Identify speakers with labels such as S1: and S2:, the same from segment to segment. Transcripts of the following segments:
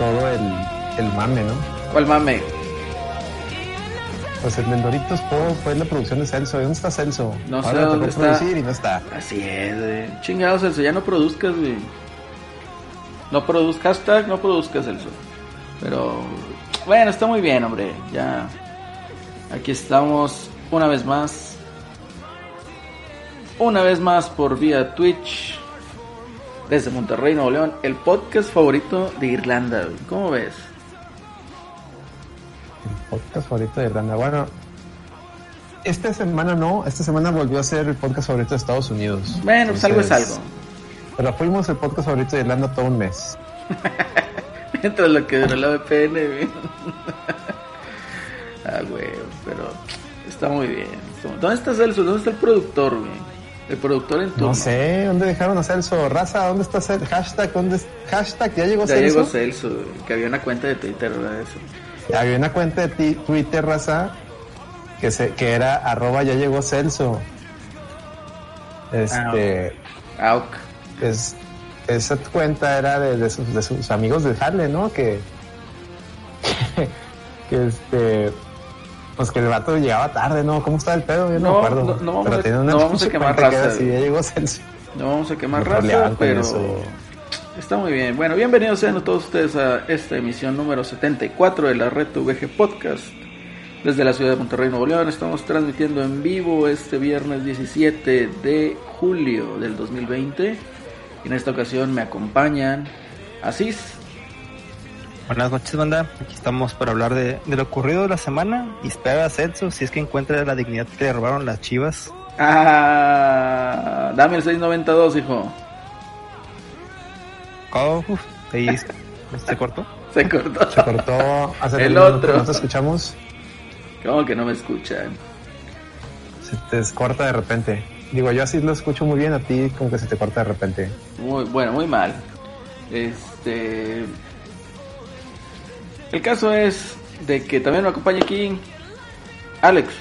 S1: todo el mame, ¿no?
S2: ¿Cuál mame?
S1: Pues el del Doritos Pop fue la producción de Celso. ¿Dónde está Celso?
S2: No sé
S1: Ahora
S2: dónde
S1: tocó
S2: está.
S1: producir y no está.
S2: Así es, güey. Chingados, Celso, ya no produzcas, güey. No produzcas, hashtag no produzcas, Celso. Pero, bueno, está muy bien, hombre. Ya, aquí estamos una vez más. Una vez más por vía Twitch. Desde Monterrey, Nuevo León. El podcast favorito de Irlanda, güey. ¿Cómo ves?
S1: El podcast favorito de Irlanda. Bueno, esta semana volvió a ser el podcast favorito de Estados Unidos.
S2: Bueno, pues algo es algo.
S1: Pero fuimos el podcast favorito de Irlanda todo un mes.
S2: Mientras lo que duró la VPN, güey. Güey, pero está muy bien. ¿Dónde está Celso? ¿Dónde está el productor, güey? El productor en turno.
S1: No sé, ¿dónde dejaron a Celso? Raza, ¿dónde está Celso? Hashtag, ¿ya llegó
S2: ya
S1: Celso?
S2: Ya llegó Celso, güey, que había una cuenta de Twitter, ¿verdad? Eso.
S1: Había una cuenta de Twitter, raza, que era @ya llegó Celso. Esa cuenta era de sus amigos de Harley, ¿no? Pues que el vato llegaba tarde, ¿no? ¿Cómo está el pedo? Yo no me acuerdo.
S2: No vamos a quemar raza.
S1: Así, ya llegó Celso.
S2: No vamos a quemar raza, pero está muy bien. Bueno, bienvenidos sean todos ustedes a esta emisión número 74 de la Red VG Podcast. Desde la ciudad de Monterrey, Nuevo León, estamos transmitiendo en vivo este viernes 17 de julio del 2020. En esta ocasión me acompañan Asís.
S3: Buenas noches, banda. Aquí estamos para hablar de lo ocurrido de la semana y esperar a Celso si es que encuentra la dignidad que le robaron las Chivas.
S2: Dame el 692, hijo.
S3: Ahí se cortó.
S2: Se cortó.
S1: Hace
S2: el otro.
S1: ¿No te escuchamos?
S2: ¿Cómo que no me escuchan?
S1: Se te corta de repente. Digo, yo así lo escucho muy bien, a ti como que se te corta de repente.
S2: Muy mal. El caso es de que también me acompaña aquí Alex.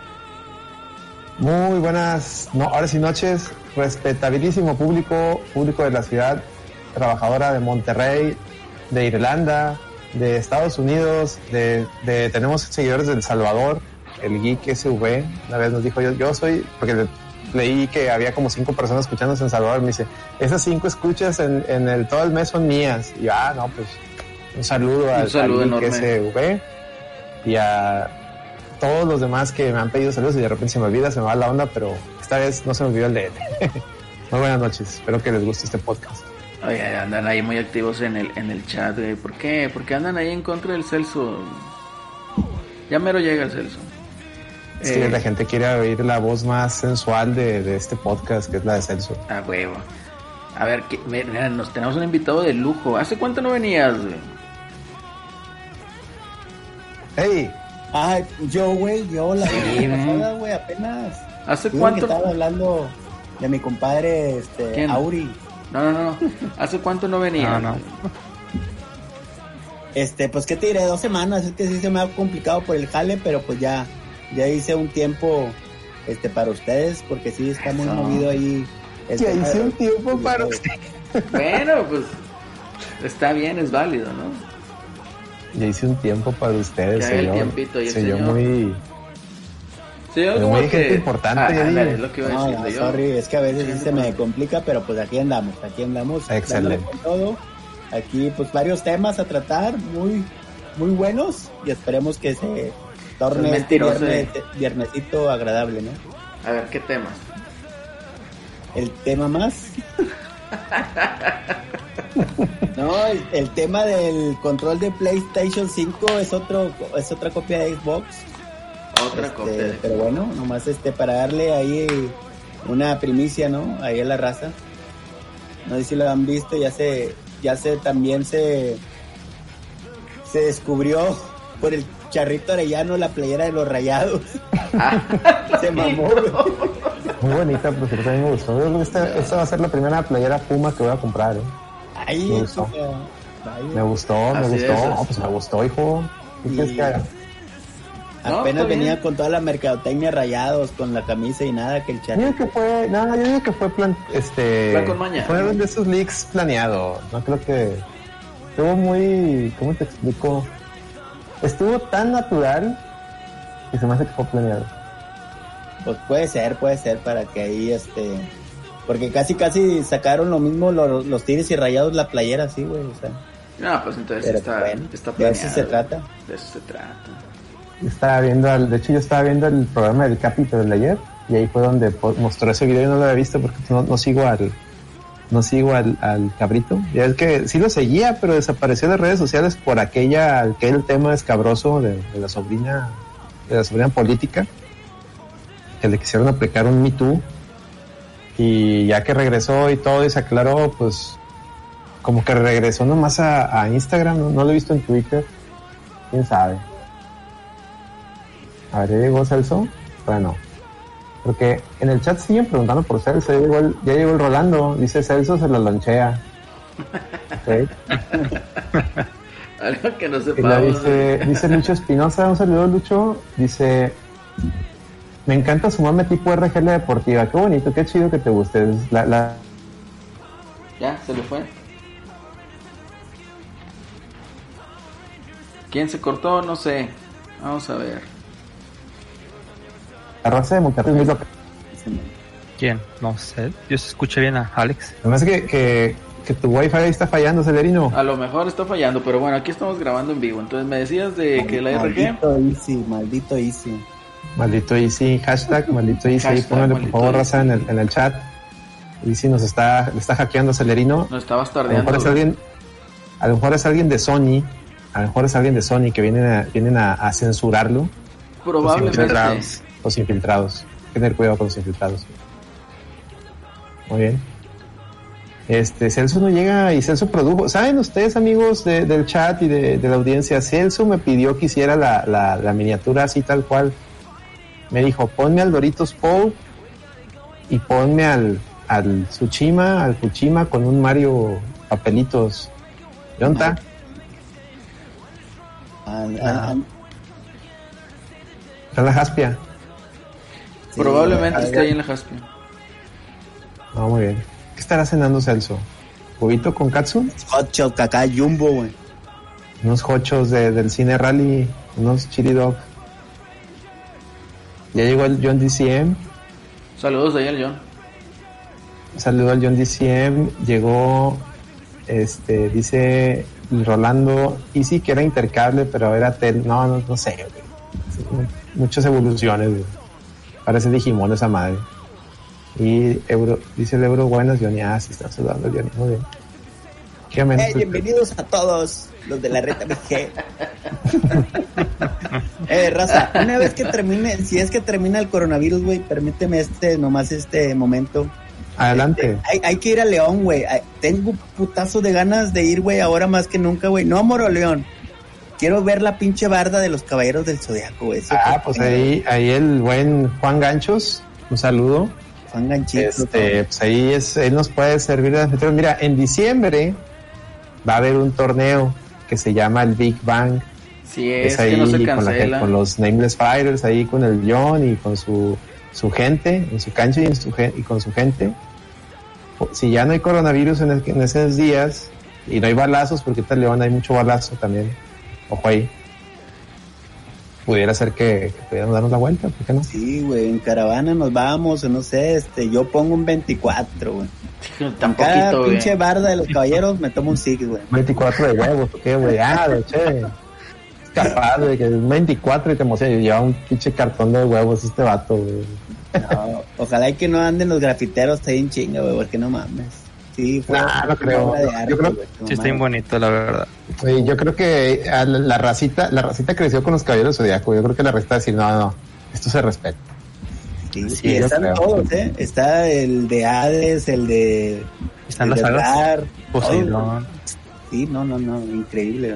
S1: Muy buenas, horas y noches, respetabilísimo público de la ciudad trabajadora de Monterrey, de Irlanda, de Estados Unidos, tenemos seguidores de El Salvador, el Geek SV, una vez nos dijo, yo soy, porque leí que había como 5 personas escuchándose en El Salvador, me dice, esas 5 escuchas en todo el mes son mías, y pues un saludo al Geek SV y a todos los demás que me han pedido saludos y de repente se me va la onda, pero esta vez no se me olvidó el de él. Muy buenas noches, espero que les guste este podcast.
S2: Oye, andan ahí muy activos en el chat, güey. ¿Por qué? Porque andan ahí en contra del Celso. Ya mero llega el Celso.
S1: Es que la gente quiere oír la voz más sensual de este podcast, que es la de Celso.
S2: Huevo. A ver, mira, nos tenemos un invitado de lujo. ¿Hace cuánto no venías, güey?
S1: ¡Hey!
S4: Ay, yo la pasada, güey, apenas.
S2: ¿Hace cuánto?
S4: Estaba hablando de mi compadre,
S2: ¿Quién?
S4: Auri.
S2: No. ¿Hace cuánto no venía?
S3: No.
S4: Pues qué te diré, 2 semanas, es que sí se me ha complicado por el jale, pero pues ya hice un tiempo para ustedes, porque sí está muy movido ahí.
S1: Ya hice un tiempo para ustedes.
S2: Bueno, pues está bien, es válido, ¿no?
S1: Ya hice un tiempo para ustedes,
S2: señor.
S1: El
S2: tiempito y el
S1: señor
S2: muy... Sí,
S1: como muy gente importante,
S2: es lo que iba a decir yo.
S4: Sorry, es que a veces sí se me complica, pero pues aquí andamos.
S1: Excelente.
S4: Con todo. Aquí pues varios temas a tratar, muy buenos, y esperemos que se torne este viernesito agradable, ¿no?
S2: A ver, ¿qué temas?
S4: El tema más... No, el tema del control de PlayStation 5 es otra copia de Xbox.
S2: Otra copia.
S4: Pero bueno, nomás para darle ahí una primicia, ¿no? Ahí a la raza. No sé si lo han visto, también se descubrió por el Charrito Arellano la playera de los Rayados. Se mamó, güey.
S1: Muy bonita, pero también me gustó. Yo creo que esta va a ser la primera playera Puma que voy a comprar,
S4: Ahí,
S1: me gustó. Me gustó. No, pues me gustó, hijo. ¿Qué quieres que haga?
S4: Apenas venía con toda la mercadotecnia Rayados, con la camisa y nada, que el Charrito.
S1: Yo digo que fue
S2: plan con maña.
S1: Fue de esos leaks planeado. No creo que estuvo muy, ¿cómo te explico? Estuvo tan natural que se me hace que fue planeado.
S4: Pues puede ser para que ahí porque casi sacaron lo mismo los Tigres y Rayados la playera así, güey, o sea.
S2: No, pues entonces está planeado.
S4: De eso se trata.
S2: De eso se trata.
S1: De hecho yo estaba viendo el programa del Capitol de ayer y ahí fue donde mostró ese video. Yo no lo había visto porque no sigo al cabrito. Ya es que sí lo seguía, pero desapareció de redes sociales por aquel tema escabroso de la sobrina política, que le quisieron aplicar un Me Too, y ya que regresó y todo y se aclaró, pues como que regresó nomás a Instagram. No lo he visto en Twitter, quién sabe. A ver, ¿ya llegó Celso? Bueno, porque en el chat siguen preguntando por Celso. Ya llegó el Rolando, dice Celso se lo lonchea. ¿Okay?
S2: Algo que no sepamos.
S1: Dice Lucho Espinosa, un saludo Lucho, dice: me encanta su mame tipo RGL deportiva, qué bonito, qué chido que te guste.
S2: Ya, se le fue. ¿Quién se cortó? No sé. Vamos a ver.
S1: La raza de Monterrey es muy loca.
S3: ¿Quién? No sé. Yo se escuché bien a Alex.
S1: Además que tu wifi ahí está fallando, Celerino.
S2: A lo mejor está fallando, pero bueno, aquí estamos grabando en vivo. Entonces me decías de que la RG...
S4: Maldito Easy,
S1: hashtag maldito Easy, ahí pónganle por favor raza en el chat. Easy le está hackeando a Celerino.
S2: No está bastardeando.
S1: A lo mejor es alguien de Sony. A lo mejor es alguien de Sony que vienen a censurarlo.
S2: Probablemente.
S1: Los infiltrados. Tener cuidado con los infiltrados. Muy bien. Celso no llega y Celso produjo. ¿Saben ustedes, amigos del chat y de la audiencia? Celso me pidió que hiciera la miniatura así tal cual. Me dijo, ponme al Doritos Pope y ponme al Fuchima con un Mario papelitos. ¿Dónde está? Está en la Jaspia.
S2: Sí, probablemente esté ahí en la Jaspia.
S1: No, muy bien. ¿Qué estará cenando Celso? ¿Huevito con katsu?
S4: Hotshot, caca, jumbo, güey.
S1: Unos hochos del cine rally, unos chili dog. Ya llegó el John DCM.
S2: Saludos ahí al John.
S1: Saludo al John DCM. Llegó, dice Rolando, y sí que era intercable, pero era no sé, güey. Muchas evoluciones, güey. Parece Digimon esa madre. Y dice el Euro, buenas, Johnny. Sí, está saludando Johnny, muy bien.
S4: Bienvenidos a todos los de la Reta BG. Raza, una vez que termine, si es que termina el coronavirus, güey, permíteme nomás este momento.
S1: Adelante.
S4: Hay que ir a León, güey. Tengo putazo de ganas de ir, güey, ahora más que nunca, güey. No a Moroleón. Quiero ver la pinche barda de los Caballeros del Zodiaco, güey.
S1: Pues ahí el buen Juan Ganchos, un saludo.
S4: Juan Ganchito.
S1: Pues ahí él nos puede servir de anfitrión. Mira, en diciembre va a haber un torneo que se llama el Big Bang.
S2: Sí, es ahí que no se cancela.
S1: Con los Nameless Fighters, ahí con el John y con su gente, en su cancha y con su gente. Si ya no hay coronavirus en esos días y no hay balazos, porque en León hay mucho balazo también, ojo ahí, pudiera ser que pudiéramos darnos la vuelta, ¿por qué no?
S4: Sí, güey, en caravana nos vamos, no sé, yo pongo un 24, güey.
S2: Tampoco,
S4: cada pinche barda de los caballeros me tomo un 6, güey.
S1: 24 de huevos, ¿qué, güey? Che. Es capaz de que es 24 y te emociona y lleva un pinche cartón de huevos este vato, güey.
S4: No, ojalá y que no anden los grafiteros ahí en chinga, güey, porque no mames. Sí,
S1: no creo. Yo creo que
S3: sí está bien bonito, la verdad.
S1: Sí, yo creo que la racita creció con los Caballeros Zodiaco. Yo creo que la racita decir, no, esto se respeta.
S4: Sí, y están todos, está el de Hades, el de...
S3: Están las sagas.
S4: Poseidón. Sí, no, increíble.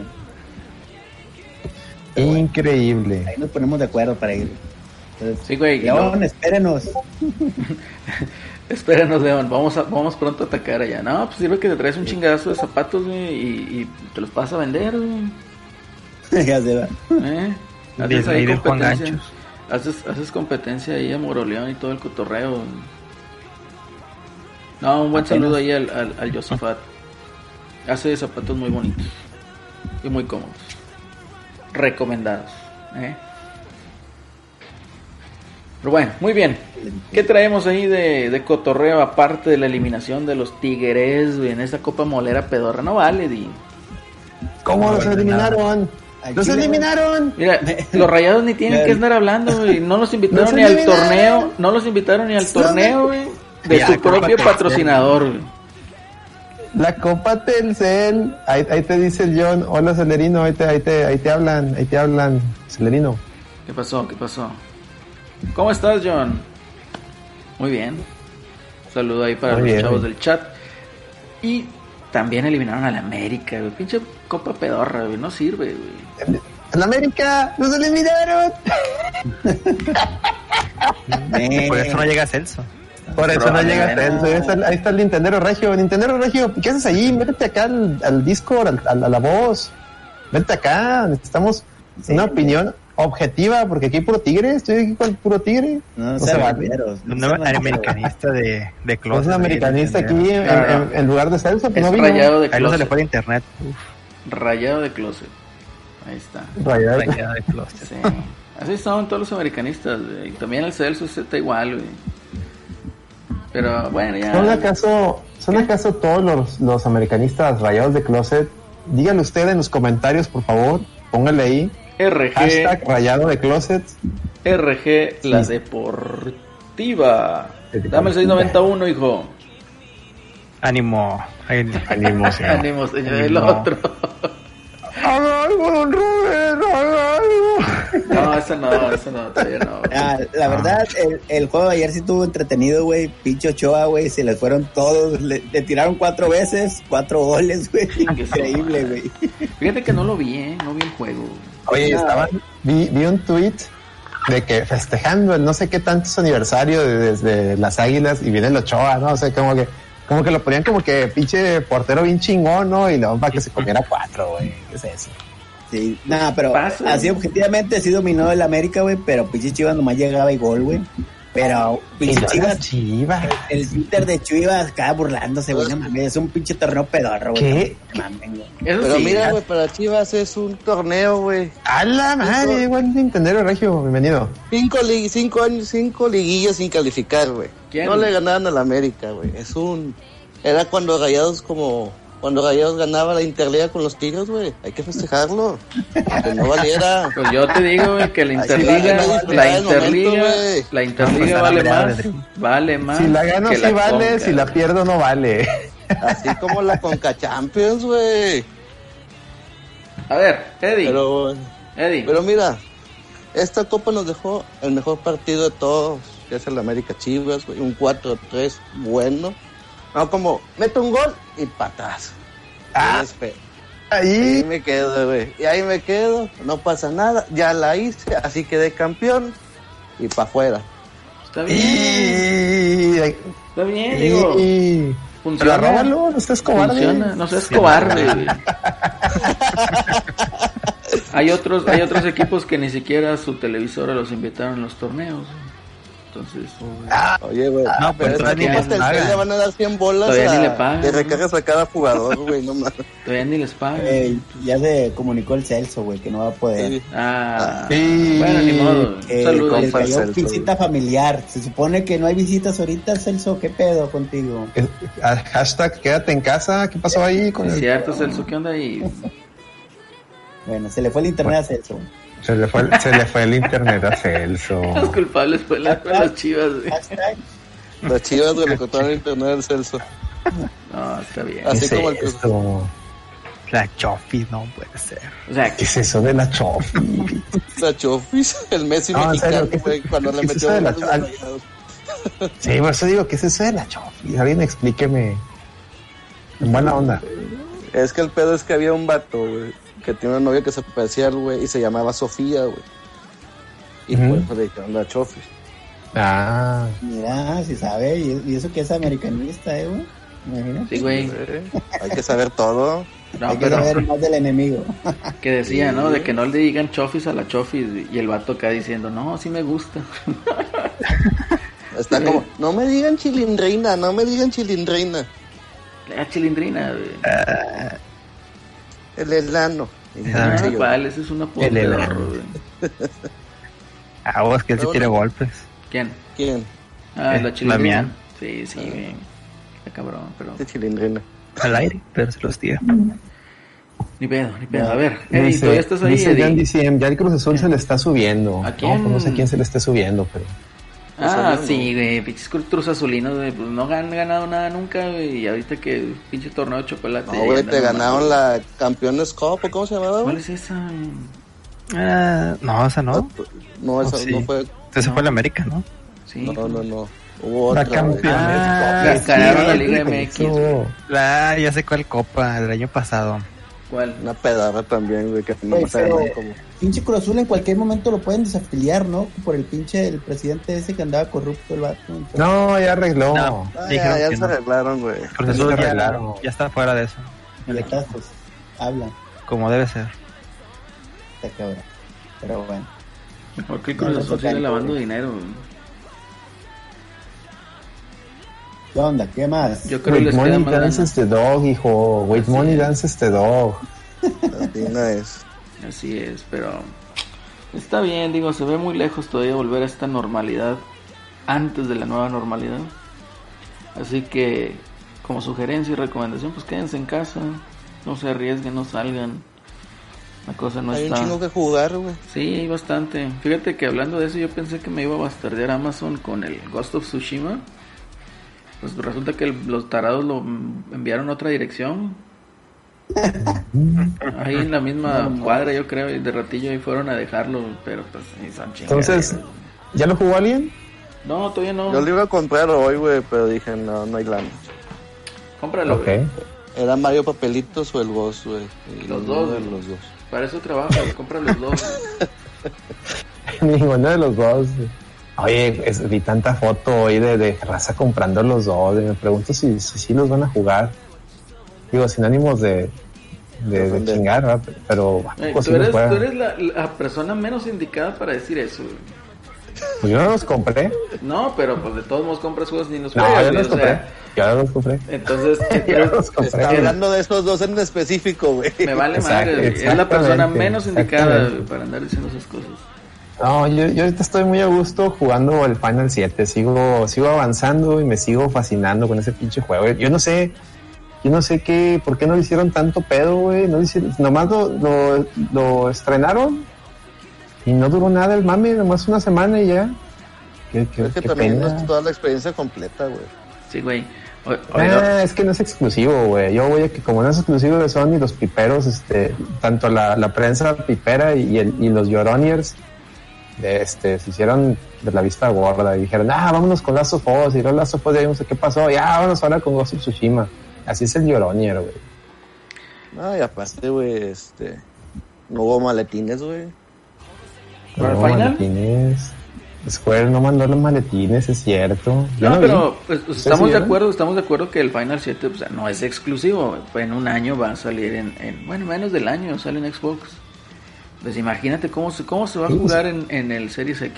S1: Increíble.
S4: Ahí nos ponemos de acuerdo para ir. Entonces,
S2: sí, güey.
S4: León, espérenos.
S2: Espérenos, León. Vamos pronto a atacar allá. No, pues sirve que te traes un chingazo de zapatos, güey, y te los vas a vender, güey.
S4: Ya se va.
S2: Haces ahí competencia. Haces competencia ahí a Moroleón y todo el cotorreo. No, un buen saludo ahí al Josafat. Hace zapatos muy bonitos. y muy cómodos. Recomendados. Pero bueno, muy bien. ¿Qué traemos ahí de cotorreo aparte de la eliminación de los Tigres, güey, en esta Copa Molera pedorra? No vale, Di.
S1: ¿Cómo los eliminaron? ¡Los eliminaron!
S2: Mira, los Rayados ni tienen que estar hablando, güey. No los invitaron ni al torneo. No los invitaron ni al torneo, güey. De su propio patrocinador, güey.
S1: La Copa Telcel. Ahí te dice el John. Hola, Celerino. Ahí te hablan. Celerino.
S2: ¿Qué pasó? ¿Cómo estás, John? Muy bien. Saludo ahí para los chavos del chat. Y también eliminaron a la América, güey. Pinche Copa pedorra, güey. No sirve, güey.
S1: ¡En América! ¡Nos eliminaron!
S3: Por eso no llega Celso.
S1: Por eso no llega Celso. Ahí está el Nintendero Regio. Nintendero Regio, ¿qué haces ahí? Métete acá al Discord, a la voz. Vete acá. Necesitamos una opinión objetiva, porque aquí hay puro tigre. Estoy aquí con puro tigre.
S4: No se vale.
S3: Un americanista de closet.
S1: Es un americanista aquí en lugar de Celso.
S2: Es no Rayado de Closet.
S3: Ahí no se le fue el internet.
S2: Rayado de Closet. Ahí está.
S1: Rayado
S3: de Closet.
S2: Sí. Así son todos los americanistas, güey. Y también el Celso está igual, güey. Pero bueno, ya.
S1: ¿Son acaso todos los americanistas rayados de Closet? Díganlo usted en los comentarios, por favor. Pónganle ahí.
S2: RG.
S1: Hashtag Rayado de Closet.
S2: RG la deportiva. Dame el 691, hijo.
S3: Ánimo.
S1: Ánimo, señor.
S2: Ánimo, señor. El otro.
S1: Haga algo, don Rubén, haga algo.
S2: No, eso no, todavía no.
S4: La verdad, el juego de ayer sí estuvo entretenido, güey. Pinche Ochoa, güey, se les fueron todos. Le tiraron 4 veces, 4 goles, güey. Increíble, güey.
S2: Fíjate que no lo vi, no vi el juego.
S1: Oye, vi un tweet de que festejando el no sé qué tantos aniversario desde las Águilas y viene el Ochoa, ¿no? O sea, como que lo ponían como que pinche portero bien chingón, ¿no? Y luego para que se comiera 4, güey. ¿Qué es eso?
S4: Sí, nada, pero así objetivamente sí dominó el América, güey, pero pinche Chivas nomás llegaba y gol, güey. Pero pinche Chivas, el Twitter de Chivas acá burlándose, güey, no mames, es un pinche torneo pedorro, güey.
S1: ¿Qué?
S5: Pero sí, mira, güey, para Chivas es un torneo, güey.
S1: ¡A la madre, güey! Nintendero Regio, bienvenido.
S5: 5 años, 5 liguillas sin calificar, güey. No le ganaban al América, güey. Era cuando Rayados ganaba la Interliga con los Tigres, güey. Hay que festejarlo. Que no valiera.
S2: Pues yo te digo, güey, que la Interliga vale más.
S1: Si la gano sí vale, Conca, si la pierdo no vale.
S5: Así como la Conca Champions, güey.
S2: A ver, Eddie.
S5: Pero mira, esta copa nos dejó el mejor partido de todos, que es el América Chivas, güey. Un 4-3 bueno. No, como mete un gol y patas. Ahí me quedo, güey. Y ahí me quedo, no pasa nada. Ya la hice, así quedé campeón y pa' afuera.
S2: Está bien. Está bien, digo. Funciona.
S1: Róbalo, no seas cobarde.
S2: Funciona, no seas cobarde, güey. Hay otros equipos que ni siquiera a su televisora los invitaron a los torneos. Entonces,
S5: oye, güey, no, pero todavía le van a dar 100 bolas de recargas a cada jugador, güey, no mames.
S2: Todavía ni les pagan.
S4: Ya se comunicó el Celso, güey, que no va a poder.
S5: Sí.
S2: Sí. Bueno, ni modo.
S4: Saludos. Le cayó visita familiar. Se supone que no hay visitas ahorita, Celso. ¿Qué pedo contigo?
S1: Hashtag quédate en casa. ¿Qué pasó ahí con
S2: el cierto, Celso? ¿Qué onda ahí?
S4: Bueno, se le fue el internet a Celso.
S1: Se le fue el internet a Celso.
S2: Los culpables fue las Chivas, güey.
S5: Las Chivas, güey, le cortaron el internet al Celso.
S2: No, está bien.
S5: Así como el
S3: La Chofis, no puede ser.
S2: O sea,
S1: ¿qué es eso de la Chofis?
S5: La Chofis, el Messi mexicano, güey, cuando le metió
S1: de la Sí, por eso digo, ¿qué es eso de la Chofis? Alguien explíqueme. En buena onda.
S5: Es que el pedo es que había un vato, güey, que tiene una novia que se parecía al güey y se llamaba Sofía, güey. Y por eso le dijeron la Chofis.
S4: Mira, si sabe, y eso que es americanista, güey. Imagínate.
S2: Sí, güey.
S5: Hay que saber todo.
S2: No,
S4: hay que saber más del enemigo.
S2: Que decía, ¿no? De que no le digan Chofis a la Chofis. Y el vato acá diciendo, no, sí me gusta.
S5: Está como, no me digan chilindrina, no me digan chilindrina.
S2: La chilindrina, güey.
S5: El enano.
S2: Vale, ese es una puta.
S3: El enano. Vos que él sí tiene golpes.
S2: ¿Quién? La chilindrina. Sí, bien. Está cabrón, pero...
S5: De chilindrina.
S3: Al aire, pero se los tira.
S2: Ni pedo. A ver, Eddie, todavía estás ahí,
S1: dice Eddie. Ya el Cruz Azul se le está subiendo.
S2: ¿A quién?
S1: No sé a quién se le esté subiendo, pero...
S2: sí, güey, pinches Cruz Azulinos, güey, pues no han ganado nada nunca, güey, y ahorita que pinche torneo de chocolate.
S5: No, güey, te ganaron la Campeones Cup, ¿o cómo se llamaba?
S2: ¿Cuál es esa?
S3: No, esa no.
S5: No, esa no fue.
S3: Esa fue la América, ¿no?
S2: Sí.
S5: No. Hubo otra.
S1: La Campeones Cup.
S2: Ganaron la Liga MX.
S3: Ya sé cuál copa, del año pasado.
S2: ¿Cuál?
S5: Una pedada también, güey, que no se ganó como...
S4: Pinche Cruz Azul en cualquier momento lo pueden desafiliar, ¿no? Por el presidente ese que andaba corrupto el vato. Entonces...
S1: No, ya arregló.
S5: Ya se arreglaron, güey.
S3: Cruz Azul ya está fuera de eso.
S4: Letazos, hablan.
S3: Como debe ser.
S4: Está cabrón. Pero bueno.
S2: Mejor que Cruz Azul sigue lavando dinero, güey.
S4: ¿Qué onda? ¿Qué más?
S2: Yo creo que les queda más
S1: dances the dog, hijo. Wait, money dances the dog.
S2: Así es, pero está bien, digo, se ve muy lejos todavía volver a esta normalidad antes de la nueva normalidad. Así que, como sugerencia y recomendación, pues quédense en casa, no se arriesguen, no salgan. La cosa no está...
S5: Hay un chingo que jugar, güey.
S2: Sí, hay bastante. Fíjate que hablando de eso, yo pensé que me iba a bastardear Amazon con el Ghost of Tsushima. Pues resulta que los tarados lo enviaron a otra dirección. Ahí en la misma cuadra, yo creo, y de ratillo ahí fueron a dejarlo, pero pues son chingados.
S1: Entonces, ¿ya lo jugó alguien?
S2: No, todavía no.
S5: Yo lo iba a comprar hoy, güey, pero dije, no hay lana.
S2: Cómpralo,
S1: okay.
S5: ¿Era Mario Papelitos o el Boss, güey?
S2: Los dos. Para eso trabajas, compra los dos.
S1: Ninguno de los dos. Oye, vi tanta foto hoy de raza comprando los dos. Me pregunto si los van a jugar. Digo, sin ánimos de chingar, ¿verdad? Pero
S2: tú eres la persona menos indicada para decir eso.
S1: Pues yo no los compré.
S2: No, pero pues de todos modos compras juegos ni los
S1: juegas. No, yo los compré. Yo los compré.
S2: Entonces,
S5: está hablando de estos dos en específico, güey.
S2: Me vale madre. Es la persona menos indicada para andar diciendo esas cosas.
S1: No, yo ahorita estoy muy a gusto jugando el Final 7. Sigo avanzando y me sigo fascinando con ese pinche juego. Yo no sé por qué no le hicieron tanto pedo, güey. Nomás lo estrenaron y no duró nada el mame, nomás una semana y ya.
S5: Es que también no es toda la experiencia completa, güey.
S2: Sí, güey.
S1: Es que no es exclusivo, güey. Yo voy a que como no es exclusivo de Sony, los piperos, tanto la prensa pipera y los Yoroniers, se hicieron de la vista gorda y dijeron, vámonos con Last of Us, y luego Last of Us, ya no sé qué pasó, vámonos ahora con Ghost of Tsushima. Así es el Yoronier, güey.
S5: No, y aparte, güey, no hubo maletines, güey.
S2: ¿Para el final?
S1: Maletines. Square no mandó los maletines, es cierto.
S2: No, pero pues, estamos de acuerdo que el Final 7 no es exclusivo. En un año va a salir bueno, menos del año sale en Xbox. Pues imagínate cómo se va a jugar en el Series X.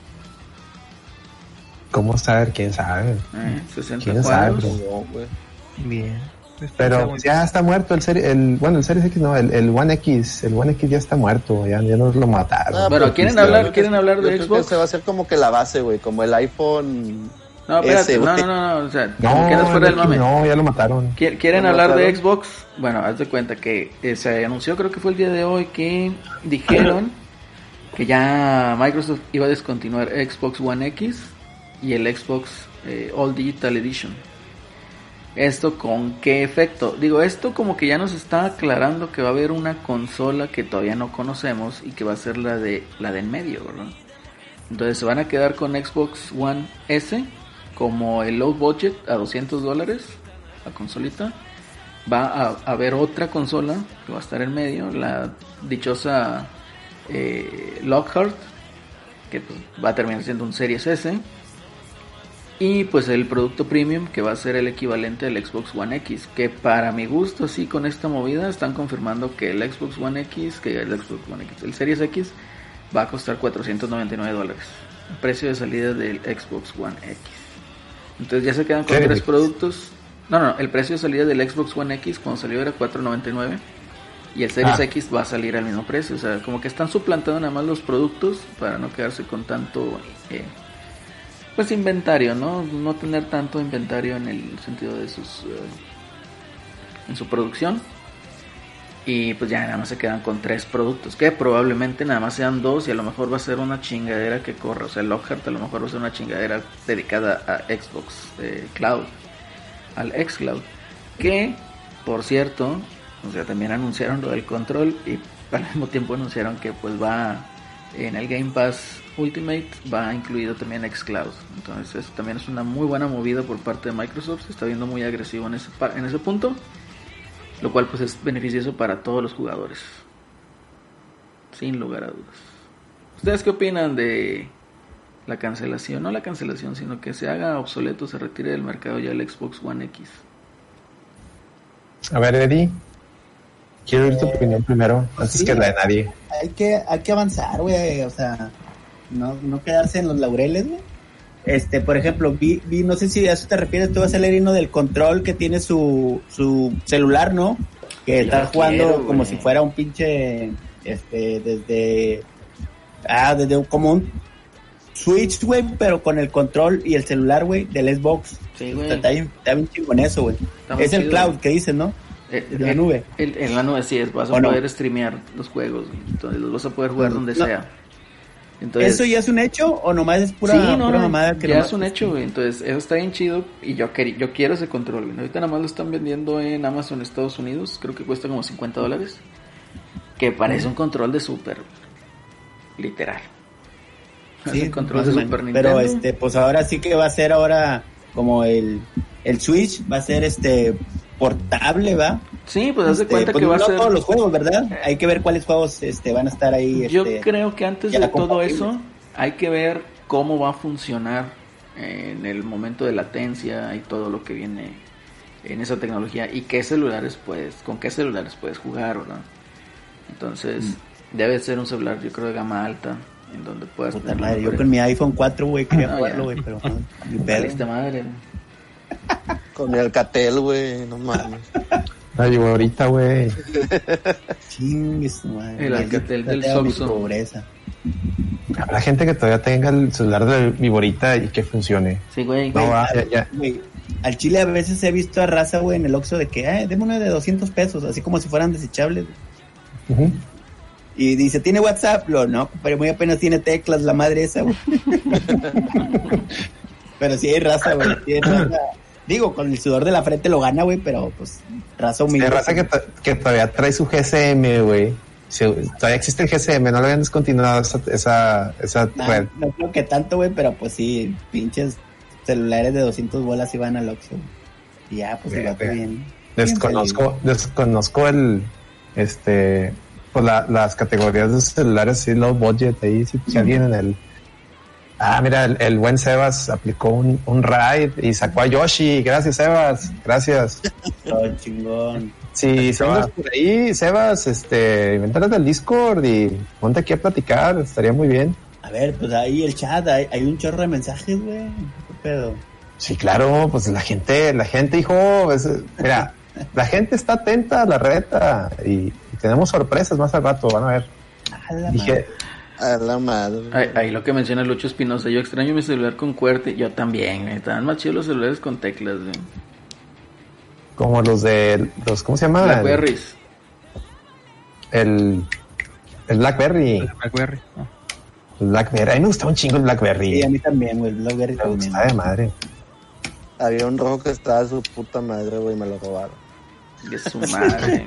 S1: ¿Cómo saber? ¿Quién sabe?
S2: 60 cuadros.
S3: Bien.
S1: Pero pues, ya está muerto el Series X no, el One X. El One X ya está muerto, ya nos lo mataron.
S2: Bueno, ¿quieren hablar de Xbox?
S5: Se va a hacer como que la base, güey, como el iPhone.
S2: No, espérate, no, o sea,
S1: no,
S2: quedas fuera del mame.
S1: No, ya lo mataron.
S2: ¿Quieren hablar de Xbox? Bueno, haz de cuenta que se anunció, creo que fue el día de hoy, que dijeron que ya Microsoft iba a descontinuar Xbox One X y el Xbox All Digital Edition. ¿Esto con qué efecto? Digo, esto como que ya nos está aclarando que va a haber una consola que todavía no conocemos y que va a ser la de en medio, ¿verdad? Entonces se van a quedar con Xbox One S como el low budget a $200, la consolita. Va a haber otra consola que va a estar en medio, la dichosa Lockhart, que pues, va a terminar siendo un Series S. Y pues el producto premium, que va a ser el equivalente del Xbox One X, que para mi gusto, sí, con esta movida están confirmando que el Xbox One X, el Series X va a costar $499, el precio de salida del Xbox One X. Entonces ya se quedan con tres productos. No, el precio de salida del Xbox One X cuando salió era $499 Y el Series X va a salir al mismo precio. O sea, como que están suplantando nada más los productos para no quedarse con tanto pues inventario, ¿no? No tener tanto inventario en el sentido de sus en su producción. Y pues ya nada más se quedan con 3 productos, que probablemente nada más sean 2 y a lo mejor va a ser una chingadera que corra. O sea, el Lockhart a lo mejor va a ser una chingadera dedicada a Xbox Cloud, al xCloud, que por cierto, o sea, también anunciaron lo del control y al mismo tiempo anunciaron que pues va en el Game Pass Ultimate, va incluido también xCloud. Entonces eso también es una muy buena movida por parte de Microsoft. Se está viendo muy agresivo en ese punto, lo cual pues es beneficioso para todos los jugadores, sin lugar a dudas. ¿Ustedes qué opinan de la cancelación? No la cancelación, sino que se haga obsoleto, se retire del mercado ya el Xbox One X.
S1: A ver, Eddie, quiero oír tu opinión primero, antes que la de nadie.
S4: Hay que avanzar, güey, o sea, no quedarse en los laureles, güey. Por ejemplo, vi, no sé si a eso te refieres, tú vas a leer uno del control que tiene su celular, ¿no? Que está jugando como si fuera un pinche, desde como un Switch, güey, pero con el control y el celular, güey, del Xbox. Sí, güey. Está bien chingón eso, güey. Es el cloud que dicen, ¿no? En la nube. En
S2: la nube sí es, vas a poder streamear los juegos, entonces los vas a poder jugar donde sea. Entonces,
S4: ¿eso ya es un hecho o nomás es pura mamada?
S2: Que ya es un hecho, güey. Entonces eso está bien chido y yo quiero ese control, güey. Ahorita nada más lo están vendiendo en Amazon Estados Unidos, creo que cuesta como $50, que parece un control de Super, literal.
S4: Sí, es un control de Super Nintendo. Pero pues ahora sí que va a ser como el Switch, va a ser portable, ¿va?
S2: Sí, pues haz de cuenta
S4: pues
S2: que va a ser
S4: todos los juegos, ¿verdad? Hay que ver cuáles juegos van a estar ahí.
S2: Yo creo que antes de todo eso hay que ver cómo va a funcionar en el momento de latencia y todo lo que viene en esa tecnología y con qué celulares puedes jugar, ¿verdad? Entonces, debe ser un celular, yo creo, de gama alta, en donde puedas
S4: madre, yo con mi iPhone 4, güey, quería jugarlo, güey, pero
S2: no, madre.
S5: Con mi Alcatel, güey, no mames.
S1: Ay, ahorita, güey.
S4: Chingues, madre.
S2: El Alcatel del Soxo.
S4: Pobreza.
S1: Habrá gente que todavía tenga el celular de Viborita y que funcione.
S2: Sí, güey.
S1: No, ya.
S4: Güey, al chile a veces he visto a raza, güey, en el Oxxo de que, deme uno de $200, así como si fueran desechables. Uh-huh. Y dice, ¿tiene WhatsApp? No, pero muy apenas tiene teclas la madre esa, güey. Pero sí hay raza, güey. Sí hay raza. Digo, con el sudor de la frente lo gana, güey, pero pues raza humilde.
S1: Hay raza que todavía trae su GSM, güey. Todavía existe el GSM, no lo habían descontinuado esa red.
S4: No creo que tanto, güey, pero pues sí, pinches celulares de 200 bolas iban al Oxxo. Y ya, pues se va todo bien.
S1: Desconozco el, pues las categorías de celulares, sí, low budget, ahí, si alguien en el... mira, el buen Sebas aplicó un raid y sacó a Yoshi. Gracias, Sebas. Gracias.
S4: Oh, chingón.
S1: Si andas por ahí, Sebas, invéntale del Discord y ponte aquí a platicar. Estaría muy bien.
S4: A ver, pues ahí el chat, hay un chorro de mensajes, güey. ¿Qué pedo?
S1: Sí, claro, pues la gente, hijo, mira, la gente está atenta a la reta y tenemos sorpresas más al rato, van a ver.
S5: A la madre.
S2: Ahí lo que menciona Lucho Espinosa, yo extraño mi celular con QWERTY. Yo también, estaban más chidos los celulares con teclas, güey.
S1: Como los ¿cómo se llama?
S2: Blackberries.
S1: El Blackberry. El Blackberry. A mí me gustaba un chingo el Blackberry.
S4: Sí, a mí también, güey. El Blackberry
S1: me gustaba de madre.
S5: Había un rojo que estaba a su puta madre, güey, me lo robaron.
S2: De su madre.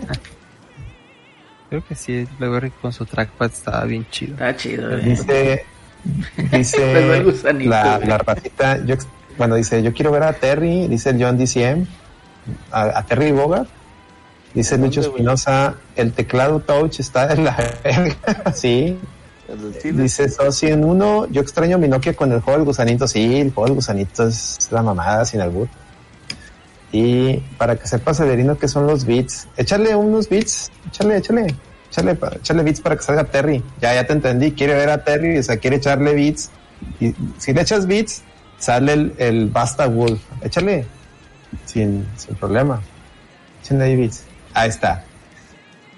S3: Creo que sí, el Blackberry con su trackpad estaba bien chido.
S2: Está chido, güey.
S1: Dice la ratita, dice, yo quiero ver a Terry, dice el John DCM, a Terry Bogart. Dice Lucho Espinosa, el teclado touch está en la verga. Sí. Dice Soci en uno, yo extraño mi Nokia con el juego del gusanito. Sí, el juego del gusanito es la mamada sin albur. Y para que sepa Severino qué son los bits, échale unos bits, échale bits para que salga Terry. Ya te entendí, quiere ver a Terry, o sea, quiere echarle bits. Y si le echas bits, sale el Basta Wolf. Échale sin problema. Échale ahí bits. Ahí está.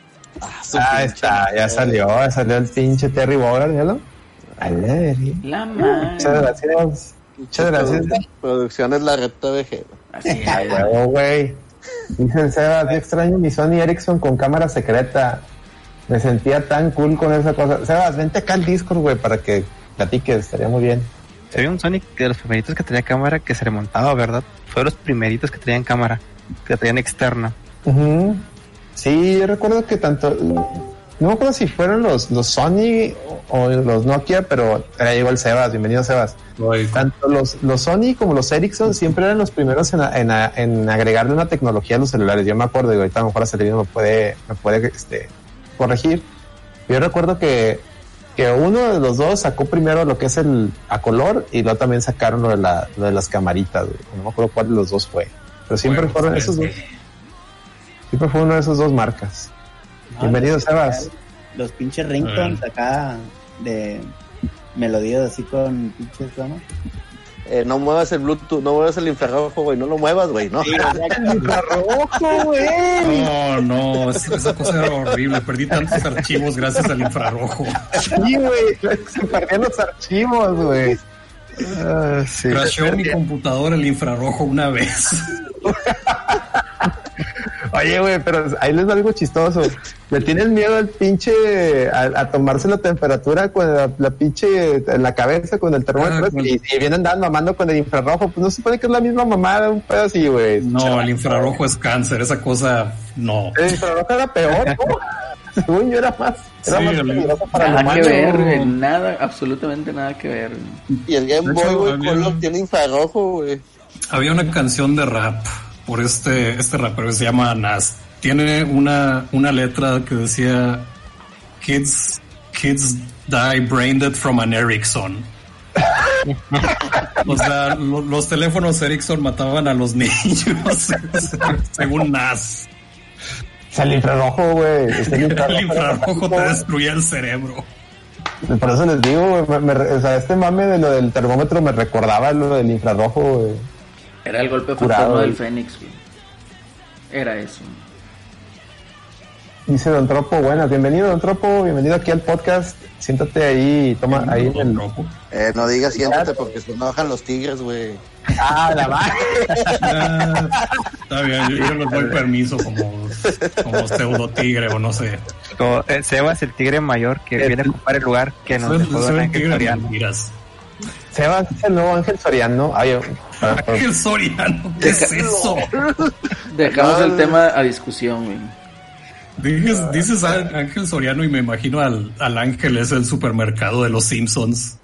S1: Está, ya salió el pinche Terry Bogard, ¿ya lo?
S2: La madre.
S1: Muchas gracias.
S5: Producción es la Reta VG.
S2: Así es.
S1: Huevo, güey. Dice el Sebas, yo extraño mi Sony Ericsson con cámara secreta. Me sentía tan cool con esa cosa. Sebas, vente acá al Discord, güey, para que platiques, estaría muy bien.
S3: Había un Sony de los primeritos que tenía cámara que se remontaba, ¿verdad? Fue de los primeritos que tenían cámara, que tenían externa.
S1: Uh-huh. Sí, yo recuerdo que tanto... No me acuerdo si fueron los Sony o los Nokia, pero ahí llegó el Sebas. Bienvenido, Sebas. Tanto los Sony como los Ericsson siempre eran los primeros en agregarle una tecnología a los celulares. Yo me acuerdo, y ahorita a lo mejor Acelino me puede corregir. Yo recuerdo que uno de los dos sacó primero lo que es el a color y luego también sacaron lo de las camaritas, güey. No me acuerdo cuál de los dos fue. Pero siempre fueron esos dos. Siempre fue uno de esos dos marcas. Bienvenido, Sebas.
S4: Los pinches ringtones acá de melodías así con pinches, ¿no?
S5: No muevas el Bluetooth, no muevas el infrarrojo, güey, no lo muevas, güey, no.
S1: El infrarrojo, güey.
S6: No, esa cosa era horrible. Perdí tantos archivos gracias al infrarrojo.
S1: Sí, güey, se perdían los archivos, güey.
S6: Sí. Crashó mi computadora el infrarrojo una vez.
S1: Oye, güey, pero ahí les da algo chistoso. ¿Le tienes miedo al pinche a tomarse la temperatura con la pinche en la cabeza con el termómetro? Y vienen andando mamando con el infrarrojo. Pues no se supone que es la misma mamada, un pedo así, güey.
S6: No, el infrarrojo es cáncer, esa cosa no.
S1: El infrarrojo era peor, ¿no? Según yo era más peligroso para
S2: nada que ver, nada, absolutamente nada que ver.
S5: Y el Game Boy, güey, Color tiene infrarrojo, güey.
S6: Había una canción de rap por este rapero que se llama Nas. Tiene una letra que decía Kids die brain dead from an Ericsson. O sea, los teléfonos Ericsson mataban a los niños según Nas.
S1: O sea, el infrarrojo, güey.
S6: El infrarrojo te destruía el cerebro.
S1: Por eso les digo, güey, o sea, este mame de lo del termómetro me recordaba lo del infrarrojo, güey.
S2: Era el golpe fantasma del Fénix, güey. Era eso.
S1: Dice Don Tropo, buenas, bienvenido Don Tropo, bienvenido aquí al podcast. Siéntate ahí, toma ahí en el...
S5: no digas siéntate porque se enojan los tigres, güey.
S1: La madre.
S6: Está bien, yo les doy permiso como pseudo tigre o no sé.
S3: Sebas, el tigre mayor que viene a ocupar el lugar que nos dejó en Ángel Soriano.
S1: Sebas es el nuevo Ángel Soriano.
S6: Ángel Soriano, ¿qué es eso?
S2: Dejamos el tema a discusión, güey.
S6: Dices Ángel Soriano y me imagino al Ángel es el supermercado de los Simpsons.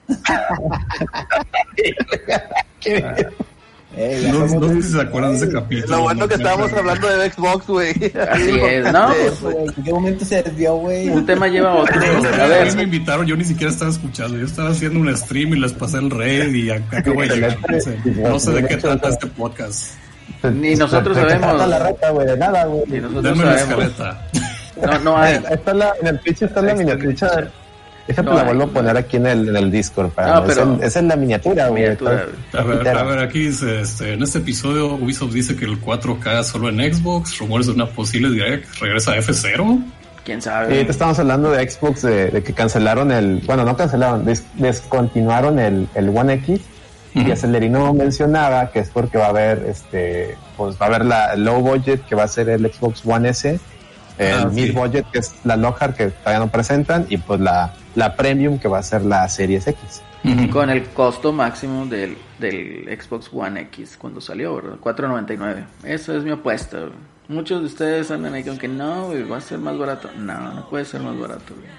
S6: No sé si se acuerdan de ese capítulo.
S5: Lo bueno que estábamos hablando de Xbox, güey.
S2: Así es, ¿no?
S4: ¿En qué momento se desvió, güey?
S2: Un tema lleva a otro.
S6: A ver, me invitaron, yo ni siquiera estaba escuchando. Yo estaba haciendo un stream y les pasé el red y acabo de llegar. No sé de qué trata este podcast.
S2: Ni nosotros sabemos.
S1: La reta, güey, de nada, güey.
S2: Ni nosotros
S6: Denme la
S2: sabemos.
S6: escaleta.
S2: No hay.
S1: En el Twitch está la miniatura. Déjate, la vuelvo a poner aquí en el Discord.
S2: Pero
S1: es en la miniatura, güey.
S6: A ver, aquí dice, en este episodio Ubisoft dice que el 4K solo en Xbox, rumores de una posible direct, regresa a F0.
S2: ¿Quién sabe?
S1: Y ahorita estamos hablando de Xbox, de que cancelaron no cancelaron, descontinuaron el One X. Y Acelerino mencionaba que es porque va a haber va a haber la low budget que va a ser el Xbox One S, el mid budget que es la Lockhart que todavía no presentan, y pues la premium que va a ser la Series X.
S2: Con el costo máximo del Xbox One X cuando salió, ¿verdad? $499. Eso es mi apuesta, güey. Muchos de ustedes andan ahí con que no, güey, va a ser más barato. No puede ser más barato, güey.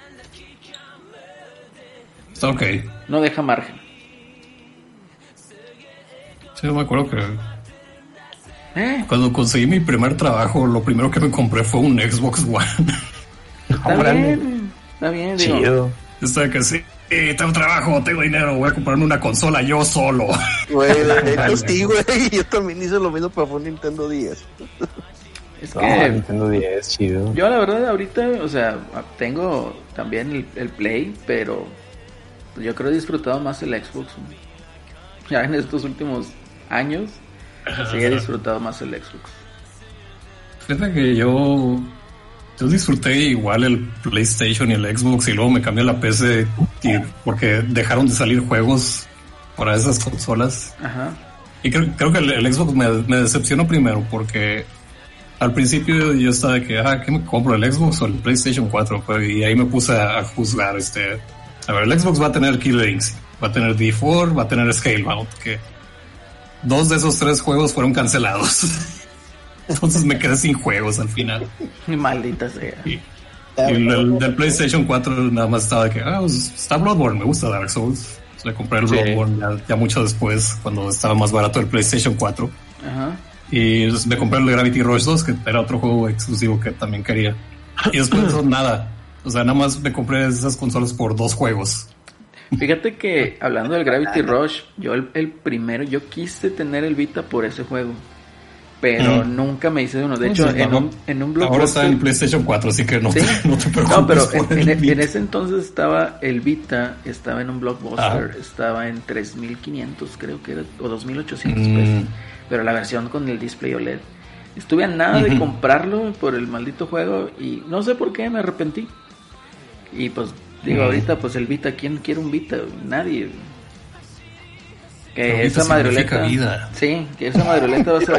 S6: Está ok.
S2: No deja margen.
S6: Sí, yo me acuerdo que cuando conseguí mi primer trabajo, lo primero que me compré fue un Xbox One.
S2: Está bien, digo.
S1: Chido.
S6: Está que sí, tengo trabajo, tengo dinero, voy a comprarme una consola yo solo.
S5: Güey, sí, güey, yo también hice lo mismo, pero fue un Nintendo 10.
S2: Es que
S1: Nintendo 10, chido.
S2: Yo la verdad ahorita, o sea, tengo también el Play, pero yo creo que he disfrutado más el Xbox. Ya en estos últimos años sí he disfrutado más el Xbox.
S6: Fíjate que yo yo disfruté igual el PlayStation y el Xbox y luego me cambié a la PC porque dejaron de salir juegos para esas consolas.
S2: Ajá.
S6: Y creo que el Xbox me decepcionó primero porque al principio yo estaba de que, ¿qué me compro, el Xbox o el PlayStation 4? Y ahí me puse a juzgar, a ver, el Xbox va a tener Killer Instinct, va a tener D4, va a tener Scalebound, que 2 de esos 3 juegos fueron cancelados. Entonces me quedé sin juegos al final.
S2: Maldita sea.
S6: Y el del PlayStation 4 nada más estaba de que, pues, está Bloodborne, me gusta Dark Souls. Le compré el Bloodborne ya mucho después, cuando estaba más barato el PlayStation 4.
S2: Ajá.
S6: Y me compré el Gravity Rush 2, que era otro juego exclusivo que también quería. Y después de eso, nada. O sea, nada más me compré esas consolas por 2 juegos.
S2: Fíjate que, hablando del Gravity Rush, yo el primero, yo quise tener el Vita por ese juego. Pero nunca me hice de uno. De hecho, en un Blockbuster...
S6: Ahora está en PlayStation 4, así que no te preocupes.
S2: No, pero en ese entonces estaba el Vita, estaba en un Blockbuster, estaba en 3,500 creo que era, o 2,800 pesos. Pero la versión con el display OLED. Estuve a nada de comprarlo por el maldito juego y no sé por qué me arrepentí. Y pues digo, ahorita pues el Vita, ¿quién quiere un Vita? Nadie. Que esa madrioleta, sí, que esa madrioleta se va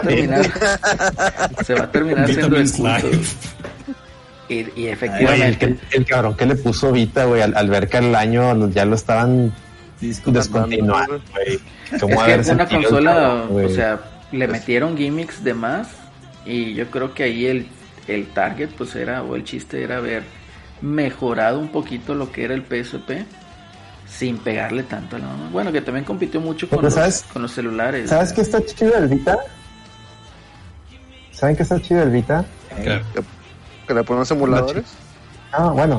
S2: a terminar siendo el culto. Y efectivamente
S1: el cabrón que le puso Vita, güey, al ver que el año ya lo estaban descontinuando, güey.
S2: Es que una consola, o sea, le metieron gimmicks de más y yo creo que ahí el target pues era, o el chiste era haber mejorado un poquito lo que era el PSP sin pegarle tanto a la mano. Bueno, que también compitió mucho con los celulares.
S1: ¿Sabes qué está chido del Vita? ¿Saben qué está chido del Vita?
S5: ¿Que le ponen emuladores?
S1: Bueno.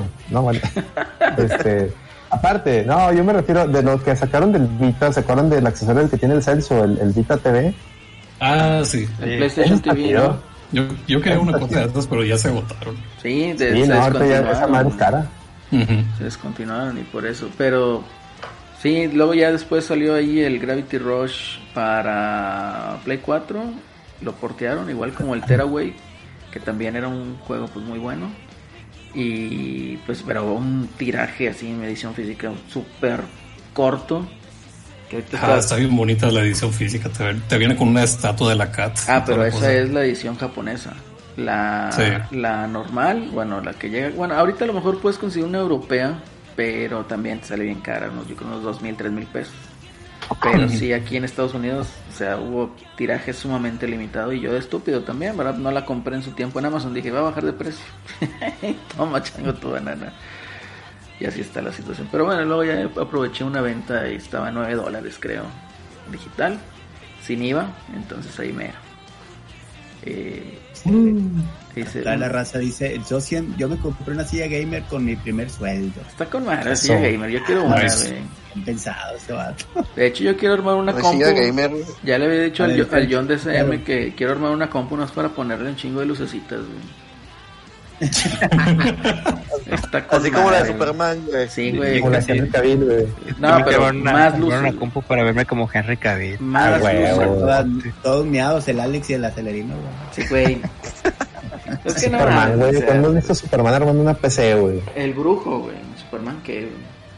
S1: Aparte, no, yo me refiero de lo que sacaron del Vita. ¿Se acuerdan del accesorio que tiene el Celso, el Vita TV?
S6: Sí.
S2: El PlayStation TV, ¿no?
S6: Yo quería una cosa de estas, pero ya se agotaron.
S2: Sí,
S1: ahorita ya esa madre es cara.
S2: Se descontinuaron y por eso, pero sí, luego ya después salió ahí el Gravity Rush para Play 4, lo portearon igual como el Tearaway, que también era un juego pues muy bueno, y pues pero un tiraje así en edición física súper corto. Que
S6: está bien bonita la edición física, te viene con una estatua de la Cat.
S2: Pero esa es la edición japonesa. La normal, bueno, la que llega, bueno, ahorita a lo mejor puedes conseguir una europea, pero también te sale bien cara, yo creo unos 2,000, 3,000 pesos. Pero sí, aquí en Estados Unidos, o sea, hubo tiraje sumamente limitado y yo de estúpido también, ¿verdad? No la compré en su tiempo en Amazon, dije, va a bajar de precio. Toma, chango, tu banana. Y así está la situación. Pero bueno, luego ya aproveché una venta y estaba a $9, creo, digital, sin IVA, entonces ahí mero.
S4: La raza dice, el Socian, yo me compré una silla gamer con mi primer sueldo.
S2: Está con madre la silla gamer, yo quiero una, güey.
S4: Bien pensado ese vato.
S2: De hecho, yo quiero armar una compu.
S5: Silla gamer.
S2: Ya le había dicho al John de CM que quiero armar una compu no es para ponerle un chingo de lucecitas, güey.
S5: Así como la de Superman, güey.
S2: Sí, güey.
S1: Como la de Henry Cavill, güey.
S2: No, pero más luces.
S3: Una compu para verme como Henry Cavill.
S2: Más luces.
S4: Todos miados, el Alex y el acelerino, güey.
S2: Sí, güey. Es que no,
S1: Superman, güey. ¿Cuándo has visto Superman armando una PC, güey?
S2: El brujo, güey. Superman, ¿qué,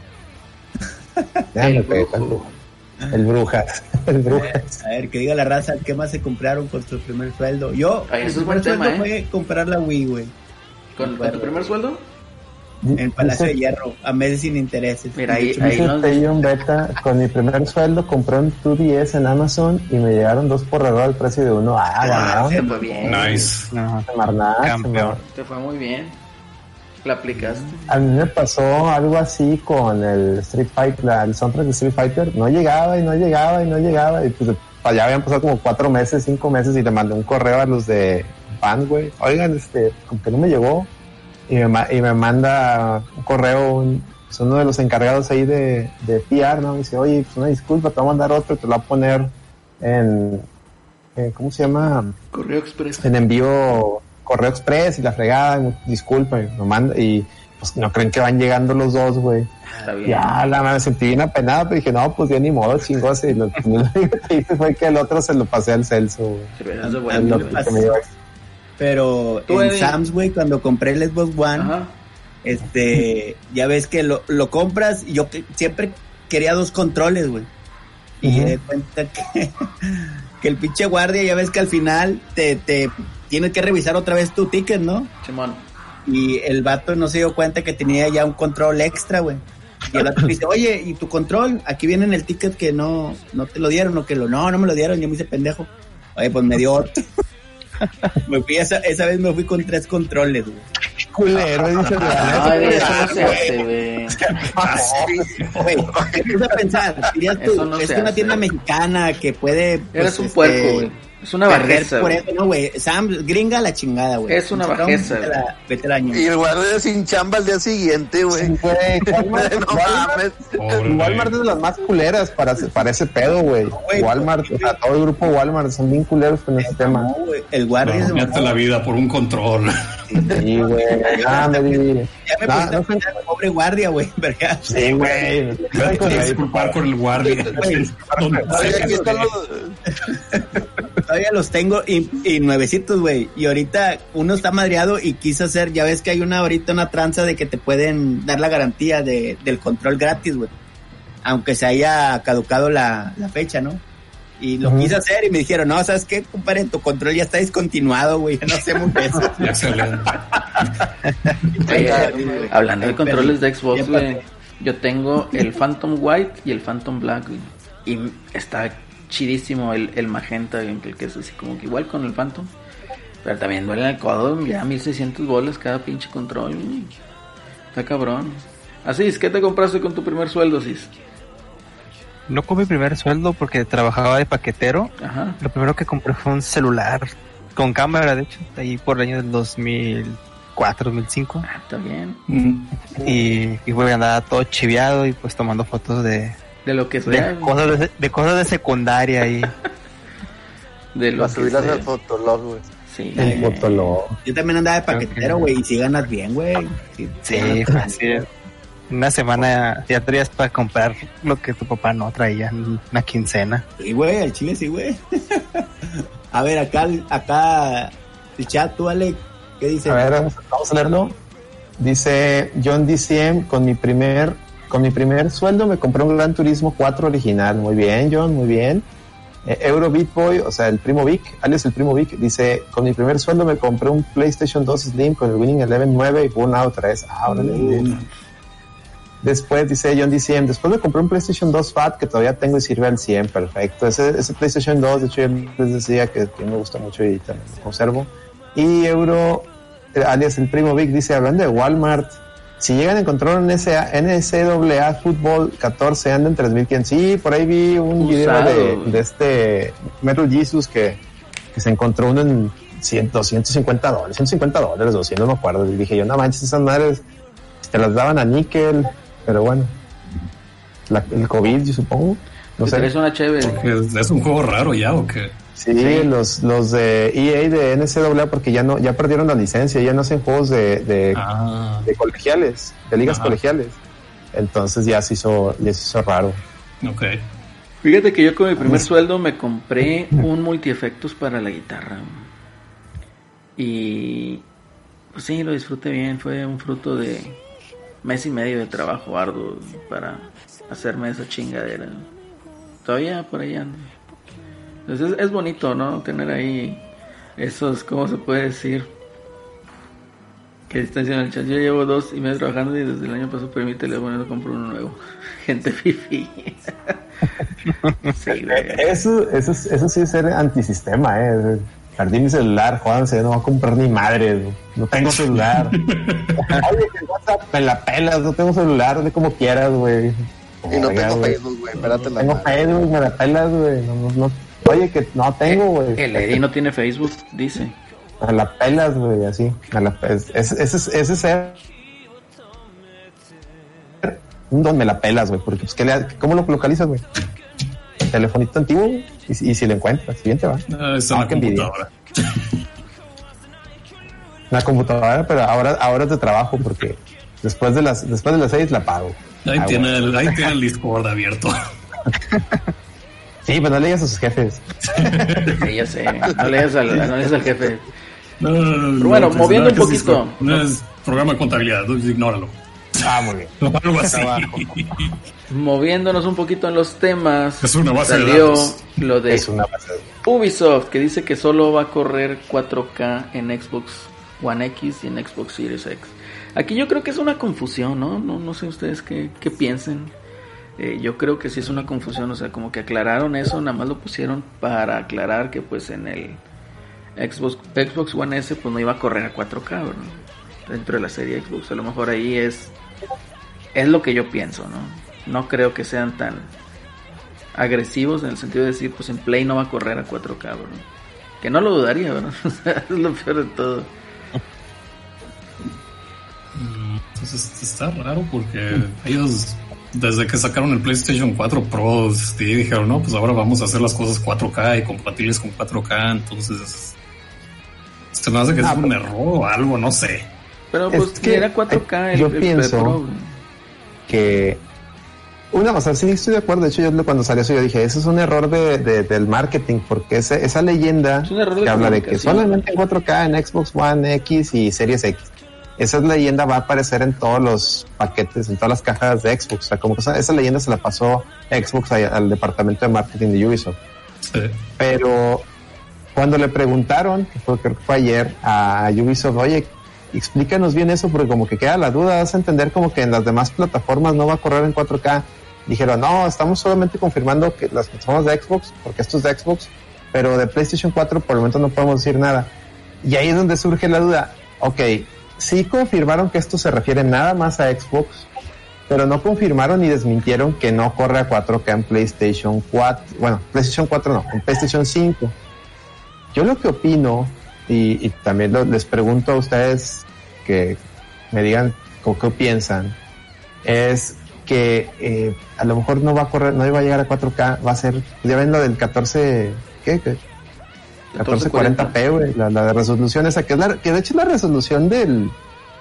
S1: güey? El Brujas.
S4: A ver, que diga la raza, ¿qué más se compraron con su primer sueldo? Yo,
S2: el primer sueldo
S4: fue comprar la Wii, güey.
S2: ¿Con tu primer sueldo?
S4: En Palacio de Hierro, a meses sin intereses.
S2: Mira, ahí
S1: un beta, con mi primer sueldo compré un 2DS en Amazon y me llegaron 2 por error al precio de uno.
S2: Se fue bien.
S6: Nice.
S3: Campeón.
S2: Te fue muy bien. La aplicaste.
S1: A mí me pasó algo así con el Street Fighter, el soundtrack de Street Fighter. No llegaba. Y pues ya habían pasado como 4 meses, 5 meses y le mandé un correo a los de Band, güey. Oigan, como que no me llegó. Y me manda un correo uno de los encargados ahí de PR, ¿no? Me dice, oye, pues una disculpa, te voy a mandar otro, te lo voy a poner en ¿cómo se llama?
S2: Correo Express.
S1: En envío Correo Express y la fregada, disculpa, me manda, y pues no creen que van llegando los dos, güey.
S2: Está bien.
S1: Ya, me sentí bien apenado, pero dije, no, pues ya ni modo, chingos, y lo que hice fue que el otro se lo pasé al Celso, güey.
S4: pero en Sam's, güey, cuando compré el Xbox One, ajá, ya ves que lo compras y yo siempre quería 2 controles, güey. Y me di cuenta que el pinche guardia, ya ves que al final te tienes que revisar otra vez tu ticket, ¿no?
S2: Simón.
S4: Y el vato no se dio cuenta que tenía ya un control extra, güey. Y el vato dice, oye, ¿y tu control? Aquí viene en el ticket que no te lo dieron, o que no me lo dieron, yo me hice pendejo. Oye, pues me dio otro. Esa vez me fui con 3 controles, güey.
S1: Culero, dice
S2: eso no se hace, güey.
S4: Güey, empieza a pensar, dirías tú, no es una tienda mexicana que puede...
S2: Pues, eres un puerco, güey. Es una bajeza.
S4: Por eso, no, güey. Sam, gringa la chingada, güey.
S2: Es una bajeza.
S4: Vete el año.
S5: Y el guardia sin chamba al día siguiente, güey.
S1: Sí, Walmart es de las más culeras para ese pedo, güey. Walmart, o sea, todo el grupo Walmart son bien culeros con ese tema.
S4: No, güey. El guardia
S6: es... Mete la vida por un control.
S1: Sí, güey.
S4: Ya me pusiste a pensar el pobre guardia, güey.
S1: Sí, güey.
S6: Te voy a disculpar con el guardia.
S4: Todavía los tengo y nuevecitos, güey. Y ahorita uno está madreado y quiso hacer, ya ves que hay ahorita una tranza de que te pueden dar la garantía del control gratis, güey. Aunque se haya caducado la fecha, ¿no? Y lo quise hacer y me dijeron, no, ¿sabes qué, compadre? Tu control ya está descontinuado, güey. No hacemos eso.
S6: Excelente.
S2: Hablando de controles de Xbox, güey. Yo tengo el Phantom White y el Phantom Black, güey. Y está chidísimo el magenta, el que es así como que igual con el Phantom, pero también duele el codo, ya 1600 bolas cada pinche control, está cabrón. Así, ¿qué te compraste con tu primer sueldo, Cis?
S3: No con mi primer sueldo porque trabajaba de paquetero.
S2: Ajá.
S3: Lo primero que compré fue un celular con cámara, de hecho, ahí por el año del 2004, 2005.
S2: Ah, está bien.
S3: Y güey, andaba todo chiviado y pues tomando fotos de
S2: lo que sea,
S3: de cosas de secundaria y
S2: de lo
S5: que subirlas al Fotolog, güey.
S2: Sí,
S1: el Fotolog.
S4: Yo también andaba de paquetero, güey, y si ganas bien, güey.
S3: Sí, fácil. Una semana ya traías para comprar lo que tu papá no traía, una quincena.
S4: Sí, güey, al chile sí, güey. A ver, acá el chat, tú, Ale, ¿qué dice?
S1: A ver, vamos a leerlo. Dice John DCM, con mi primer sueldo me compré un Gran Turismo 4 original. Muy bien, John, muy bien. Euro Beat Boy, o sea, el primo Vic, alias el primo Vic, dice, con mi primer sueldo me compré un PlayStation 2 Slim con el Winning Eleven 9 y Burnout 3. Órale. Después dice John DCM, después me compré un PlayStation 2 Fat que todavía tengo y sirve al 100, perfecto. Ese PlayStation 2, de hecho, yo les decía que me gusta mucho y también lo conservo. Y Euro, alias el primo Vic, dice, hablando de Walmart, si llegan a encontrar un NCAA Fútbol 14, anda en 3,500. Sí, por ahí vi un video de este Metal Jesus que se encontró uno en $150, $200, 200, no me acuerdo. Y dije yo, no manches, esas madres te las daban a níquel, pero bueno, el COVID, yo supongo. No sé.
S2: Es una chévere.
S6: ¿Es un juego raro ya o qué?
S1: Sí, los de EA de NCAA, porque ya perdieron la licencia, ya no hacen juegos de colegiales, de ligas colegiales. Entonces ya se hizo raro.
S6: Okay.
S2: Fíjate que yo con mi primer sueldo me compré un multiefectos para la guitarra. Y pues sí, lo disfruté bien, fue un fruto de mes y medio de trabajo arduo para hacerme esa chingadera. Todavía por ahí ando. Entonces es bonito, ¿no? Tener ahí esos, ¿cómo se puede decir? Que está diciendo en el chat, yo llevo 2 meses trabajando y desde el año pasado por mi teléfono no compro uno nuevo. Gente fifi.
S1: Sí, eso sí es ser antisistema, Perdí mi celular, jódanse, yo no voy a comprar ni madre, no tengo celular. Oye, que WhatsApp me la pelas, no tengo celular, de como quieras, güey.
S5: Y no tengo Facebook, güey, espérate la
S1: tengo Facebook, me la pelas, güey. No, oye, que no tengo, güey.
S2: El Eddie no tiene Facebook, dice.
S1: Me la pelas, güey, así. Ese es ser un don, me la pelas, güey, porque pues, ¿cómo lo localizas, güey? Telefonito antiguo, güey, y si lo encuentras, siguiente va.
S6: Es una computadora.
S1: Una computadora, pero ahora es de trabajo, porque después de las 6 la pago.
S6: Ahí tiene el Discord abierto.
S1: Sí, pues no le digas a sus jefes.
S2: Sí, ya sé. No le digas al jefe. Pero bueno, moviendo un poquito.
S6: No es programa de contabilidad, ignóralo.
S1: Muy bien.
S6: Algo así.
S2: Moviéndonos un poquito en los temas.
S6: Es una base
S2: salió
S6: de datos.
S2: Lo de Ubisoft, que dice que solo va a correr 4K en Xbox One X y en Xbox Series X. Aquí yo creo que es una confusión, ¿no? No sé ustedes qué piensen. Yo creo que sí es una confusión, o sea, como que aclararon eso, nada más lo pusieron para aclarar que pues en el Xbox One S pues no iba a correr a 4K, ¿verdad? Dentro de la serie Xbox, a lo mejor ahí es lo que yo pienso, ¿no? No creo que sean tan agresivos en el sentido de decir, pues en Play no va a correr a 4K, ¿verdad? Que no lo dudaría, ¿verdad? O sea, es lo peor de todo.
S6: Entonces está raro porque ellos, desde que sacaron el PlayStation 4 Pro, dijeron, no, pues ahora vamos a hacer las cosas 4K y compatibles con 4K, entonces se me hace que es un error o algo, no sé.
S2: Pero pues que era 4K
S1: yo pienso Pro, que o sea, sí estoy de acuerdo. De hecho, yo cuando salió eso yo dije, eso es un error del marketing, porque esa leyenda que habla de que solamente en 4K en Xbox One X y Series X, esa leyenda va a aparecer en todos los paquetes, en todas las cajas de Xbox. O sea, como que esa leyenda se la pasó Xbox al departamento de marketing de Ubisoft. Sí. Pero cuando le preguntaron, creo que fue ayer, a Ubisoft, oye, explícanos bien eso, porque como que queda la duda, vas a entender como que en las demás plataformas no va a correr en 4K. Dijeron, no, estamos solamente confirmando que las plataformas de Xbox, porque esto es de Xbox, pero de PlayStation 4 por el momento no podemos decir nada. Y ahí es donde surge la duda. Ok, sí confirmaron que esto se refiere nada más a Xbox, pero no confirmaron ni desmintieron que no corre a 4K en PlayStation 4. Bueno, PlayStation 4 no, en PlayStation 5. Yo lo que opino, y también les pregunto a ustedes que me digan qué piensan, es que a lo mejor no va a correr, no iba a llegar a 4K, va a ser, ya ven lo del 14, ¿qué? 1440p, güey, la de resolución esa, que de hecho es la resolución del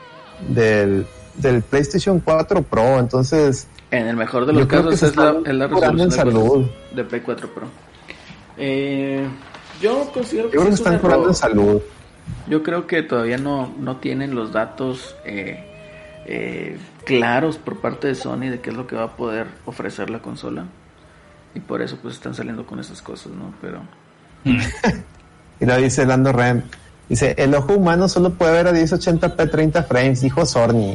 S1: PlayStation 4 Pro, entonces...
S2: En el mejor de los casos es la resolución de Play 4 Pro. Yo considero que
S1: yo creo que están curando en salud.
S2: Yo creo que todavía no tienen los datos claros por parte de Sony de qué es lo que va a poder ofrecer la consola, y por eso pues están saliendo con esas cosas, ¿no? Pero
S1: y lo dice Lando Rem, dice, el ojo humano solo puede ver a 1080p 30 frames, dijo Sony.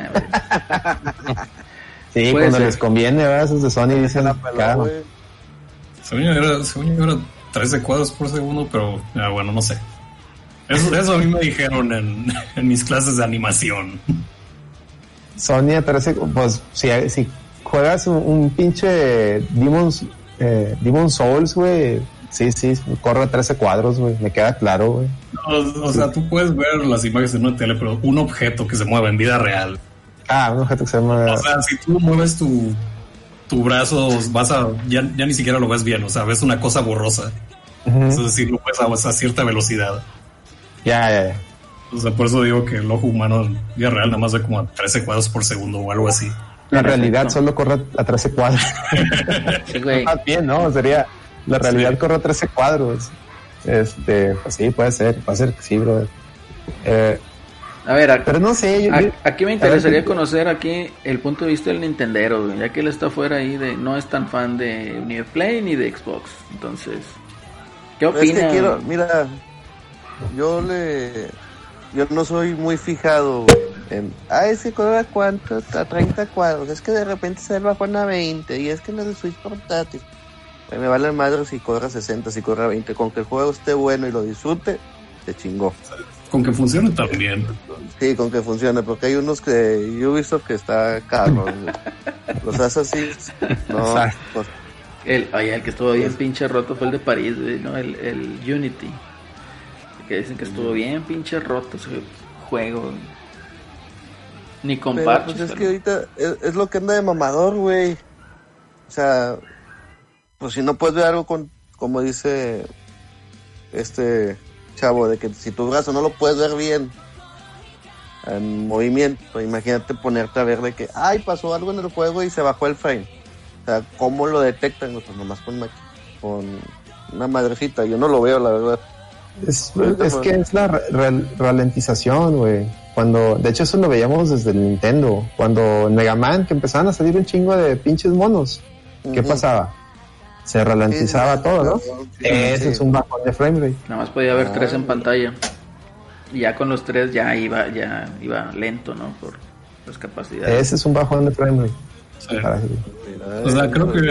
S1: Sí, puede cuando ser. Les conviene, ¿verdad? Esos de Sony dicen la pelada.
S6: Según yo era 13 cuadros por segundo, pero bueno, no sé. Eso a mí me dijeron en mis clases de animación.
S1: Sony a 13, pues si juegas un pinche Demon Souls, güey, sí, corre a 13 cuadros, güey, me queda claro, güey.
S6: O sea, tú puedes ver las imágenes en una tele, pero un objeto que se mueve en vida real.
S1: Un objeto que se mueve.
S6: O sea, si tú mueves tu brazo, ya ni siquiera lo ves bien, o sea, ves una cosa borrosa. Uh-huh. Es decir, lo puedes a cierta velocidad.
S1: Ya.
S6: O sea, por eso digo que el ojo humano en vida real nada más ve como a 13 cuadros por segundo o algo así.
S1: La realidad solo corre a 13 cuadros.
S2: Sí, güey.
S1: Más bien, ¿no? Sería, la realidad corre a 13 cuadros. Pues sí, puede ser que sí, brother.
S2: A ver,
S1: pero no sé.
S2: Aquí me interesaría conocer aquí el punto de vista del Nintendero, güey, ya que él está fuera ahí no es tan fan de ni de Play ni de Xbox. Entonces, ¿qué opina?
S5: Es que mira, yo no soy muy fijado en, es que corre a cuánto, a 30 cuadros, es que de repente se bajó a 20, y es que en el Switch portátil, me vale madre si corre a 60, si corre a 20, con que el juego esté bueno y lo disfrute, se chingó.
S6: Con que funcione también.
S5: Sí, con que funcione, porque hay unos que Ubisoft que está caro, los Assassin's, no, pues,
S2: el que estuvo bien pinche roto fue el de París, ¿no? El Unity, que dicen que estuvo bien pinche roto ese juego, ni con parches.
S5: Pues es que ahorita es lo que anda de mamador, güey. O sea, pues si no puedes ver algo como dice chavo, de que si tu brazo no lo puedes ver bien en movimiento, imagínate ponerte a ver de que pasó algo en el juego y se bajó el frame. O sea, ¿cómo lo detectan? Pues nomás con una madrecita, yo no lo veo, la verdad.
S1: Es que es la ralentización, güey. De hecho, eso lo veíamos desde el Nintendo. Cuando en Mega Man, que empezaban a salir un chingo de pinches monos, ¿qué pasaba? Se ralentizaba todo, ¿no? Ese es un bajón de frame rate.
S2: Nada más podía haber 3 en pantalla. Y ya con los 3 ya iba lento, ¿no? Por las capacidades.
S1: Ese es un bajón de frame rate.
S6: Sí. O sea, creo que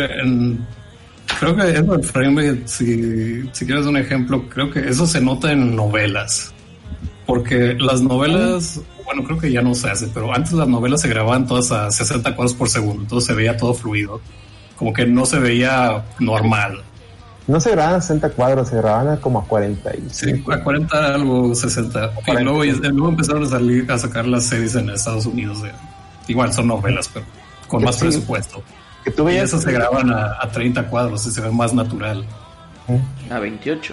S6: eso del frame rate, si quieres un ejemplo, creo que eso se nota en novelas. Porque las novelas, bueno, creo que ya no se hace, pero antes las novelas se grababan todas a 60 cuadros por segundo, entonces se veía todo fluido. Como que no se veía normal.
S1: No se grababan a 60 cuadros, se grababan como a 45.
S6: Sí, a 40 algo, 60. Y luego empezaron a sacar las series en Estados Unidos. Igual son novelas, pero con más presupuesto.
S1: Que tú veías,
S6: y esas se graban a 30 cuadros y se ve más natural.
S2: A 28.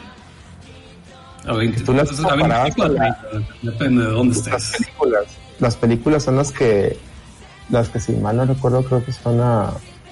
S1: A 20. Tú las comparabas con
S6: depende de dónde estés.
S1: Las películas son las que si mal no recuerdo, creo que son a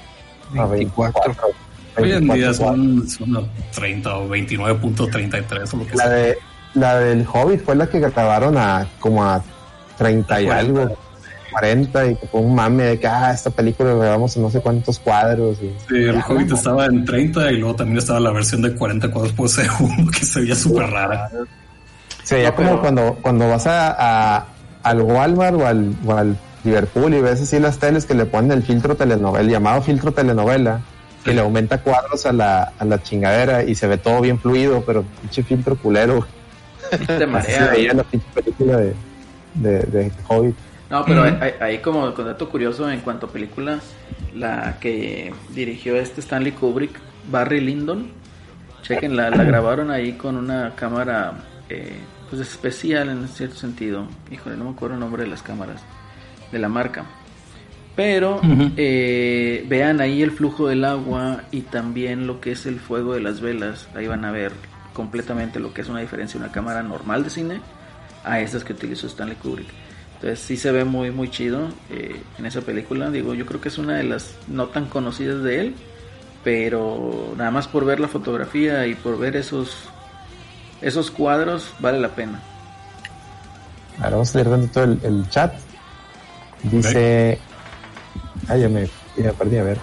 S1: 24.
S6: Hoy en día son a 30 o 29.33 o lo que sea.
S1: La del Hobbit fue la que grabaron a como a 30 y algo, 40, y fue un mame de que esta película grabamos en no sé cuántos cuadros.
S6: Sí, el Hobbit estaba en 30 y luego también estaba la versión de 40 cuadros por segundo, que se veía súper rara.
S1: Se veía como cuando vas al Walmart o al Liverpool y ves así las teles que le ponen el filtro telenovela, el llamado filtro telenovela, que le aumenta cuadros a la chingadera y se ve todo bien fluido, pero pinche filtro culero.
S2: Te marea.
S1: Se veía la pinche película de Hobbit.
S2: No, pero ahí como con dato curioso en cuanto a película, la que dirigió Stanley Kubrick, Barry Lyndon, chequen, la grabaron ahí con una cámara pues especial en cierto sentido. Híjole, no me acuerdo el nombre de las cámaras de la marca, pero vean ahí el flujo del agua y también lo que es el fuego de las velas. Ahí van a ver completamente lo que es una diferencia de una cámara normal de cine a esas que utilizó Stanley Kubrick. Entonces sí se ve muy muy chido en esa película. Digo, yo creo que es una de las no tan conocidas de él, pero nada más por ver la fotografía y por ver esos cuadros vale la pena.
S1: Ahora vamos a leer todo el chat. Dice... ya me perdí, a ver.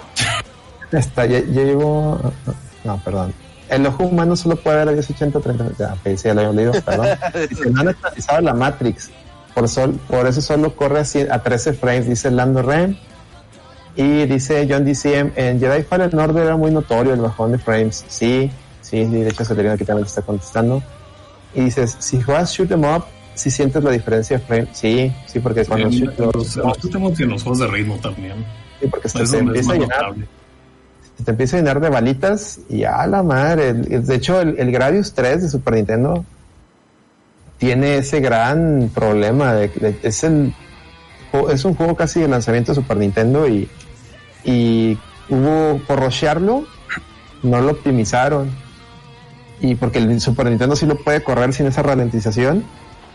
S1: Ya llevo... No, perdón. El ojo humano solo puede ver a 1080, 30... Ya lo habíamos leído, perdón. Dice, no han actualizado la Matrix. Por eso solo corre a 13 frames, dice Lando Rem. Y dice John DCM, en Jedi Fallen Order era muy notorio el bajón de frames. Sí, de hecho Celerino aquí también está contestando. Y dices, si juegas Shoot 'em Up, si sientes la diferencia de frame, sí, porque cuando
S6: tú tenemos que los juegos de ritmo también.
S1: Sí, porque se te empieza a llenar. Se te empieza a llenar de balitas y a la madre. De hecho, el Gradius 3 de Super Nintendo tiene ese gran problema es un juego casi de lanzamiento de Super Nintendo y hubo por rushearlo, no lo optimizaron. Y porque el Super Nintendo sí lo puede correr sin esa ralentización.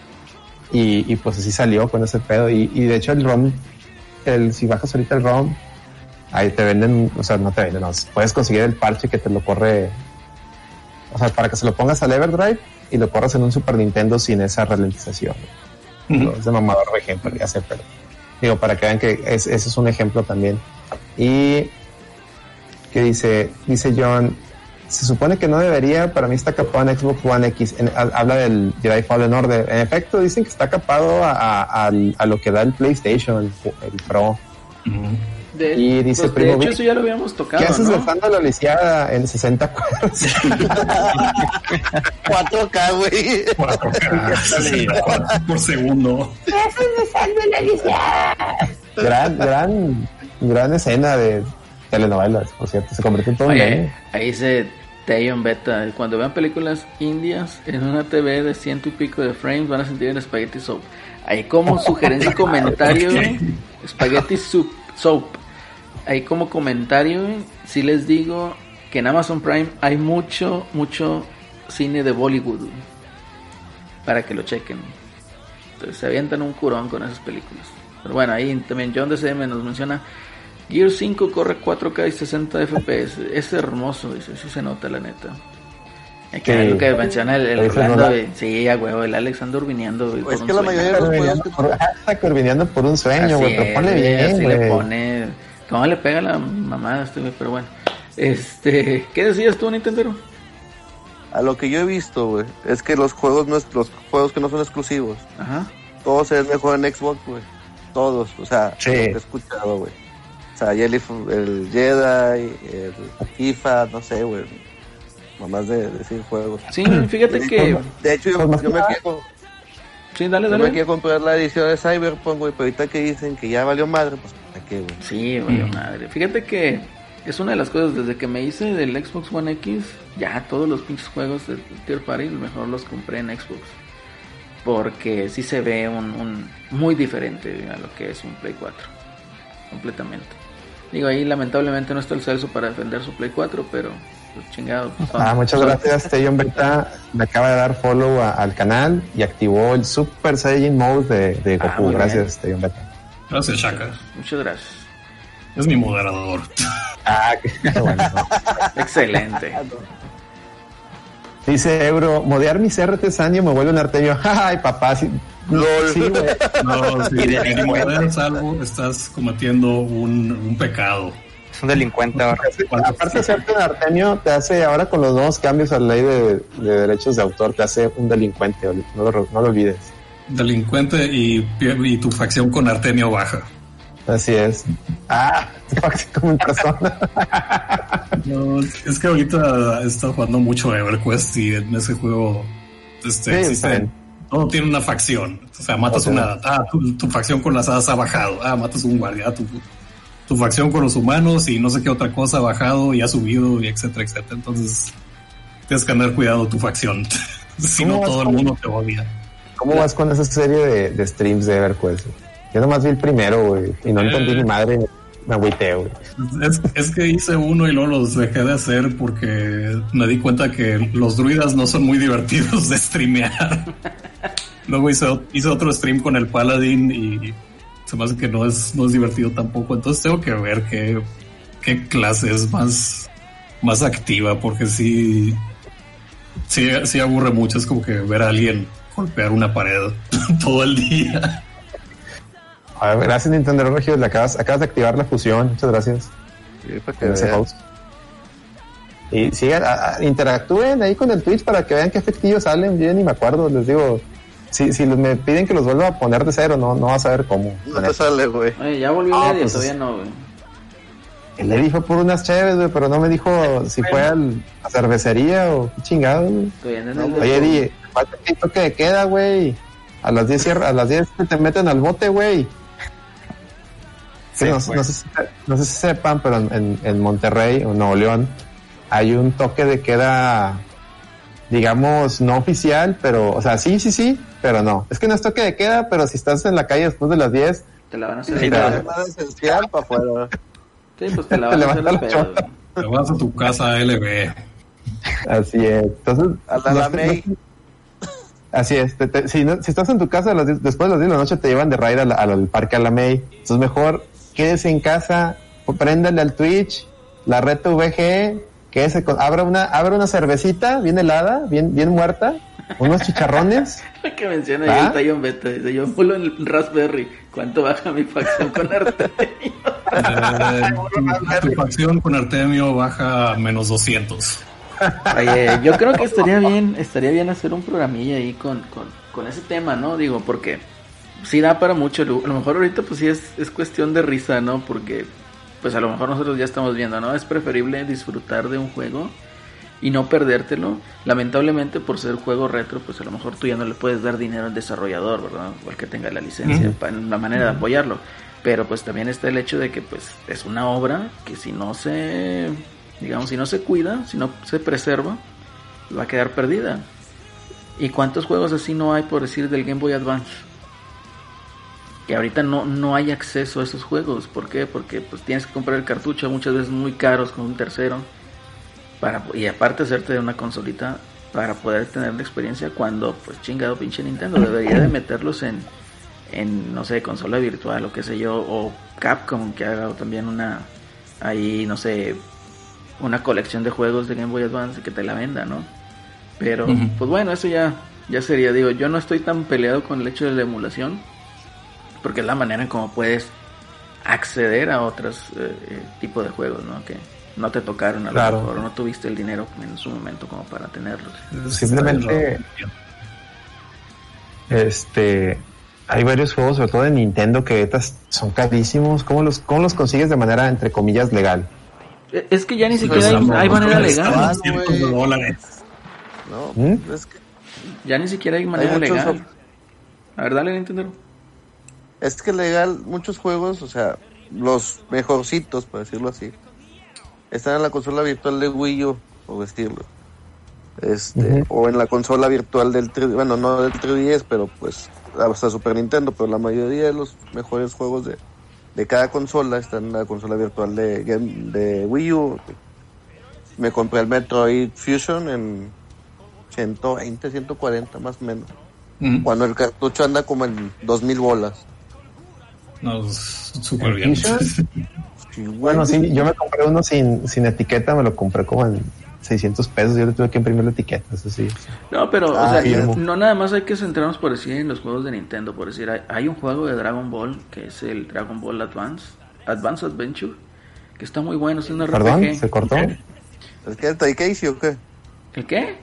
S1: Y pues así salió con ese pedo. Y de hecho el ROM, si bajas ahorita el ROM, ahí te venden, o sea, no te venden, no, puedes conseguir el parche que te lo corre, o sea, para que se lo pongas al Everdrive y lo corras en un Super Nintendo sin esa ralentización. No, es de mamador de ejemplo, ya sé, pero digo, para que vean que ese es un ejemplo también. Y que dice John, se supone que no debería, para mí está capado en Xbox One X. Habla del Jedi Fallen Order. En efecto, dicen que está capado a lo que da el PlayStation, el Pro.
S2: Y dice, pues, de hecho, eso ya lo habíamos tocado.
S1: ¿Qué haces dejando la lisiada en 60 cuadros?
S5: 4K, güey.
S6: 4K por segundo.
S1: ¿Qué haces dejando la lisiada? Gran escena de telenovelas, por cierto, se convirtió en todo.
S2: Oye, ahí dice Tayon Beta, cuando vean películas indias en una TV de 100 y pico de frames van a sentir el Spaghetti Soap. Ahí como sugerencia y comentario, Spaghetti Soap. Ahí como comentario, sí les digo que en Amazon Prime hay mucho cine de Bollywood, para que lo chequen. Entonces se avientan un curón con esas películas. Pero bueno, ahí también John DCM nos menciona Gear 5 corre 4K y 60 FPS. Es hermoso, dice, sí se nota la neta. Que es lo que menciona el Rolando, sí, a huevo, el Alex anda urbineando.
S5: Es que la mayoría de los juegos
S1: está urbineando por un sueño, güey, pero ponle bien,
S2: güey.
S1: Le
S2: pone, ¿cómo le pega la mamada güey? Pero bueno, ¿qué decías tú, Nintendero?
S5: A lo que yo he visto, güey, es que los juegos que no son exclusivos,
S2: ajá,
S5: todos se ven mejor en Xbox, güey. Todos, o sea,
S1: sí.
S5: Lo que he escuchado, güey. O sea, el Jedi, el FIFA, no sé, güey. Mamás de decir juegos.
S2: Sí, fíjate que...
S5: De hecho, yo me quiero...
S2: Sí, dale.
S5: Yo me quiero comprar la edición de Cyberpunk, güey, pero ahorita que dicen que ya valió madre, pues ¿para qué, güey?
S2: Sí, valió madre. Fíjate que es una de las cosas, desde que me hice del Xbox One X, ya todos los pinches juegos del Tier Party, mejor los compré en Xbox. Porque sí se ve un muy diferente a lo que es un Play 4. Completamente. Digo, ahí lamentablemente no está el Celso para defender su Play 4, pero pues chingado.
S1: Muchas gracias, Teyon Beta. Me acaba de dar follow al canal y activó el Super Saiyan Mode de Goku. Gracias, Teyon Beta.
S6: Gracias, Shaka.
S2: Muchas gracias.
S6: Es mi moderador.
S1: Qué bueno.
S2: Excelente.
S1: Dice Euro, modear mis RTs año me vuelve un Artemio. Ay, papá, sí.
S5: LOL.
S1: Sí, güey.
S6: No, si modeas algo, estás cometiendo un pecado.
S3: Es un delincuente ahora.
S1: Aparte de hacerte un Artemio, te hace, ahora con los nuevos cambios a la ley de derechos de autor, te hace un delincuente, no lo olvides.
S6: Delincuente y tu facción con Artemio baja.
S1: Así es. Tu facción como en persona.
S6: No, es que ahorita he estado jugando mucho EverQuest y en ese juego existe... Todo tiene una facción. O sea, matas una... tu facción con las hadas ha bajado. Matas un guardia. Tu facción con los humanos y no sé qué otra cosa ha bajado y ha subido y etcétera, etcétera. Entonces, tienes que andar cuidado tu facción. Si no, todo el mundo te odia.
S1: ¿Cómo vas con esa serie de streams de EverQuest? Yo nomás vi el primero, güey, y no entendí ni madre, me agüité, güey.
S6: Es que hice uno y luego los dejé de hacer porque me di cuenta que los druidas no son muy divertidos de streamear. Luego hice otro stream con el Paladin y se me hace que no es divertido tampoco. Entonces tengo que ver qué clase es más activa, porque sí aburre mucho. Es como que ver a alguien golpear una pared todo el día.
S1: A ver, gracias, Nintendo Regio, acabas de activar la fusión, muchas gracias.
S5: Sí, para que vean.
S1: Y sigan, interactúen ahí con el Twitch para que vean qué efectivos salen. Yo ni me acuerdo, les digo, si me piden que los vuelva a poner de cero, no vas a ver cómo.
S5: No te sale, güey.
S2: Ya volvió Lady, pues, todavía no, güey.
S1: El Lady fue por unas chéves, güey, pero no me dijo si fue a la cervecería o qué chingado, güey. Oye, Eddie, falta que toque de queda, güey. A las 10 te meten al bote, güey. Sí, no sé si sepan, pero en Monterrey o Nuevo León hay un toque de queda, digamos, no oficial, pero, o sea, sí, pero no. Es que no es toque de queda, pero si estás en la calle después de las 10...
S2: Te la van a hacer
S5: esencial para afuera.
S2: Sí, pues te la van a hacer el pedo.
S6: Te vas a tu casa LB.
S1: Así es. Entonces...
S5: A la May.
S1: Así es, si estás en tu casa después de las 10 de la noche te llevan de raid al parque Alamey. Entonces mejor quédese en casa, préndale al Twitch, la red VG, quédese abra una cervecita bien helada, bien muerta, unos chicharrones.
S2: Que menciona ahí el Tayon Beta, dice, yo vuelo en el Raspberry, ¿cuánto baja mi facción con Artemio?
S6: Tu facción con Artemio baja a menos 200.
S2: Oye, yo creo que estaría bien hacer un programilla ahí con ese tema, ¿no? Digo, porque sí da para mucho. A lo mejor ahorita pues sí es cuestión de risa, ¿no? Porque pues a lo mejor nosotros ya estamos viendo, ¿no? Es preferible disfrutar de un juego y no perdértelo. Lamentablemente por ser juego retro, pues a lo mejor tú ya no le puedes dar dinero al desarrollador, ¿verdad? O al que tenga la licencia, la manera de apoyarlo. Pero pues también está el hecho de que pues es una obra que si no se cuida, si no se preserva, va a quedar perdida. ¿Y cuántos juegos así no hay, por decir, del Game Boy Advance? Que ahorita no hay acceso a esos juegos. ¿Por qué? Porque pues tienes que comprar el cartucho, muchas veces muy caros con un tercero, y aparte hacerte de una consolita para poder tener la experiencia, cuando pues chingado pinche Nintendo debería de meterlos en no sé, consola virtual o qué sé yo, o Capcom que haga también una colección de juegos de Game Boy Advance y que te la venda, ¿no? Pero, pues bueno, eso ya sería, digo, yo no estoy tan peleado con el hecho de la emulación, porque es la manera en cómo puedes acceder a otros tipos de juegos, ¿no? Que no te tocaron a lo mejor, o no tuviste el dinero en su momento como para tenerlos.
S1: Simplemente, hay varios juegos, sobre todo de Nintendo, que son carísimos. ¿Cómo los consigues de manera, entre comillas, legal?
S2: Es que ya ni siquiera hay manera legal.
S5: No, es que
S2: ya ni siquiera hay manera legal. A ver, dale, Nintendo.
S5: Es que legal, muchos juegos, o sea, los mejorcitos, por decirlo así, están en la consola virtual de Wii U, por decirlo. O en la consola virtual del 3D, bueno, no del 3DS, pero pues hasta Super Nintendo, pero la mayoría de los mejores juegos de cada consola están en la consola virtual de Wii U. Me compré el Metroid Fusion en 120, 140 más o menos. Cuando el cartucho anda como en 2000 bolas.
S6: No, súper bien.
S1: Sí, bueno, sí, yo me compré uno sin etiqueta, me lo compré como en 600 pesos, yo le tuve que imprimir la etiqueta, eso sí.
S2: No, pero, o sea, no nada más hay que centrarnos por decir en los juegos de Nintendo, por decir, hay un juego de Dragon Ball, que es el Dragon Ball Advance Adventure, que está muy bueno, es un RPG.
S1: ¿Perdón? ¿Se cortó?
S5: ¿Es que el Taikeishi o qué?
S2: ¿El qué?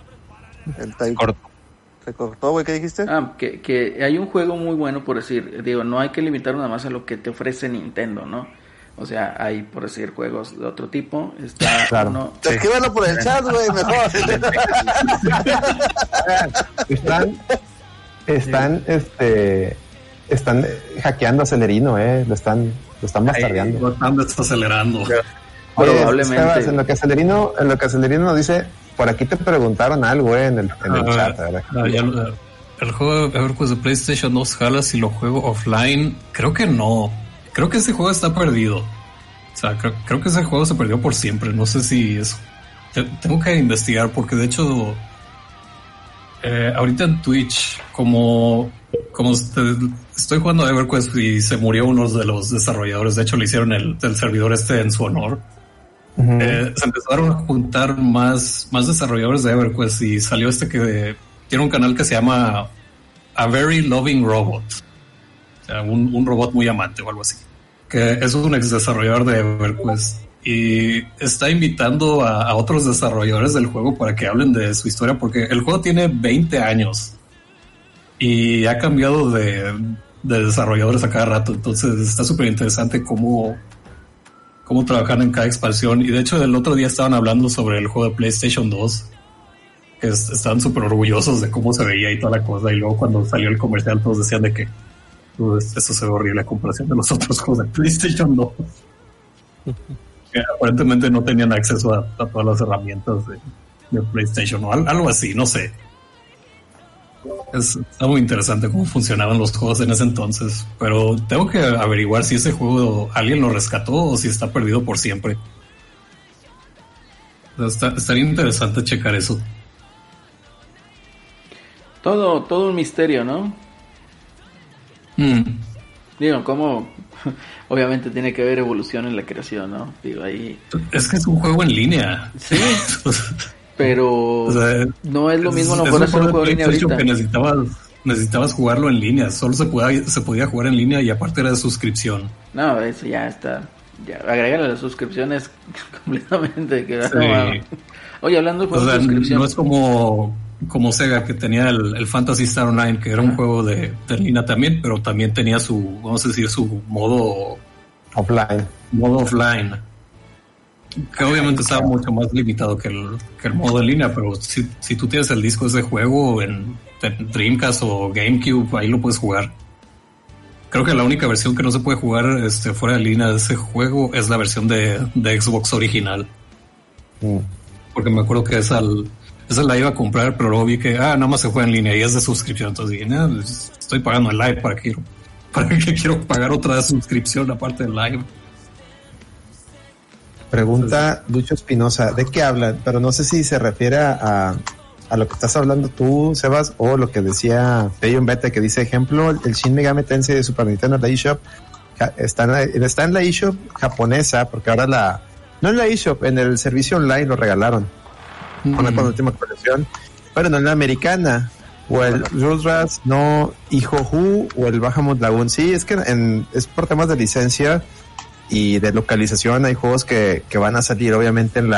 S5: ¿Se cortó, güey? ¿Qué dijiste?
S2: Que hay un juego muy bueno, por decir, digo, no hay que limitar nada más a lo que te ofrece Nintendo, ¿no? O sea, hay, por decir, juegos de otro tipo. Está
S1: claro.
S2: uno...
S5: Escríbelo por el chat, güey, mejor.
S1: Están hackeando a Celerino, lo están bastardeando.
S6: Lo están desacelerando.
S2: Probablemente.
S1: En lo que Celerino nos dice, por aquí te preguntaron algo, en el chat, ¿verdad?
S6: El juego de EverQuest de PlayStation 2 jala si lo juego offline. Creo que no. Creo que ese juego está perdido. O sea, creo que ese juego se perdió por siempre. No sé si es... Tengo que investigar porque de hecho... ahorita en Twitch, como estoy jugando a EverQuest y se murió uno de los desarrolladores. De hecho, le hicieron el servidor en su honor. Se empezaron a juntar más desarrolladores de EverQuest y salió que tiene un canal que se llama A Very Loving Robot. O sea, un robot muy amante o algo así. Que es un ex desarrollador de EverQuest y está invitando a otros desarrolladores del juego para que hablen de su historia, porque el juego tiene 20 años y ha cambiado de desarrolladores a cada rato. Entonces está súper interesante cómo trabajan en cada expansión. Y de hecho el otro día estaban hablando sobre el juego de PlayStation 2, que estaban súper orgullosos de cómo se veía y toda la cosa, y luego cuando salió el comercial todos decían de que eso se ve horrible a comparación de los otros juegos de PlayStation 2. Que aparentemente no tenían acceso a todas las herramientas de PlayStation o algo así, no sé. Está muy interesante cómo funcionaban los juegos en ese entonces, pero tengo que averiguar si ese juego alguien lo rescató o si está perdido por siempre. Estaría interesante checar eso.
S2: Todo un misterio, ¿no? Digo, como obviamente tiene que haber evolución en la creación, ¿no? Digo, ahí...
S6: Es que es un juego en línea.
S2: Sí, pero o sea, no es lo mismo a lo mejor hacer un juego en línea ahorita.
S6: Que necesitabas jugarlo en línea. Solo se podía jugar en línea y aparte era de suscripción.
S2: No, eso ya está. Ya, agrégale las suscripciones completamente.
S6: Sí.
S2: Oye, hablando de juegos de suscripción.
S6: No es como Sega, que tenía el Phantasy Star Online, que era un juego de línea también, pero también tenía su modo offline, que obviamente estaba mucho más limitado que el modo en línea, pero si tú tienes el disco de ese juego en Dreamcast o GameCube, ahí lo puedes jugar. Creo que la única versión que no se puede jugar fuera de línea de ese juego es la versión de Xbox original. Porque me acuerdo que esa la iba a comprar, pero luego vi que nada más se juega en línea y es de suscripción. Entonces dije, estoy pagando el live, ¿para qué quiero pagar otra suscripción aparte del live?
S1: Pregunta Lucho Espinosa, ¿de qué hablan? Pero no sé si se refiere a lo que estás hablando tú, Sebas, o lo que decía Peyo en Beta, que dice, ejemplo, el Shin Megami Tensei de Super Nintendo en la eShop, está en la eShop japonesa, porque ahora no en la eShop, en el servicio online lo regalaron con la última colección, pero no en la americana. O el Rudras, no, Ijohu o el Bahamut Lagoon. Sí, es que es por temas de licencia y de localización. Hay juegos que van a salir obviamente en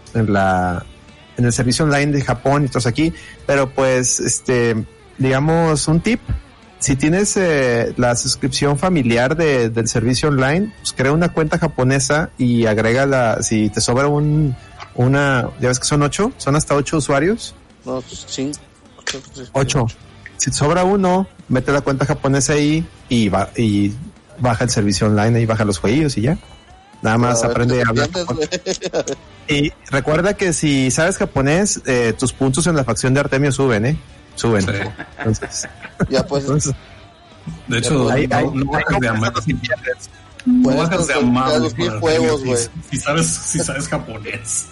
S1: el servicio online de Japón y todos aquí, pero pues digamos un tip: si tienes la suscripción familiar del servicio online, pues crea una cuenta japonesa y agrégala. Si te sobra ya ves que son 8, son hasta 8 usuarios.
S5: No, 5.
S1: 8. Si te sobra uno, mete la cuenta japonesa ahí y baja el servicio online y baja los juegos y ya. Nada más aprende a hablar. Y recuerda que si sabes japonés, tus puntos en la facción de Artemio suben, Suben. Sí. Entonces,
S5: ya pues.
S6: De hecho, no bajas de amados. No bajas de amados
S5: juegos, güey.
S6: Si sabes japonés.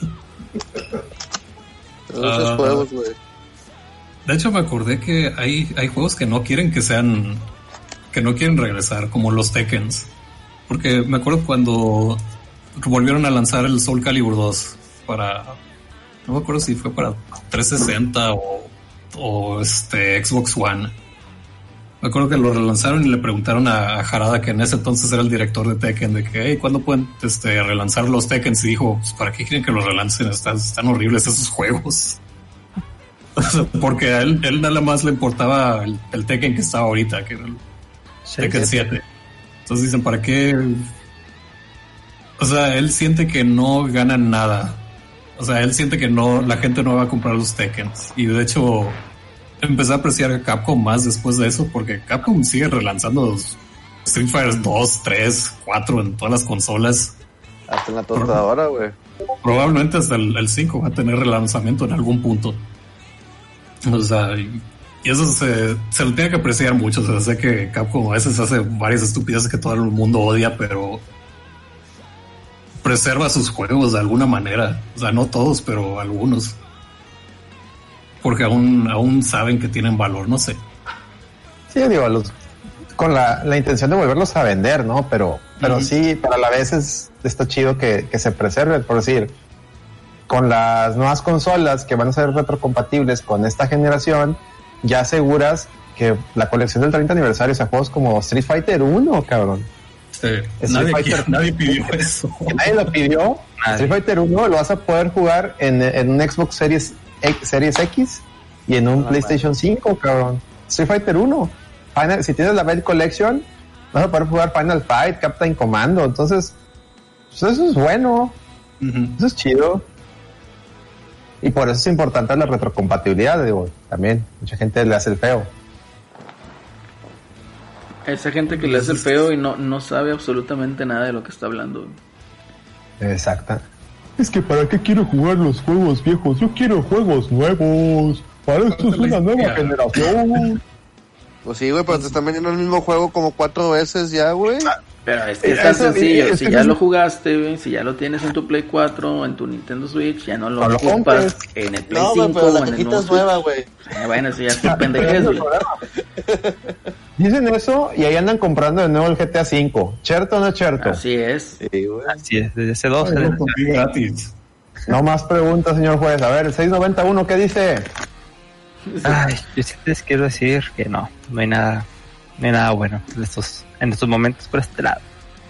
S5: Esos juegos, güey.
S6: De hecho, me acordé que hay juegos que no quieren que no quieren regresar, como los Tekkens. Porque me acuerdo cuando volvieron a lanzar el Soul Calibur 2 no me acuerdo si fue para 360 o Xbox One. Me acuerdo que lo relanzaron y le preguntaron a Harada, que en ese entonces era el director de Tekken, de que, hey, ¿cuándo pueden relanzar los Tekkens? Y dijo, pues, ¿para qué quieren que los relancen? Están horribles esos juegos. Porque a él nada más le importaba el Tekken que estaba ahorita, que era el Tekken 7. Entonces dicen, ¿para qué? O sea, él siente que no ganan nada. O sea, él siente que la gente no va a comprar los Tekkens. Y de hecho, empecé a apreciar a Capcom más después de eso, porque Capcom sigue relanzando Street Fighter 2, 3, 4 en todas las consolas.
S5: Hasta en la tostadora, güey.
S6: Probablemente hasta el 5 va a tener relanzamiento en algún punto. O sea, y eso se lo tiene que apreciar mucho. O sea, sé que Capcom a veces hace varias estupideces que todo el mundo odia, pero preserva sus juegos de alguna manera. O sea, no todos, pero algunos. Porque aún saben que tienen valor, no sé.
S1: Sí, digo, con la intención de volverlos a vender, ¿no? Pero sí, pero a la vez está chido que se preserven, por decir, con las nuevas consolas que van a ser retrocompatibles con esta generación, ya aseguras que la colección del 30 aniversario, o sea, juegos como Street Fighter 1, cabrón.
S6: Sí, nadie pidió eso.
S1: Nadie lo pidió. Street Fighter 1 lo vas a poder jugar en un Xbox Series X y en un PlayStation 5, cabrón. Street Fighter 1. Si tienes la Bell Collection, vas a poder jugar Final Fight, Captain Commando. Entonces, pues eso es bueno. Eso es chido. Y por eso es importante la retrocompatibilidad, digo, también. Mucha gente le hace el feo.
S2: Esa gente que le hace el feo y no sabe absolutamente nada de lo que está hablando.
S1: Exacto. Es que ¿para qué quiero jugar los juegos viejos? Yo quiero juegos nuevos. Para esto es una nueva generación.
S5: Pues sí, güey, pero te están vendiendo el mismo juego como 4 veces ya, güey.
S2: Pero es que es tan sencillo. Si ya lo jugaste, güey, si ya lo tienes en tu Play 4 o en tu Nintendo Switch, ya no lo ocupas en el Play 5
S5: pero la
S2: o en el
S5: cajita
S2: nuevo
S5: es nueva, güey.
S2: Bueno, si ya es tu pendejez, güey.
S1: Dicen eso y ahí andan comprando de nuevo el GTA 5. ¿Cierto o no es cierto?
S2: Así es.
S3: Sí, güey. Así es, desde ese 2
S6: gratis.
S1: No más preguntas, señor juez. A ver, el 691, ¿qué dice?
S3: Ay, yo sí les quiero decir que no hay nada bueno en estos momentos por este lado.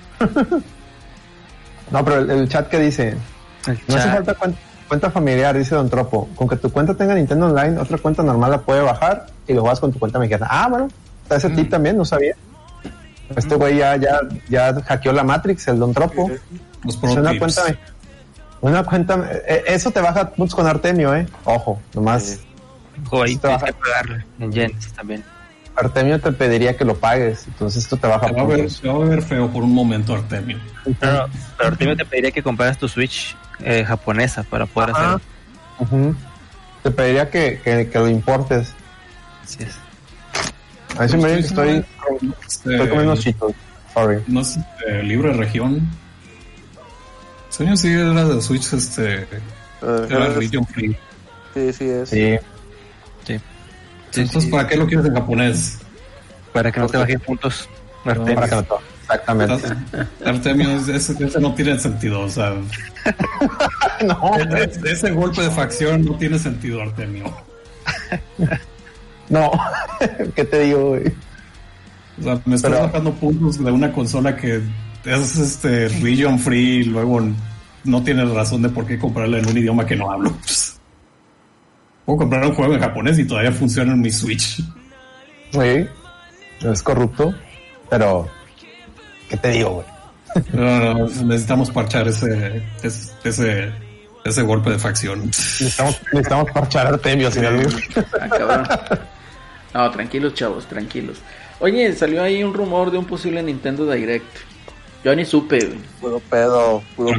S1: No, pero el chat, ¿qué dice? No hace falta cuenta familiar, dice Don Tropo. Con que tu cuenta tenga Nintendo Online, otra cuenta normal la puede bajar y lo juegas con tu cuenta mexicana. Ah, bueno, está ese tip también, no sabía. Este güey ya hackeó la Matrix, el Don Tropo.
S6: Es
S1: una cuenta, eso te baja puntos con Artemio, ojo, nomás.
S3: Ahí te vas a pagarle en yenes también.
S1: Artemio te pediría que lo pagues, entonces esto te baja puntos.
S6: Se va a ver feo por un momento, Artemio.
S3: Pero Artemio te pediría que compraras tu Switch japonesa para poder hacerlo.
S1: Te pediría que lo importes.
S3: Así es.
S1: A ver si me dice que estoy comiendo unos chitos. Sorry.
S6: No sé, libre región. Sueño sí era de Switch, era region free.
S5: Sí es.
S1: Sí.
S6: Entonces, ¿para qué lo quieres en japonés?
S3: Para que no te bajen puntos.
S1: Artemio. Para que no exactamente.
S6: Artemio, ese no tiene sentido, o sea.
S1: No.
S6: Ese golpe de facción no tiene sentido, Artemio.
S1: No, ¿qué te digo, güey?
S6: O sea, me estás bajando puntos de una consola que es region free y luego no tienes razón de por qué comprarla en un idioma que no hablo. Puedo comprar un juego en japonés y todavía funciona en mi Switch.
S1: Sí, es corrupto, pero ¿qué te digo, güey?
S6: No, necesitamos parchar ese golpe de facción.
S1: Necesitamos parchar Artemio, ¿sí?
S2: Cabrón. No, tranquilos, chavos, tranquilos. Oye, salió ahí un rumor de un posible Nintendo Direct. Yo ni supe, güey.
S5: Puro pedo.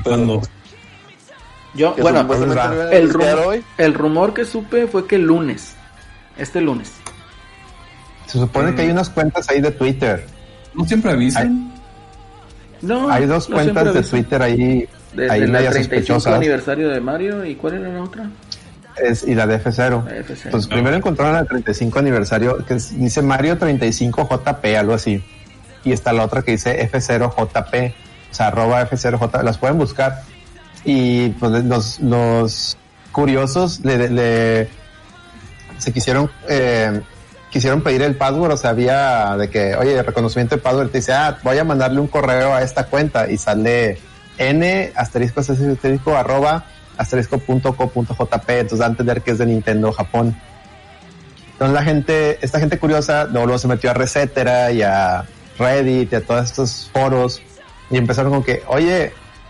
S2: Yo, bueno, el rumor que supe fue que el lunes. Este lunes.
S1: Se supone que hay unas cuentas ahí de Twitter.
S6: ¿No siempre avisan?
S1: Hay dos cuentas de Twitter ahí.
S2: Desde
S1: ahí
S2: el 35 aniversario de Mario. ¿Y cuál era la otra?
S1: Y la de F0. Pues primero encontraron el 35 aniversario que dice Mario 35JP, algo así. Y está la otra que dice F0JP, o sea, @F0J, las pueden buscar. Y pues los curiosos se quisieron pedir el password, o sea, había de que, oye, reconocimiento de password, te dice, voy a mandarle un correo a esta cuenta y sale @*.co.jp, entonces dan a entender que es de Nintendo Japón. Entonces esta gente curiosa luego se metió a Resetera y a Reddit y a todos estos foros y empezaron con que, oye,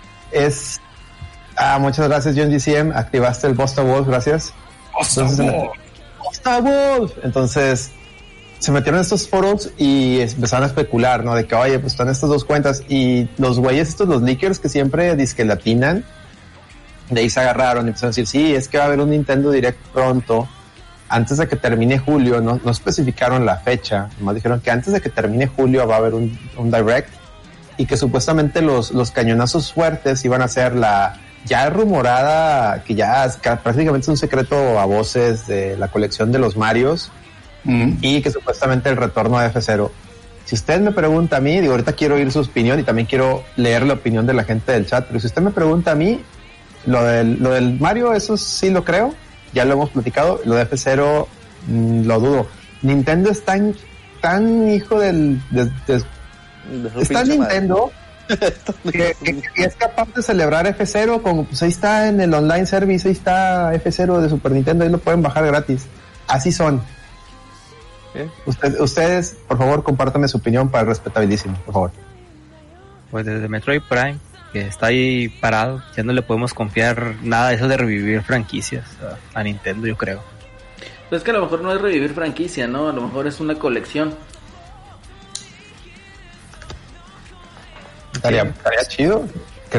S1: muchas gracias John GCM, activaste el Bosta Wolf, gracias. Bosta Wolf. Entonces se metieron en estos foros y empezaron a especular, ¿no? De que, oye, pues están estas dos cuentas y los güeyes los leakers que siempre disque latinan, de ahí se agarraron y empezaron a decir, sí, es que va a haber un Nintendo Direct pronto, antes de que termine julio, no especificaron la fecha, nomás dijeron que antes de que termine julio va a haber un Direct y que supuestamente los cañonazos fuertes iban a ser la ya rumorada, que ya prácticamente es un secreto a voces de la colección de los Marios, y que supuestamente el retorno de F0. Si usted me pregunta a mí, digo, ahorita quiero oír su opinión y también quiero leer la opinión de la gente del chat, pero si usted me pregunta a mí, lo del Mario, eso sí lo creo, ya lo hemos platicado. Lo de F0 lo dudo. Nintendo es tan hijo está Nintendo que es capaz de celebrar F0 como, pues ahí está en el online service, ahí está F0 de Super Nintendo, ahí lo pueden bajar gratis. Así son. Ustedes, por favor, compártanme su opinión para el respetabilísimo, por favor.
S3: Pues desde Metroid Prime, que está ahí parado, ya no le podemos confiar nada de eso de revivir franquicias a Nintendo, yo creo.
S2: Pues es que a lo mejor no es revivir franquicia, ¿no? A lo mejor es una colección.
S1: Estaría chido que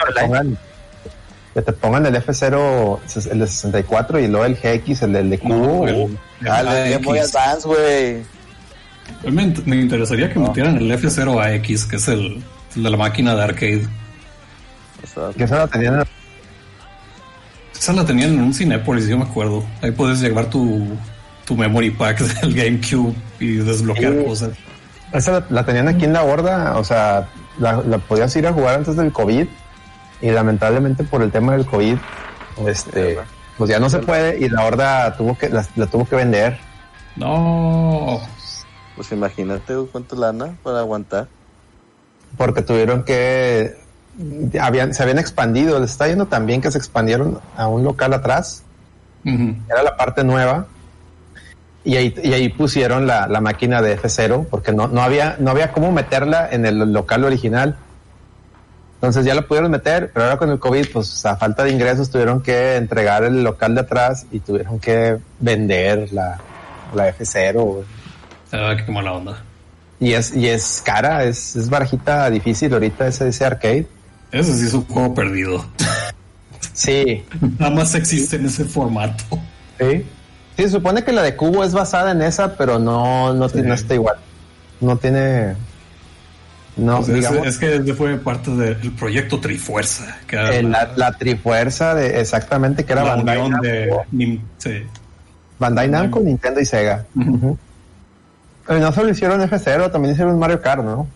S1: te pongan el F0, el de 64, y luego el GX, el de Cubo.
S5: Dale, Game Boy Advance, güey.
S6: Me interesaría que metieran el F0AX, que es el de la máquina de arcade.
S1: Que esa
S6: la tenían en un Cinépolis, yo me acuerdo. Ahí puedes llevar tu memory pack del GameCube y desbloquear cosas.
S1: Esa la tenían aquí en la Horda, o sea, la podías ir a jugar antes del COVID, y lamentablemente por el tema del COVID, pues ya no se puede, y la Horda la tuvo que vender.
S6: No.
S5: Pues imagínate cuánto lana para aguantar.
S1: Porque tuvieron que se habían expandido, les está yendo tan bien que se expandieron a un local atrás. Era la parte nueva, y ahí pusieron la máquina de F0 porque no había cómo meterla en el local original. Entonces ya la pudieron meter, pero ahora con el COVID, pues a falta de ingresos tuvieron que entregar el local de atrás y tuvieron que vender la F0.
S6: Qué mala onda.
S1: Y es cara, es barajita, difícil ahorita ese arcade.
S6: Ese sí es un juego perdido.
S1: Sí.
S6: Nada más existe en ese formato.
S1: Sí. Sí, se supone que la de Cubo es basada en esa, pero no está igual. No tiene... No,
S6: pues
S1: digamos,
S6: es que fue parte del proyecto Trifuerza. Que era
S1: la Trifuerza, exactamente, que era
S6: Bandai Namco.
S1: Bandai Namco, Nintendo y Sega. No solo hicieron F0, también hicieron Mario Kart, ¿no?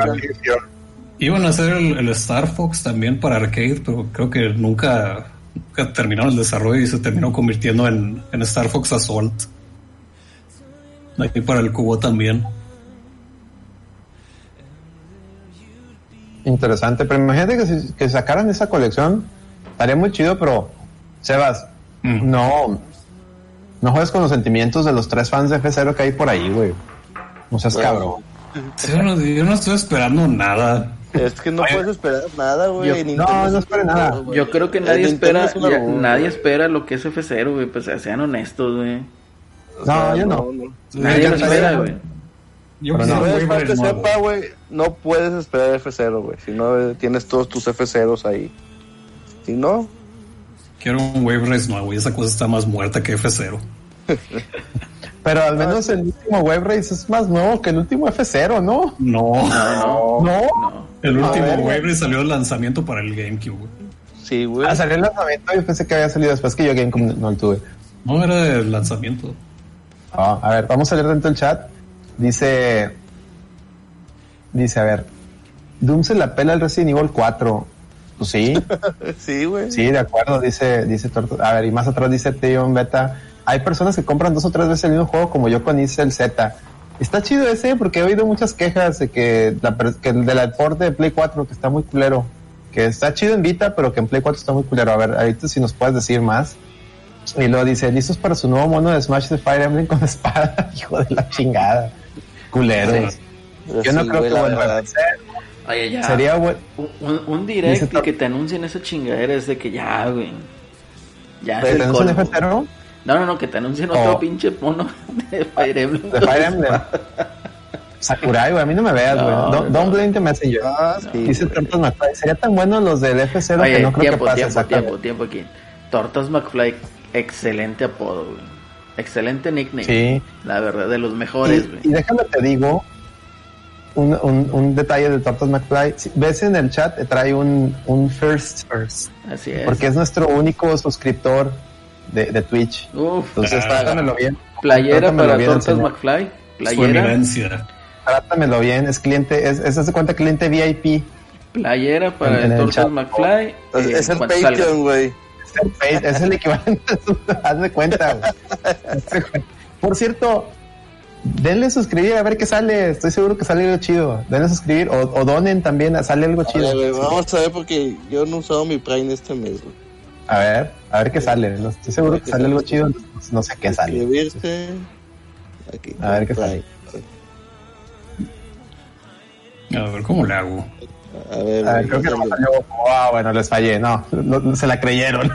S6: Iban a hacer el Star Fox también para arcade, pero creo que nunca que terminaron el desarrollo y se terminó convirtiendo en Star Fox Assault. Aquí para el cubo también.
S1: Interesante, pero imagínate que sacaran esa colección, estaría muy chido, pero Sebas, no juegues con los sentimientos de los 3 fans de F0 que hay por ahí, güey. No seas cabrón.
S6: Yo no estoy esperando nada.
S5: Es que no puedes esperar nada, güey.
S1: No espero nada.
S2: Yo creo que nadie espera lo que es F0, güey. Pues sean honestos, güey.
S1: No, yo no.
S2: Nadie lo espera, güey.
S6: Yo
S5: si no eres fan que sepa, güey, no puedes esperar F0, güey. Si no, tienes todos tus F0s ahí. Si no...
S6: Quiero un Wave Race nuevo y esa cosa está más muerta que F0.
S1: Pero al menos el último Wave Race es más nuevo que el último F0, ¿no?
S6: No. El último Wave Race salió el lanzamiento para el GameCube, güey.
S5: Sí, güey.
S1: Salió el lanzamiento y pensé que había salido después, que yo GameCube no lo tuve.
S6: No, era el lanzamiento.
S1: A ver, vamos a leer dentro del chat. Dice, a ver, Doom se la pela al Resident Evil 4. Pues sí.
S5: Sí, güey.
S1: Sí, de acuerdo, dice Torto. A ver, y más atrás dice Tion Beta. Hay personas que compran 2 o 3 veces el mismo juego, como yo con Isel Z. Está chido ese, porque he oído muchas quejas de que de la port de Play 4, que está muy culero. Que está chido en Vita, pero que en Play 4 está muy culero. A ver, ahorita si nos puedes decir más. Y luego dice, listos para su nuevo mono de Smash de Fire Emblem con espada. Hijo de la chingada. Culeros. Yo no creo que vuelva a ser.
S2: Oye, ya.
S1: Sería bueno.
S2: Un direct y que te anuncien esa chingadera es de que ya, güey. Ya
S1: ¿Te anuncian F0?
S2: No, que te anuncien otro pinche mono de Fire Emblem.
S1: De Fire Emblem. Sakurai, güey, a mí no me veas, güey. Don't blame the messenger. Dice Tortas McFly. Sería tan bueno los del F0
S2: Oye,
S1: que no creo que pase.
S2: Tiempo aquí. Tortas McFly, excelente apodo, güey. Excelente nickname.
S1: Sí.
S2: La verdad, de los mejores, güey.
S1: Y déjame te digo un detalle de Tortas McFly. Ves en el chat, trae un first.
S2: Así es.
S1: Porque es nuestro único suscriptor de Twitch. Entonces, trátamelo bien.
S2: Playera para Tortas McFly. Playera.
S1: Trátamelo bien. Es cliente, es de cuenta cliente VIP.
S2: Playera para el Tortas McFly.
S5: Es el Patreon, güey.
S1: Es el equivalente. Haz de cuenta, güey. Por cierto, denle suscribir a ver qué sale. Estoy seguro que sale algo chido. Denle suscribir o donen también. Sale algo chido.
S5: Vamos a ver, porque yo no he usado mi Prime este mes, güey.
S1: A ver qué sale. Estoy seguro que sale algo chido. No sé qué sale.
S5: Aquí,
S1: a ver qué sale.
S6: A ver cómo le hago.
S5: A ver,
S1: creo que no salió. Bueno, les fallé. No, se la creyeron.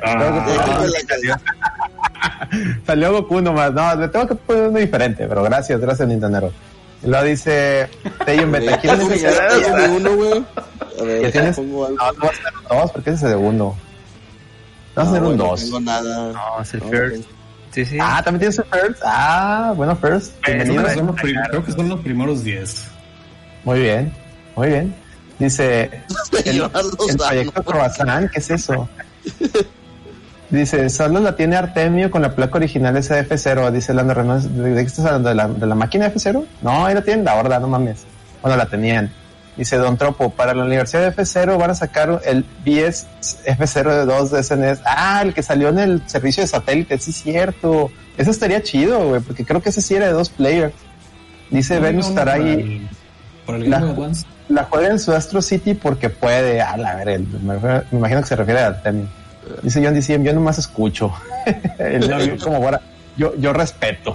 S1: Salió Goku nomás. No, le tengo que poner uno diferente, pero gracias Nintendero. Y luego dice Teyon Beta. ¿Quién es ese
S5: de uno, güey? A ver,
S1: ¿tienes? No vas a hacer un 2, porque ese es de 1. Vas a hacer un 2.
S5: No tengo nada.
S3: No, es el first. Sí.
S1: También tienes el first. Bueno, first.
S6: Bienvenido. Creo que son los primeros 10.
S1: Muy bien. Dice el proyecto Croissant, ¿qué es eso? Dice, solo la tiene Artemio con la placa original SF0. Dice Lando Renault, ¿de qué estás hablando? ¿De la máquina F0? No, ahí la tienen la horda, no mames. Bueno, la tenían. Dice Don Tropo, para la Universidad de F0 van a sacar el BS F02 de SNES. El que salió en el servicio de satélite, sí es cierto. Eso estaría chido, güey, porque creo que ese sí era de 2 players. Dice Venus Taray. La juega en su Astro City porque puede. Me imagino que se refiere al Artemio. Dice John DCM, yo nomás escucho. Como ahora, yo respeto.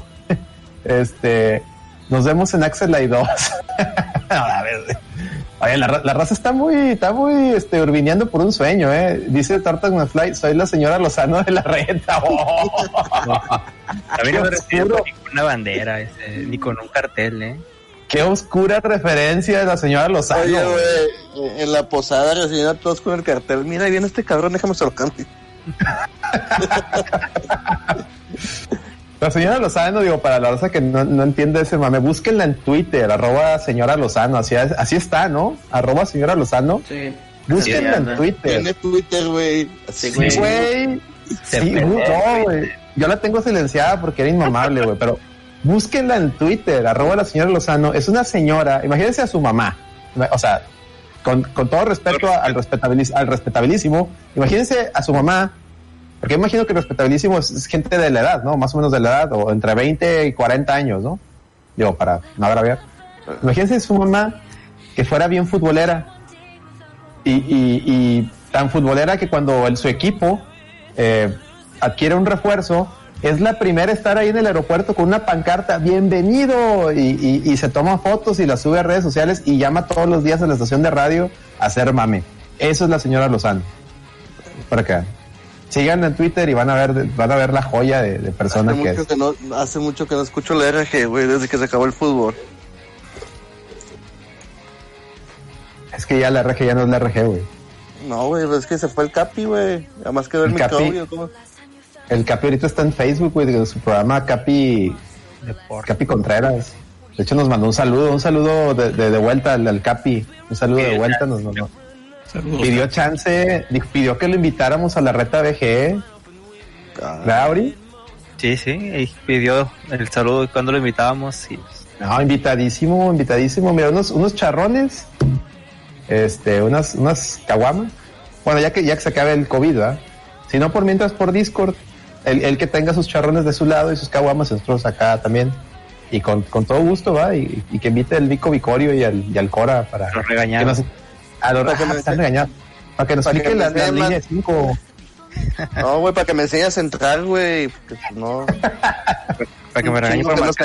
S1: Nos vemos en Axel Light 2. A ver. Oye, la raza está muy urbineando por un sueño, Dice Tortas McFly, soy la señora Lozano de la reta.
S3: A mí no me refiero ni con una bandera, ni con un cartel,
S1: Qué oscura referencia de la señora Lozano.
S5: Oye, güey, en la posada recién a todos con el cartel. Mira, ahí viene este cabrón, déjame se lo cambie.
S1: La señora Lozano, digo, para la raza que no entiende ese mame, búsquenla en Twitter, @señora Lozano, así está, ¿no? @señora Lozano.
S2: Sí.
S1: Búsquenla en Twitter.
S5: Tiene Twitter, güey.
S1: Sí, güey. No, güey. Yo la tengo silenciada porque era inmamable, güey, pero búsquenla en Twitter, @la señora Lozano. Es una señora, imagínense a su mamá, o sea, con todo respeto al respetabilísimo, imagínense a su mamá Porque imagino que respetabilísimo es gente de la edad, ¿no? Más o menos de la edad, o entre 20 y 40 años, ¿no? Digo, para no agraviar. Imagínense su mamá que fuera bien futbolera y tan futbolera que cuando su equipo adquiere un refuerzo, es la primera a estar ahí en el aeropuerto con una pancarta, bienvenido, y se toma fotos y las sube a redes sociales y llama todos los días a la estación de radio a hacer mame. Eso es la señora Lozano. Para que sigan en Twitter y van a ver la joya de persona que es.
S5: Hace mucho que no escucho la RG, güey, desde que se acabó el fútbol.
S1: Es que ya la RG ya no es la RG, güey.
S5: No, güey, es que se fue el Capi, güey. Además quedó el microbio.
S1: El Capi ahorita está en Facebook, güey, de su programa Capi Contreras. De hecho nos mandó un saludo de vuelta al Capi. Un saludo de vuelta nos mandó. Pidió chance, pidió que lo invitáramos a la reta BG. ¿Verdad, Auri?
S3: Sí, y pidió el saludo cuando lo invitábamos. Y...
S1: No, invitadísimo. Mira, unos charrones, unas caguamas. Bueno, ya que se acabe el COVID, ¿verdad? Si no, mientras por Discord, el que tenga sus charrones de su lado y sus caguamas, nosotros acá también. Y con todo gusto, va, y que invite el Vico Vicorio y al Cora para...
S3: Lo regañaron.
S1: Están regañados. Para que nos explique la línea de 5.
S5: No, güey, para que me enseñe a centrar, güey. No.
S3: Para que me regañe por más.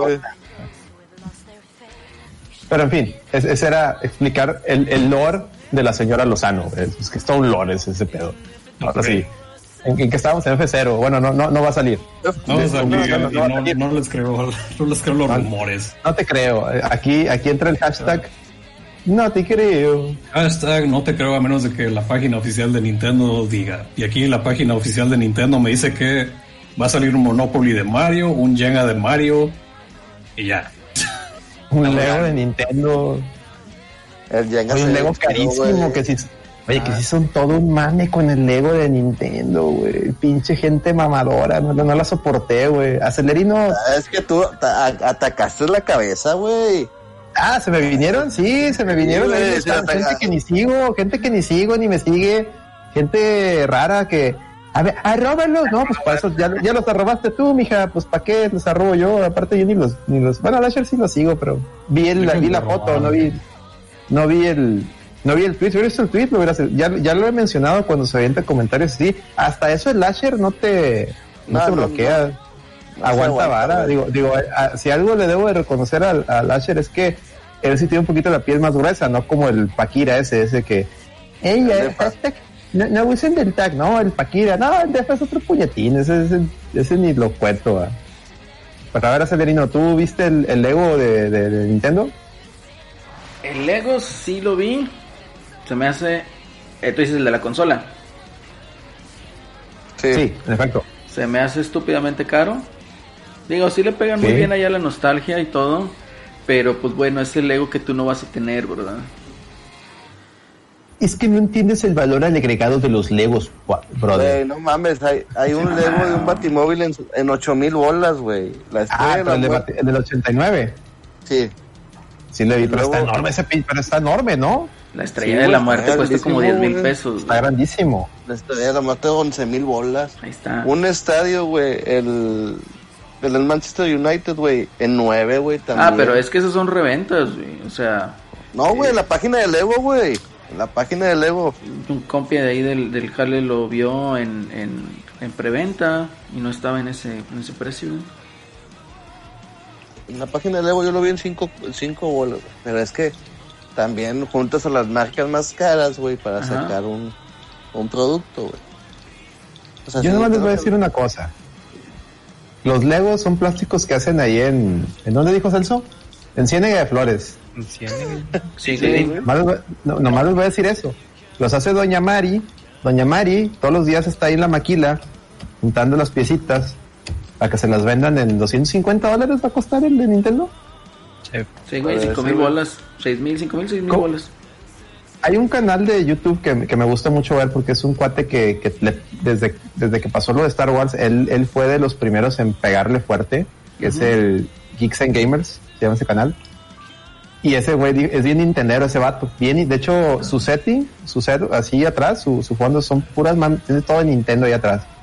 S1: Pero en fin, ese era explicar el lore de la señora Lozano. Es que es todo un lore ese pedo. Ahora sí. ¿En qué estábamos? En F0. Bueno, no va a salir.
S6: No les creo los rumores.
S1: No te creo. Aquí entra el hashtag no te creo.
S6: Hashtag no te creo a menos de que la página oficial de Nintendo diga. Y aquí en la página oficial de Nintendo me dice que va a salir un Monopoly de Mario, un Jenga de Mario y ya.
S1: Un Lego de Nintendo.
S5: El Jenga
S1: un Lego carísimo que sí. Oye, que sí son todo un mame con el Lego de Nintendo, güey. Pinche gente mamadora, no la soporté, güey. Acelerino.
S5: Es que tú atacaste la cabeza, güey.
S1: ¿se me vinieron? Sí, se me vinieron. Sí, gente que ni sigo, ni me sigue. Gente rara que... A ver, arróbalos. No, pues para eso ya los arrobaste tú, mija. Pues ¿para qué los arrobo yo? Aparte yo ni los... Bueno, a Lasher sí los sigo, pero vi la foto, no vi el tweet. Si hubiera visto el tweet, ya lo he mencionado cuando se avienta comentarios así. Hasta eso el Lasher no te bloquea. Aguanta vara. Digo, si algo le debo de reconocer al Asher es que él sí tiene un poquito la piel más gruesa, no como el Paquira ese que hashtag, no usen del tag, no, el Paquira, no, el Defa es otro puñetín, ese ni lo cuento, va. Para ver, Acelerino, ¿tú viste el Lego de Nintendo?
S2: El Lego sí lo vi. Se me hace, tú dices el de la consola.
S1: Sí, en efecto.
S2: Se me hace estúpidamente caro. Digo, sí le pegan muy bien allá la nostalgia y todo, pero pues bueno, es el Lego que tú no vas a tener, ¿verdad?
S1: Es que no entiendes el valor agregado de los Legos, brother.
S5: No mames, hay un Lego de un Batimóvil en 8,000 bolas, güey.
S1: El del 89.
S5: Sí.
S1: Sí le vi, pero está enorme pero está enorme, ¿no?
S2: La estrella de la muerte cuesta como 10,000 pesos.
S1: Está grandísimo.
S5: La estrella de la muerte 11,000 bolas.
S2: Ahí está.
S5: Un estadio, güey, el Manchester United, güey, en 9, güey, también.
S2: Pero es que esos son reventas, güey, o sea...
S5: No, güey, la página de Lego, güey. La página de Lego.
S2: Un compi de ahí del Jale lo vio en preventa y no estaba en ese precio.
S5: En la página de Lego yo lo vi en 5 bolas, pero es que también juntas a las marcas más caras, güey, para sacar un producto, güey.
S1: O sea, yo nomás les voy a decir una cosa. Los Legos son plásticos que hacen ahí ¿en dónde dijo Celso? En Ciénega de Flores.
S2: Sí.
S1: Nomás les voy a decir eso. Los hace Doña Mari. Doña Mari todos los días está ahí en la maquila juntando las piecitas para que se las vendan en $250. ¿Va a costar el de Nintendo?
S2: Sí, güey, 5,000 bolas. 6,000 bolas.
S1: Hay un canal de YouTube que me gusta mucho ver porque es un cuate que desde que pasó lo de Star Wars, él fue de los primeros en pegarle fuerte, que es el Geeks and Gamers, se llama ese canal. Y ese güey es bien nintendero, ese vato. Bien, de hecho, su set así atrás, su fondo son puras tiene todo de Nintendo ahí atrás.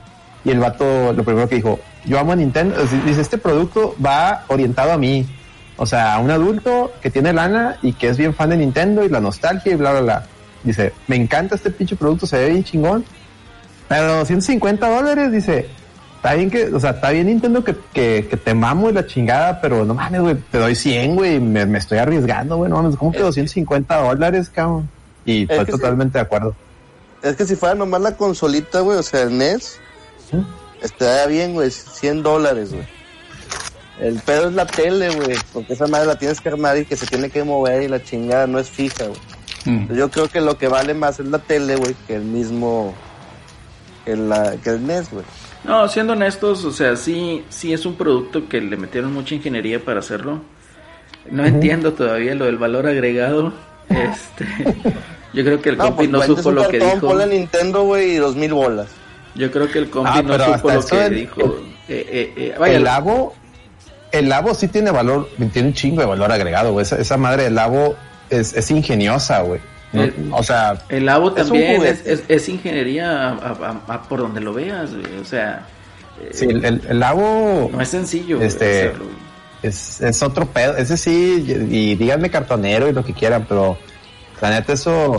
S1: Y el vato, lo primero que dijo, yo amo a Nintendo, dice, este producto va orientado a mí, o sea, a un adulto que tiene lana y que es bien fan de Nintendo y la nostalgia y bla, bla, bla. Dice, me encanta este pinche producto, se ve bien chingón, pero $150, dice, está bien que, o sea, está bien Nintendo que te mamo y la chingada, pero no mames, güey, te doy 100, güey, me estoy arriesgando, güey, no mames, ¿cómo que $250, cabrón? Y estoy totalmente de acuerdo.
S5: Es que si fuera nomás la consolita, güey, o sea, el NES, estaría bien, güey, $100, güey. El pedo es la tele, güey, porque esa madre la tienes que armar y que se tiene que mover y la chingada no es fija, güey. Yo creo que lo que vale más es la tele, güey, que el mismo, que el NES, güey.
S2: No, siendo honestos, o sea, sí es un producto que le metieron mucha ingeniería para hacerlo. No entiendo todavía lo del valor agregado. Yo creo que el compi no supo lo que dijo.
S5: Ponle Nintendo, güey, y 2,000 bolas.
S2: Yo creo que el compi no supo lo que dijo.
S1: Vaya, el Labo sí tiene valor, tiene un chingo de valor agregado, güey. Esa madre del Labo es ingeniosa, güey. O sea,
S2: el Labo también es ingeniería por donde lo veas, güey. O sea,
S1: sí, el Labo
S2: no es sencillo
S1: hacerlo, es otro pedo. Ese sí, y díganme cartonero y lo que quieran, pero la neta eso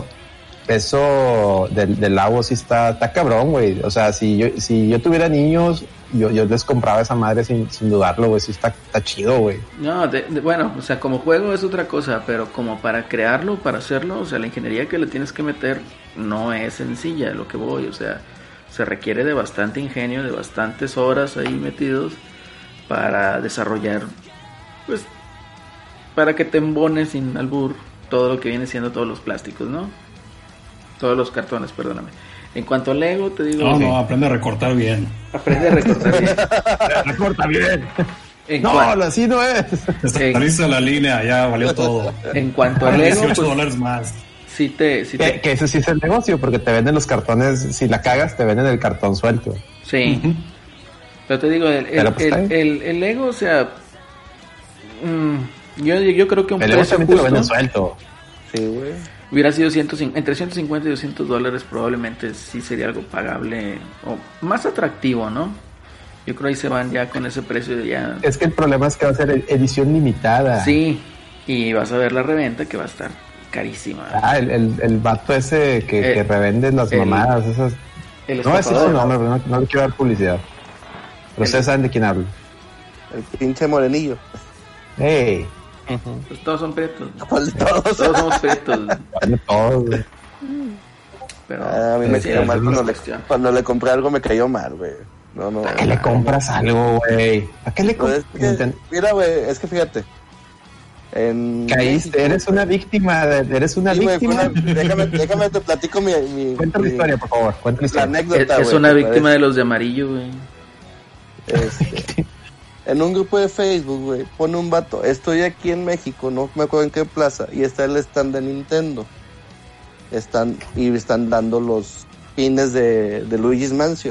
S1: del Labo sí está cabrón, güey. O sea, si yo tuviera niños, yo les compraba esa madre sin dudarlo, güey. Sí está chido, güey.
S2: No, bueno, o sea, como juego es otra cosa, pero como para crearlo, para hacerlo, o sea, la ingeniería que le tienes que meter no es sencilla, lo que voy, o sea, se requiere de bastante ingenio, de bastantes horas ahí metidos para desarrollar, pues, para que te embones sin albur todo lo que viene siendo todos los plásticos, ¿no? Todos los cartones, perdóname. En cuanto al Lego, te digo...
S6: No, aprende a recortar bien.
S2: Aprende a recortar bien.
S1: Recorta bien. Así no es.
S6: Saliste la línea, ya valió todo.
S2: En cuanto al Lego...
S6: $18 más.
S1: Que ese sí es el negocio, porque te venden los cartones, si la cagas, te venden el cartón suelto.
S2: Sí. Pero te digo, el Lego, o sea... yo creo que un precio justo...
S1: lo venden suelto.
S5: Sí, güey.
S2: Hubiera sido entre 150 y $200, probablemente sí sería algo pagable o más atractivo, ¿no? Yo creo ahí se van ya con ese precio ya.
S1: Es que el problema es que va a ser edición limitada.
S2: Sí, y vas a ver la reventa que va a estar carísima.
S1: El vato ese que revende las mamadas, esas. No, ese no le quiero dar publicidad. Pero ustedes saben de quién hablo.
S5: El pinche morenillo.
S1: ¡Ey!
S2: Pues todos son prietos.
S5: Todos
S2: somos prietos.
S1: Todos.
S2: Pero
S5: a mí me cayó mal cuando le compré algo, me cayó mal, güey. No.
S1: ¿Para qué le compras algo, güey? ¿Para qué le compras?
S5: Mira, güey, es que fíjate.
S1: Caíste, eres una víctima.
S5: Déjame te platico mi
S1: Cuenta la historia, por favor.
S5: La anécdota,
S2: es una víctima de los de amarillo, güey.
S5: En un grupo de Facebook, güey, pone un vato, estoy aquí en México, no me acuerdo en qué plaza, y está el stand de Nintendo. Están dando los pines de Luigi's Mansion.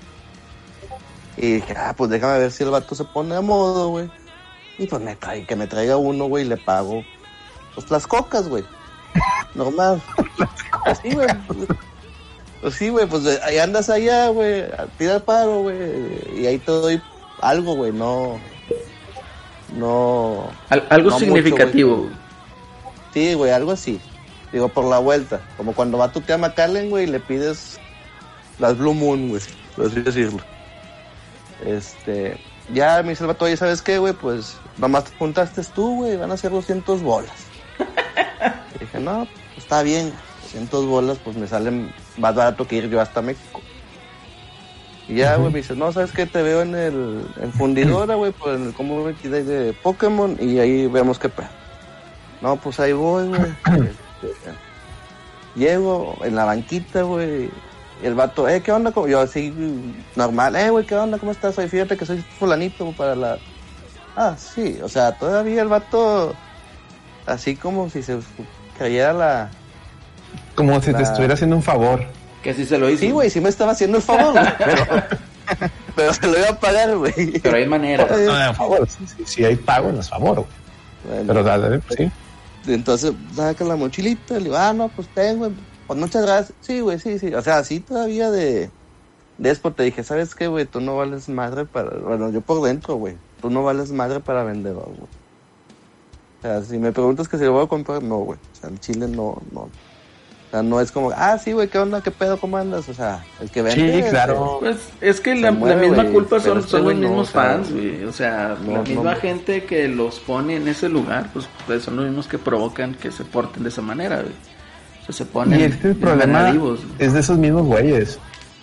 S5: Y dije, pues déjame ver si el vato se pone a modo, güey. Y pues que me traiga uno, güey, y le pago, pues las cocas, güey. Normal. Así, güey. Pues sí, güey, pues ahí andas allá, güey, tira el paro, güey, y ahí te doy algo, güey, no
S2: algo significativo.
S5: Mucho, sí, güey, algo así. Digo, por la vuelta. Como cuando va tu tía McAllen, güey, y le pides las Blue Moon, güey, por así decirlo. Ya me dice el vato, oye, ¿sabes qué, güey? Pues nomás te juntaste tú, güey, van a ser 200 bolas. Y dije, no, pues está bien, 200 bolas, pues me salen más barato que ir yo hasta México. Y ya, güey, me dice, no, ¿sabes qué? Te veo en fundidora, güey, por en el community day de Pokémon, y ahí vemos qué pedo. No, pues ahí voy, güey. Llego en la banquita, güey, y el vato, ¿qué onda? Yo así, normal, güey, ¿qué onda? ¿Cómo estás? Oye, fíjate que soy fulanito para la... sí, o sea, todavía el vato, así como si se creyera la...
S1: Como si te estuviera haciendo un favor.
S2: Que sí se lo hizo.
S5: Sí, güey, sí me estaba haciendo el favor, güey, pero se lo iba a pagar, güey.
S2: Pero hay manera.
S1: No, favor, si hay pago, no es favor. Bueno, pero sí.
S5: Entonces, saca la mochilita, le digo, no, pues tengo, pues muchas gracias. Sí, güey, sí. O sea, así todavía de Después te dije, ¿sabes qué, güey? Tú no vales madre para... Bueno, yo por dentro, güey. Tú no vales madre para vendedor, güey. O sea, si me preguntas que si lo voy a comprar, no, güey. O sea, el chile no. O sea, no es como, sí, güey, ¿qué onda? ¿Qué pedo? ¿Cómo andas? O sea, el que vende...
S1: Sí, claro.
S2: Pues es que la misma culpa son los mismos fans, güey. O sea, la misma gente que los pone en ese lugar, pues son los mismos que provocan que se porten de esa manera, güey. O sea, se ponen...
S1: Y el problema es de esos mismos güeyes.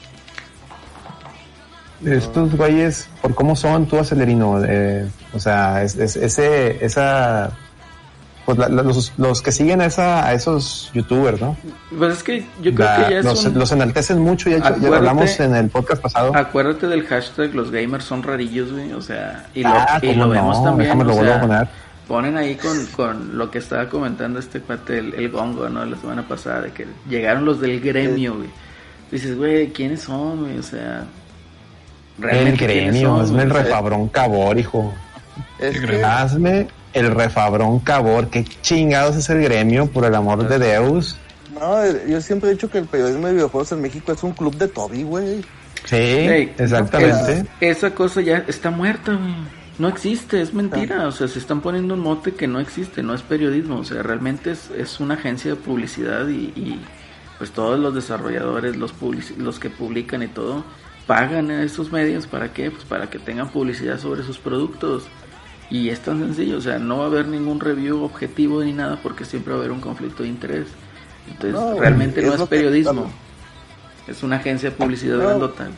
S1: Estos güeyes, por cómo son, tú Acelerino, o sea, esa pues los que siguen a esos youtubers, ¿no?
S2: Pues es que yo creo que ya
S1: los enaltecen mucho, ya lo hablamos en el podcast pasado.
S2: Acuérdate del hashtag los gamers son rarillos, güey, o sea, y lo vemos también,
S1: lo vuelvo a poner.
S2: Ponen ahí con lo que estaba comentando este cuate, el Gongo, ¿no? La semana pasada, de que llegaron los del gremio, güey. Dices, güey, ¿quiénes son, güey? O sea...
S1: El gremio, hazme el refabrón cabor, hijo. Hazme el refabrón cabor. ¿Qué chingados es el gremio, por el amor de Deus?
S5: No, yo siempre he dicho que el periodismo de videojuegos en México es un club de Toby, güey.
S1: Sí, exactamente.
S2: Esa cosa ya está muerta, güey. No existe, es mentira. O sea, se están poniendo un mote que no existe, no es periodismo. O sea, realmente es una agencia de publicidad y pues todos los desarrolladores, los que publican y todo... pagan a esos medios, ¿para qué? Pues para que tengan publicidad sobre sus productos. Y es tan sencillo, o sea, no va a haber ningún review objetivo ni nada porque siempre va a haber un conflicto de interés. Entonces, realmente no es periodismo. Es una agencia de publicidad grandota.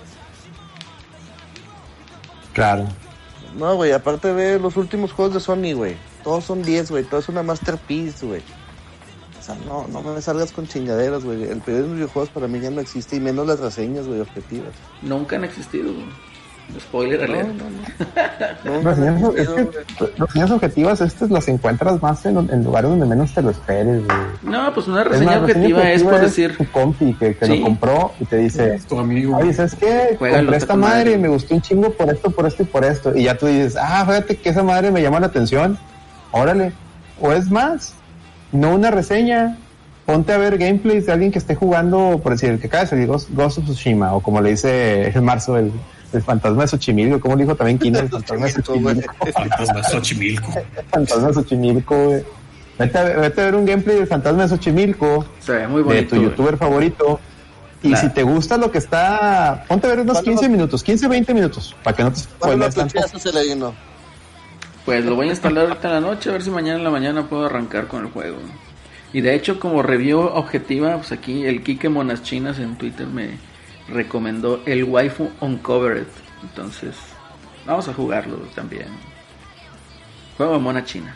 S1: Claro.
S5: No, güey, aparte de los últimos juegos de Sony, güey. Todos son 10, güey. Todo es una masterpiece, güey. O sea, no me salgas con chingaderas, güey. El periodismo de videojuegos para mí ya no existe, y menos las reseñas, güey, objetivas.
S2: Nunca han existido, güey. Spoiler alert.
S1: Las reseñas objetivas las encuentras más en lugares donde menos te lo esperes, güey.
S2: No, pues una reseña objetiva es por decir...
S1: tu compi que lo compró y te dice...
S6: tu amigo.
S1: Oye, ¿sabes qué? Compré esta madre y me gustó un chingo por esto y por esto. Y ya tú dices, fíjate que esa madre me llama la atención. Órale. O es más... no una reseña, ponte a ver gameplays de alguien que esté jugando, por decir, el que acaba de salir Ghost of Tsushima, o como le dice el Marzo, el fantasma de Xochimilco, como le dijo también Kino, el fantasma de Xochimilco. Fantasma de Xochimilco, güey. Vete a ver un gameplay del fantasma de Xochimilco,
S2: se ve muy bonito,
S1: de tu youtuber favorito, y si te gusta lo que está, ponte a ver unos 15 minutos, 20 minutos, para que no te spoilees tanto.
S2: Pues lo voy a instalar ahorita en la noche, a ver si mañana en la mañana puedo arrancar con el juego. Y de hecho, como review objetiva, pues aquí el Kike Monas Chinas en Twitter me recomendó el Waifu Uncovered. Entonces, vamos a jugarlo también. Juego de mona china.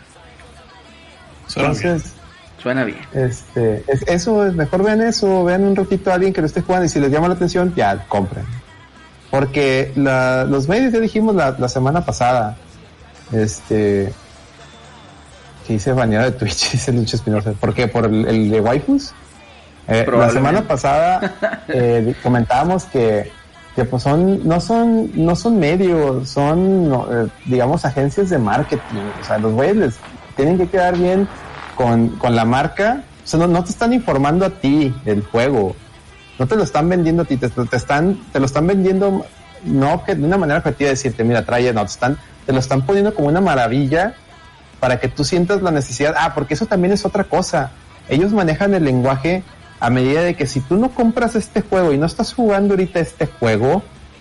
S2: Suena bien.
S1: Eso es mejor, vean un ratito a alguien que lo esté jugando, y si les llama la atención, ya compren. Porque los medios ya dijimos la semana pasada. Que hice baneado de Twitch, dice Lucho Espinosa. ¿Por qué? ¿Por el de waifus? La semana pasada comentábamos que pues no son medios, son digamos agencias de marketing. O sea, los güeyes les tienen que quedar bien con la marca. O sea, no te están informando a ti del juego, no te lo están vendiendo a ti, te lo están vendiendo no que de una manera objetiva, decirte, mira, te lo están poniendo como una maravilla para que tú sientas la necesidad. Porque eso también es otra cosa. Ellos manejan el lenguaje a medida de que si tú no compras este juego y no estás jugando ahorita este juego,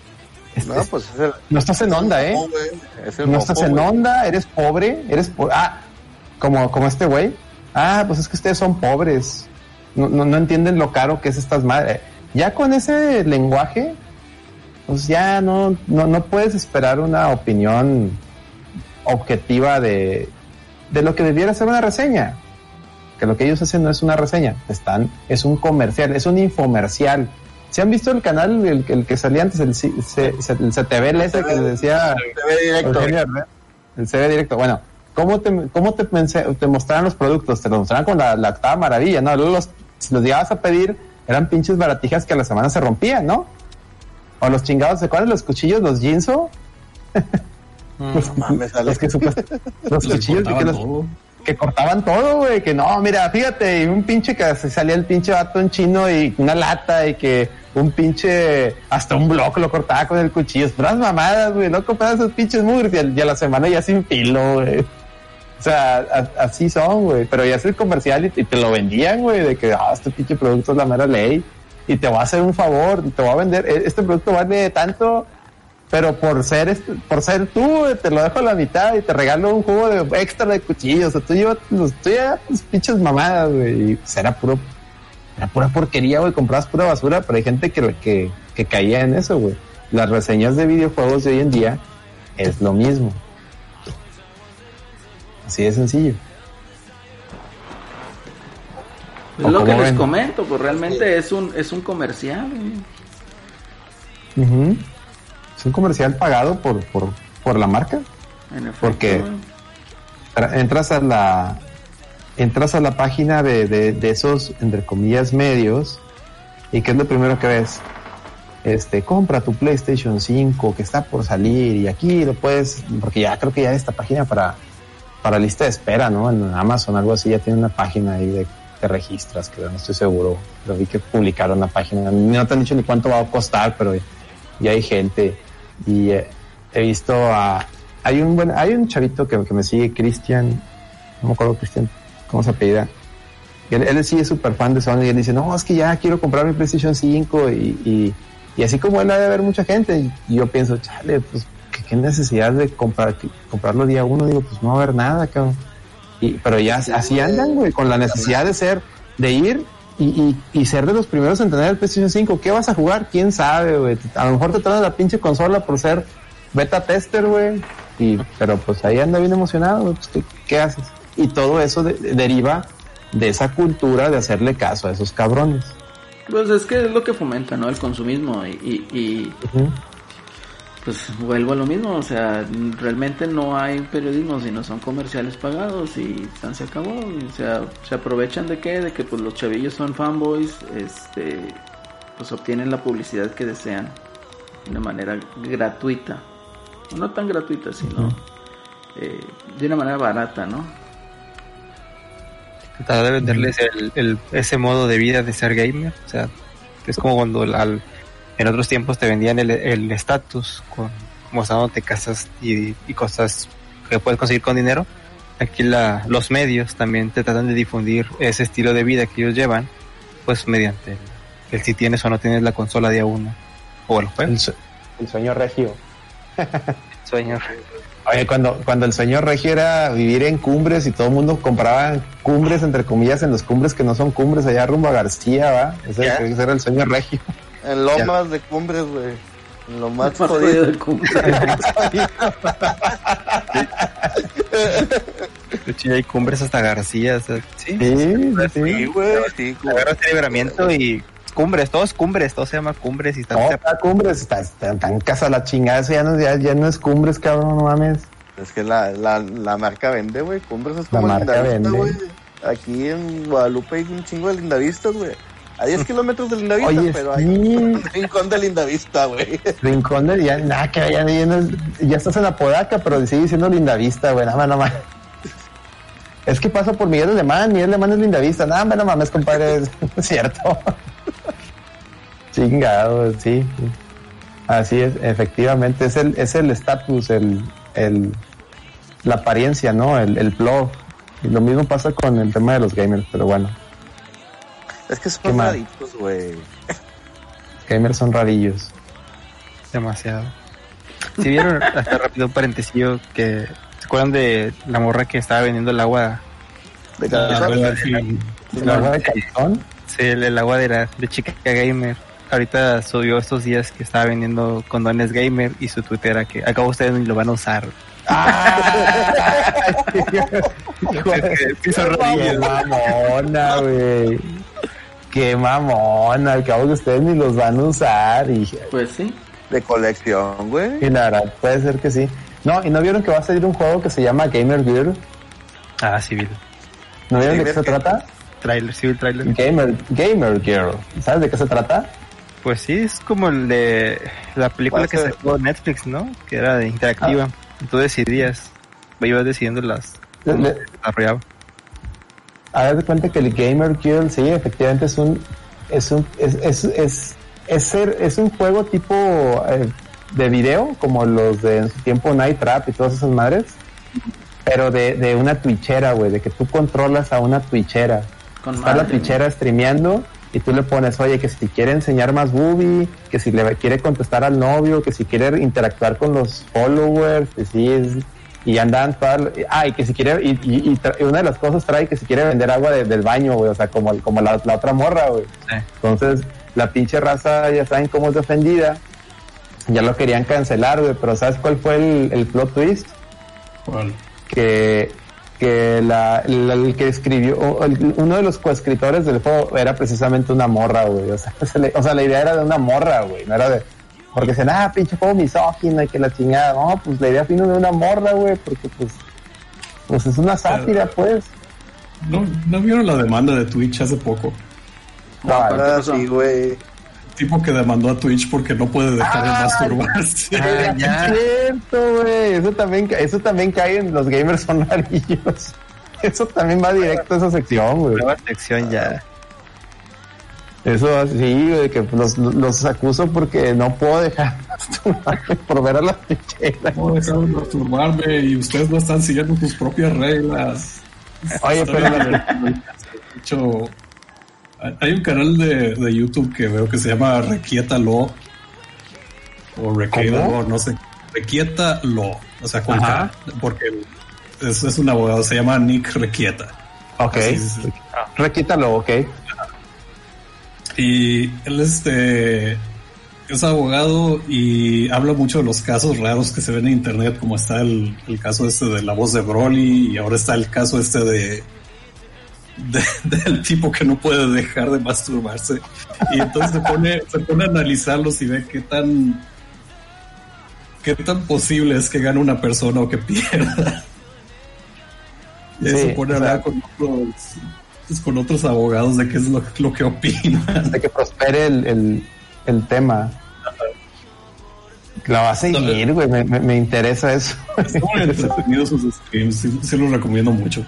S1: no estás en onda, no estás en onda, eres pobre, como este güey. Pues es que ustedes son pobres. No entienden lo caro que es estas madres. Ya con ese lenguaje, pues ya no puedes esperar una opinión objetiva de lo que debiera ser una reseña. Que lo que ellos hacen no es una reseña, es un comercial, es un infomercial. ¿Se han visto el canal, el que salía antes, el CTV ese que decía el CB directo? Bueno, ¿cómo te mostraban los productos? Te los mostraban con la octava maravilla, ¿no? Luego si los llegabas a pedir, eran pinches baratijas que a la semana se rompían, ¿no? O los chingados, ¿se acuerdan los cuchillos, los Jinso? Los cuchillos que cortaban todo, güey, que no, mira, fíjate, y un pinche que se salía el pinche vato en chino y una lata y que un pinche, hasta un bloque lo cortaba con el cuchillo, puras mamadas, güey, no compraba esos pinches mugres y a la semana ya sin filo, güey. O sea, así son, güey, pero ya es el comercial y te lo vendían, güey, de que, este pinche producto es la mera ley y te va a hacer un favor, te va a vender, este producto vale tanto, pero por ser tú, te lo dejo a la mitad y te regalo un juego de extra de cuchillos. O sea, tú llevas tus pinches mamadas, güey. Y pues era pura porquería, güey. Comprabas pura basura, pero hay gente que caía en eso, güey. Las reseñas de videojuegos de hoy en día es lo mismo. Así de sencillo.
S2: Es lo que les comento, pues realmente es un comercial, güey.
S1: Uh-huh. Es un comercial pagado por la marca. En efecto, porque entras a la página de esos, entre comillas, medios, y ¿qué es lo primero que ves? Compra tu PlayStation 5 que está por salir, y aquí lo puedes, porque ya creo que ya esta página para lista de espera, ¿no? En Amazon, algo así, ya tiene una página ahí de te registras, que no estoy seguro, pero vi que publicaron la página, no te han dicho ni cuánto va a costar, pero ya hay gente. Y he visto hay un chavito que me sigue, Cristian, no me acuerdo Cristian cómo se apellida, él sí es súper fan de Sony y él dice, no, es que ya quiero comprar mi PlayStation 5 y así como él ha de haber mucha gente, y yo pienso, chale, pues qué necesidad de comprarlo día uno, digo, pues no va a haber nada, cabrón. Pero ya así andan, güey, con la necesidad de ir y ser de los primeros en tener el PlayStation 5. ¿Qué vas a jugar? ¿Quién sabe, güey? A lo mejor te traes la pinche consola por ser beta tester, güey. Pero pues ahí anda bien emocionado, güey. Pues, ¿qué haces? Y todo eso deriva de esa cultura de hacerle caso a esos cabrones.
S2: Pues es que es lo que fomenta, ¿no? El consumismo uh-huh. Pues vuelvo a lo mismo, o sea, realmente no hay periodismo, sino son comerciales pagados y se acabó. O sea, se aprovechan de que pues los chavillos son fanboys, pues obtienen la publicidad que desean de una manera gratuita, no tan gratuita, sino de una manera barata, ¿no?
S3: Tratar de venderles ese modo de vida de ser gamer, o sea, es como cuando en otros tiempos te vendían el estatus, mostrándote casas y cosas que puedes conseguir con dinero. Aquí los medios también te tratan de difundir ese estilo de vida que ellos llevan, pues mediante el si tienes o no tienes la consola día uno o el juego.
S1: El sueño regio.
S3: Sueño regio.
S1: Oye, cuando el sueño regio era vivir en cumbres y todo el mundo compraba cumbres, entre comillas, en los cumbres que no son cumbres, allá rumbo a García, ¿va? Ese era el sueño regio.
S5: En lomas de cumbres, güey. En lo más jodido de cumbres.
S3: De hecho, hay cumbres hasta García. O sea, sí,
S5: güey. Sí,
S3: agarras el libramiento y cumbres, todo se llama cumbres y
S1: está cumbres, está en casa la chingada, eso ya no es cumbres, cabrón, no mames.
S5: Es que la marca vende, güey. Cumbres es como Lindavista, güey. Aquí en Guadalupe hay un chingo de Lindavistas, güey. A 10 kilómetros de Lindavista, oye, pero hay un rincón de Lindavista, güey.
S1: Rincón de ya estás en Apodaca, pero sigue siendo Lindavista, güey, nada más. Es que pasa por Miguel Alemán es Lindavista, nada más, no mames, compadre, es cierto. Chingado, sí. Así es, efectivamente, es el estatus, la apariencia, ¿no? El blog. Y lo mismo pasa con el tema de los gamers, pero bueno.
S5: Es que son raritos, güey.
S1: Gamers son rarillos.
S3: Demasiado. Si vieron, hasta rápido un paréntesis, que ¿se acuerdan de la morra que estaba vendiendo el agua?
S1: ¿El agua de calzón?
S3: Sí, el agua de chica gamer. Ahorita subió estos días que estaba vendiendo condones gamer y su Twitter era que acá ustedes ni lo van a usar.
S1: ¡Qué mamona, güey! ¡Qué mamona! Al cabo que ustedes ni los van a usar.
S2: Pues sí.
S5: De colección, güey.
S1: Y la verdad, puede ser que sí. No, ¿y no vieron que va a salir un juego que se llama Gamer Girl?
S3: Ah, sí, vi.
S1: ¿No vieron de qué se trata?
S3: Trailer.
S1: Gamer Girl. ¿Sabes de qué se trata?
S3: Pues sí, es como el de la película que sacó Netflix, ¿no? Que era de interactiva. Tú decidías, ibas decidiendo desarrollaba.
S1: haz de cuenta que el Gamer Girl, sí, efectivamente es un juego tipo de video, como los de en su tiempo Night Trap y todas esas madres, pero de una twitchera, güey, de que tú controlas a una twitchera. Está la twitchera streameando y tú le pones, oye, que si quiere enseñar más boobie, que si le quiere contestar al novio, que si quiere interactuar con los followers, que si y andan todas, y que si quiere, y una de las cosas trae que si quiere vender agua del baño, güey, o sea, como la otra morra, güey. Sí. Entonces, la pinche raza, ya saben cómo es defendida, ya lo querían cancelar, güey, pero ¿sabes cuál fue el plot twist?
S6: ¿Cuál?
S1: Que el que escribió, uno de los coescritores del juego era precisamente una morra, güey, o sea, la idea era de una morra, güey, no era de... Porque dicen, pinche juego misógino y que la chingada. No, pues la idea vino de una morra, güey, porque pues es una sátira, pues.
S6: ¿No vieron la demanda de Twitch hace poco?
S5: Sí, güey.
S6: Tipo que demandó a Twitch porque no puede dejar de masturbarse.
S1: Ya. Es cierto, güey. Eso también cae en los gamers son rarillos. Eso también va directo a esa sección, güey.
S3: Nueva sección ya.
S1: Eso sí, güey, que los acuso porque no puedo dejar por ver a las ficheras.
S6: No dejar de masturbarme y ustedes no están siguiendo sus propias reglas.
S1: Oye, pero
S6: de hecho, hay un canal de YouTube que veo que se llama Requieta Law o Requieta Law, no sé. Requieta Law, o sea, con K, porque es un abogado, se llama Nick Requieta.
S1: Ok. Requieta Law, ok.
S6: Y él es abogado y habla mucho de los casos raros que se ven en internet, como está el caso de la voz de Broly, y ahora está el caso del tipo que no puede dejar de masturbarse, y entonces se pone a analizarlos y ve qué tan posible es que gane una persona o que pierda. Y ahí se pone a hablar con otros abogados de qué es lo que opinan.
S1: De que prospere el tema. La va a seguir, güey. Me interesa eso.
S6: Están muy entretenidos sus streams. Sí los recomiendo mucho.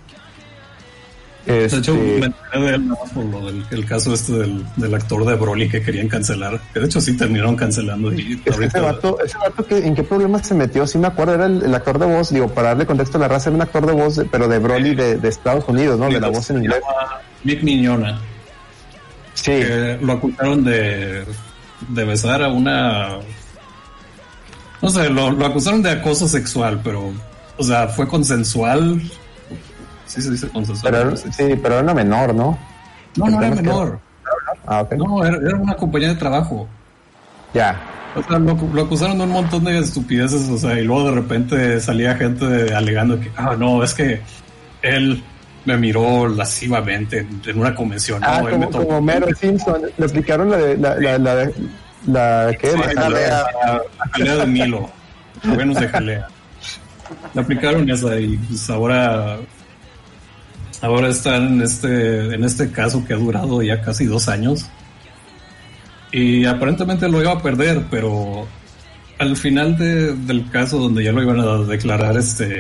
S6: De hecho, me enteré de él nada más por el caso del actor de Broly que querían cancelar. Que de hecho sí terminaron cancelando. Y
S1: ese vato ¿en qué problemas se metió? Sí me acuerdo, era el actor de voz, digo, para darle contexto a la raza, era un actor de voz, pero de Broly de Estados Unidos, ¿no? De la voz en inglés.
S6: Mick Mignona.
S1: Sí.
S6: Que lo acusaron de besar a una... No sé, lo acusaron de acoso sexual, pero, o sea, fue consensual. Sí se dice consensual.
S1: Pero era una menor, ¿no?
S6: No era menor.
S1: Okay.
S6: No, era una compañía de trabajo.
S1: Ya.
S6: O sea, lo acusaron de un montón de estupideces, o sea, y luego de repente salía gente alegando que, no, es que él me miró lascivamente en una convención.
S1: Como Mero Simpson, le aplicaron la
S6: jalea de Milo, la Venus de jalea. Le aplicaron esa y pues ahora están en este caso que ha durado ya casi 2 años y aparentemente lo iba a perder, pero al final del caso, donde ya lo iban a declarar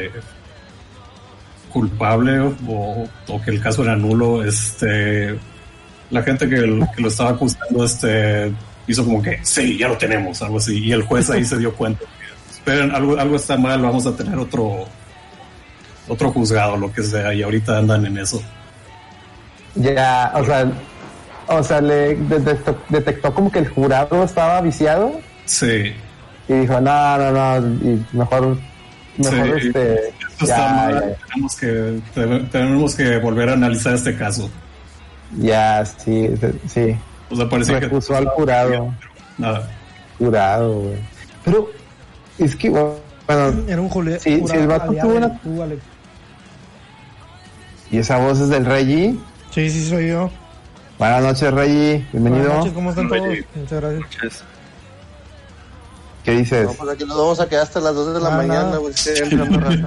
S6: culpable o que el caso era nulo, la gente que lo estaba acusando hizo como que sí, ya lo tenemos, algo así, y el juez ahí se dio cuenta. Esperen, algo está mal, vamos a tener otro juzgado, lo que sea, y ahorita andan en eso.
S1: Ya, o sea, le detectó como que el jurado estaba viciado.
S6: Sí.
S1: Y dijo, no, y mejor
S6: sí, esto está mal, tenemos que volver a analizar este caso.
S1: Ya, sí.
S6: O sea, parecía que
S1: recusó al jurado.
S6: Nada.
S1: Jurado, güey. Pero es que, bueno,
S7: era un jurado.
S1: Sí, si el vato tuvo una... ¿Y esa voz es del Reggie?
S7: Sí, soy yo.
S1: Buenas noches, Reggie. Bienvenido.
S7: Buenas noches, ¿cómo están todos?
S6: Reggie.
S7: Muchas gracias.
S1: ¿Qué dices?
S5: No, pues aquí nos vamos a quedar hasta las 2 de la mañana, güey. Sí,
S1: es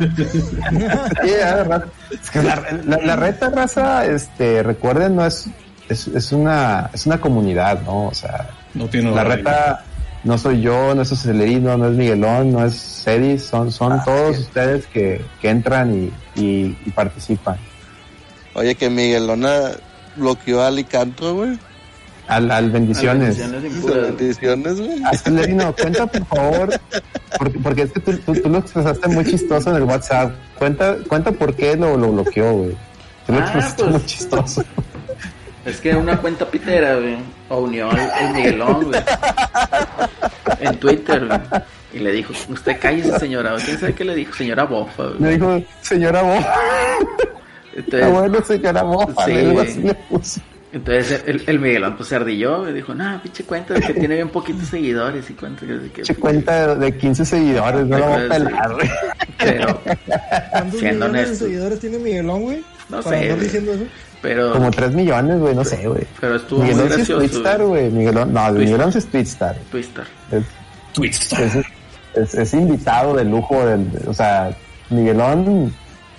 S1: que la reta raza, recuerden, no es una comunidad, ¿no? O sea,
S6: no tiene
S1: la reta no soy yo, no es Celerino, no es Miguelón, no es Cedis, son todos ustedes que entran y participan.
S5: Oye, que Miguelona bloqueó a Licantro, güey.
S1: Al Bendiciones.
S5: Bendiciones, güey.
S1: Acelerino, cuenta por favor, porque es que tú lo expresaste muy chistoso en el WhatsApp. Cuenta por qué lo bloqueó, güey. Tú lo expresaste muy chistoso.
S2: Es que una cuenta pitera, güey, unió el Miguelón, güey, en Twitter, güey, y le dijo, usted cállese, señora. ¿Quién sabe qué le dijo? Señora Bofa, güey.
S1: Le dijo, señora Bofa.
S2: Entonces,
S1: bueno, señora Bofa,
S2: sí,
S1: algo así le puso.
S2: Entonces el Miguelón pues se ardilló y dijo, no, pinche cuenta de que tiene bien poquitos seguidores y cuenta que...
S1: Pinche cuenta de 15 seguidores, no lo voy a pelar, güey.
S2: Pero,
S7: ¿cuántos
S2: siendo
S7: millones
S2: honesto,
S7: de seguidores tiene Miguelón, güey?
S2: No
S7: Para
S2: sé,
S7: andar
S2: güey.
S7: diciendo eso.
S2: Pero...
S1: Como 3 millones, güey, no sé, güey.
S2: Pero estuvo
S1: Miguelón
S2: muy gracioso.
S1: Sí es Twitstar, güey. Miguelón, no, Miguelón sí es Twitstar.
S2: Twitstar.
S1: Es invitado de lujo, o sea, Miguelón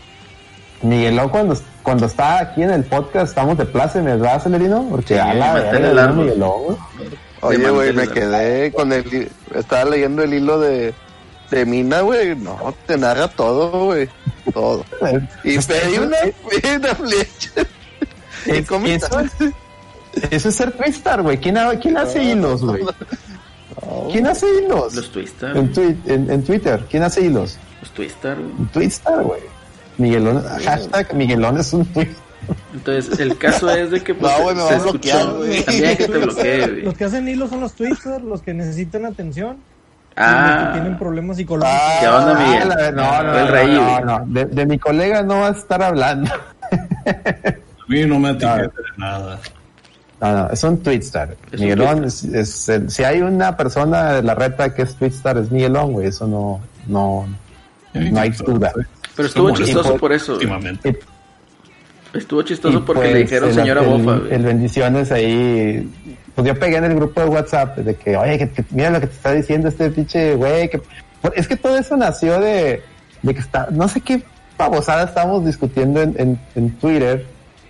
S1: cuando está aquí en el podcast estamos de plácemes, ¿verdad, Acelerino? Porque
S2: sí,
S1: a la verga, Miguelón, güey.
S5: Oye, güey, me quedé con estaba leyendo el hilo de Mina, güey. No, te narra todo, güey. Todo. Y pedí una flecha.
S1: Eso es ser Twitstar, güey. ¿Quién hace hilos, güey? ¿Quién hace hilos?
S2: Los Twitstar.
S1: En Twitter, ¿quién hace hilos?
S2: Los Twitstar, güey.
S1: Twitstar, güey. Miguelón, hashtag Miguelón es un tweet.
S2: Entonces, el caso es de que pues,
S5: no, güey, me va a bloquear, güey.
S2: También que te bloquee, güey.
S7: Los que hacen hilos son los Twitter, los que necesitan atención. Los que tienen problemas psicológicos.
S2: ¿Qué onda, Miguel?
S1: No. De mi colega no vas a estar hablando.
S6: A mí no me etiqueta de nada.
S1: No, es un Twitstar. Miguelón si hay una persona de la reta que es Twitstar, es Miguelón, güey. Eso no hay duda.
S2: Pero estuvo chistoso por eso. Estuvo chistoso porque
S1: pues,
S2: le dijeron señora Bofa, güey.
S1: El Bendiciones ahí. Pues yo pegué en el grupo de WhatsApp de que, oye, que mira lo que te está diciendo este pinche güey. Es que todo eso nació de que está, no sé qué babosada estábamos discutiendo en Twitter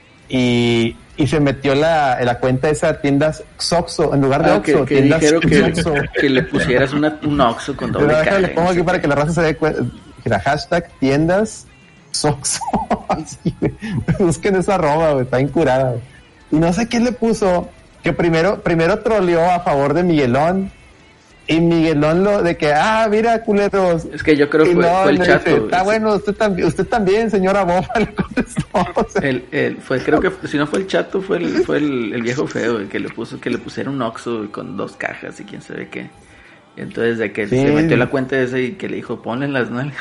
S1: y se metió la cuenta de esa tiendas Xoxo en lugar de Oxxo.
S2: Que dijeron que le pusieras un Oxxo con doble K.
S1: Le pongo aquí para que la raza se dé cuenta. Que la hashtag tiendas Xoxo. Así, busquen esa arroba, güey, está incurada, güey. Y no sé quién le puso que primero troleó a favor de Miguelón. Y Miguelón lo de que, mira, culeros.
S2: Es que yo creo que fue el chato.
S1: Dice, está bueno, usted también, señora Bofa, le contestó. O sea,
S2: creo que si no fue el chato, fue el viejo feo, el que le pusiera un Oxxo con 2 cajas y quién sabe qué. Entonces de que se metió la cuenta ese y que le dijo, ponle las nalgas.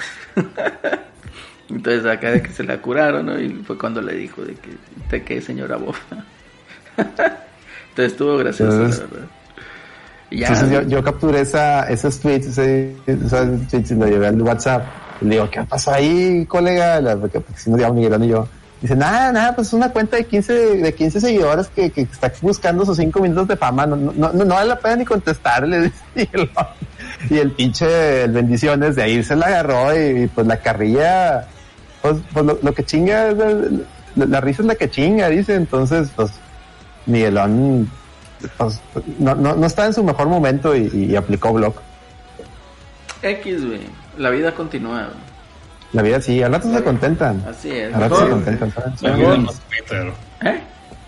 S2: Entonces acá de que se la curaron, ¿no? Y fue cuando le dijo de que señora Bofa. Entonces estuvo gracioso, la verdad. Ya,
S1: entonces yo capturé esos tweets y lo llevé al WhatsApp. Y le digo, ¿qué pasó ahí, colega? Porque si no, digamos, Miguelón y yo. Dice, nada, pues es una cuenta de 15 seguidores que está buscando sus 5 minutos de fama. No vale la pena ni contestarle. Y el pinche, el Bendiciones, de ahí se la agarró y pues la carrilla, pues lo que chinga, la risa es la que chinga, dice. Entonces, pues, Miguelón, pues, no está en su mejor momento y aplicó block.
S2: X, güey, la vida continúa, güey.
S1: La vida sí, al rato se contentan.
S2: Así es.
S1: Al rato se contentan.
S2: ¿Eh?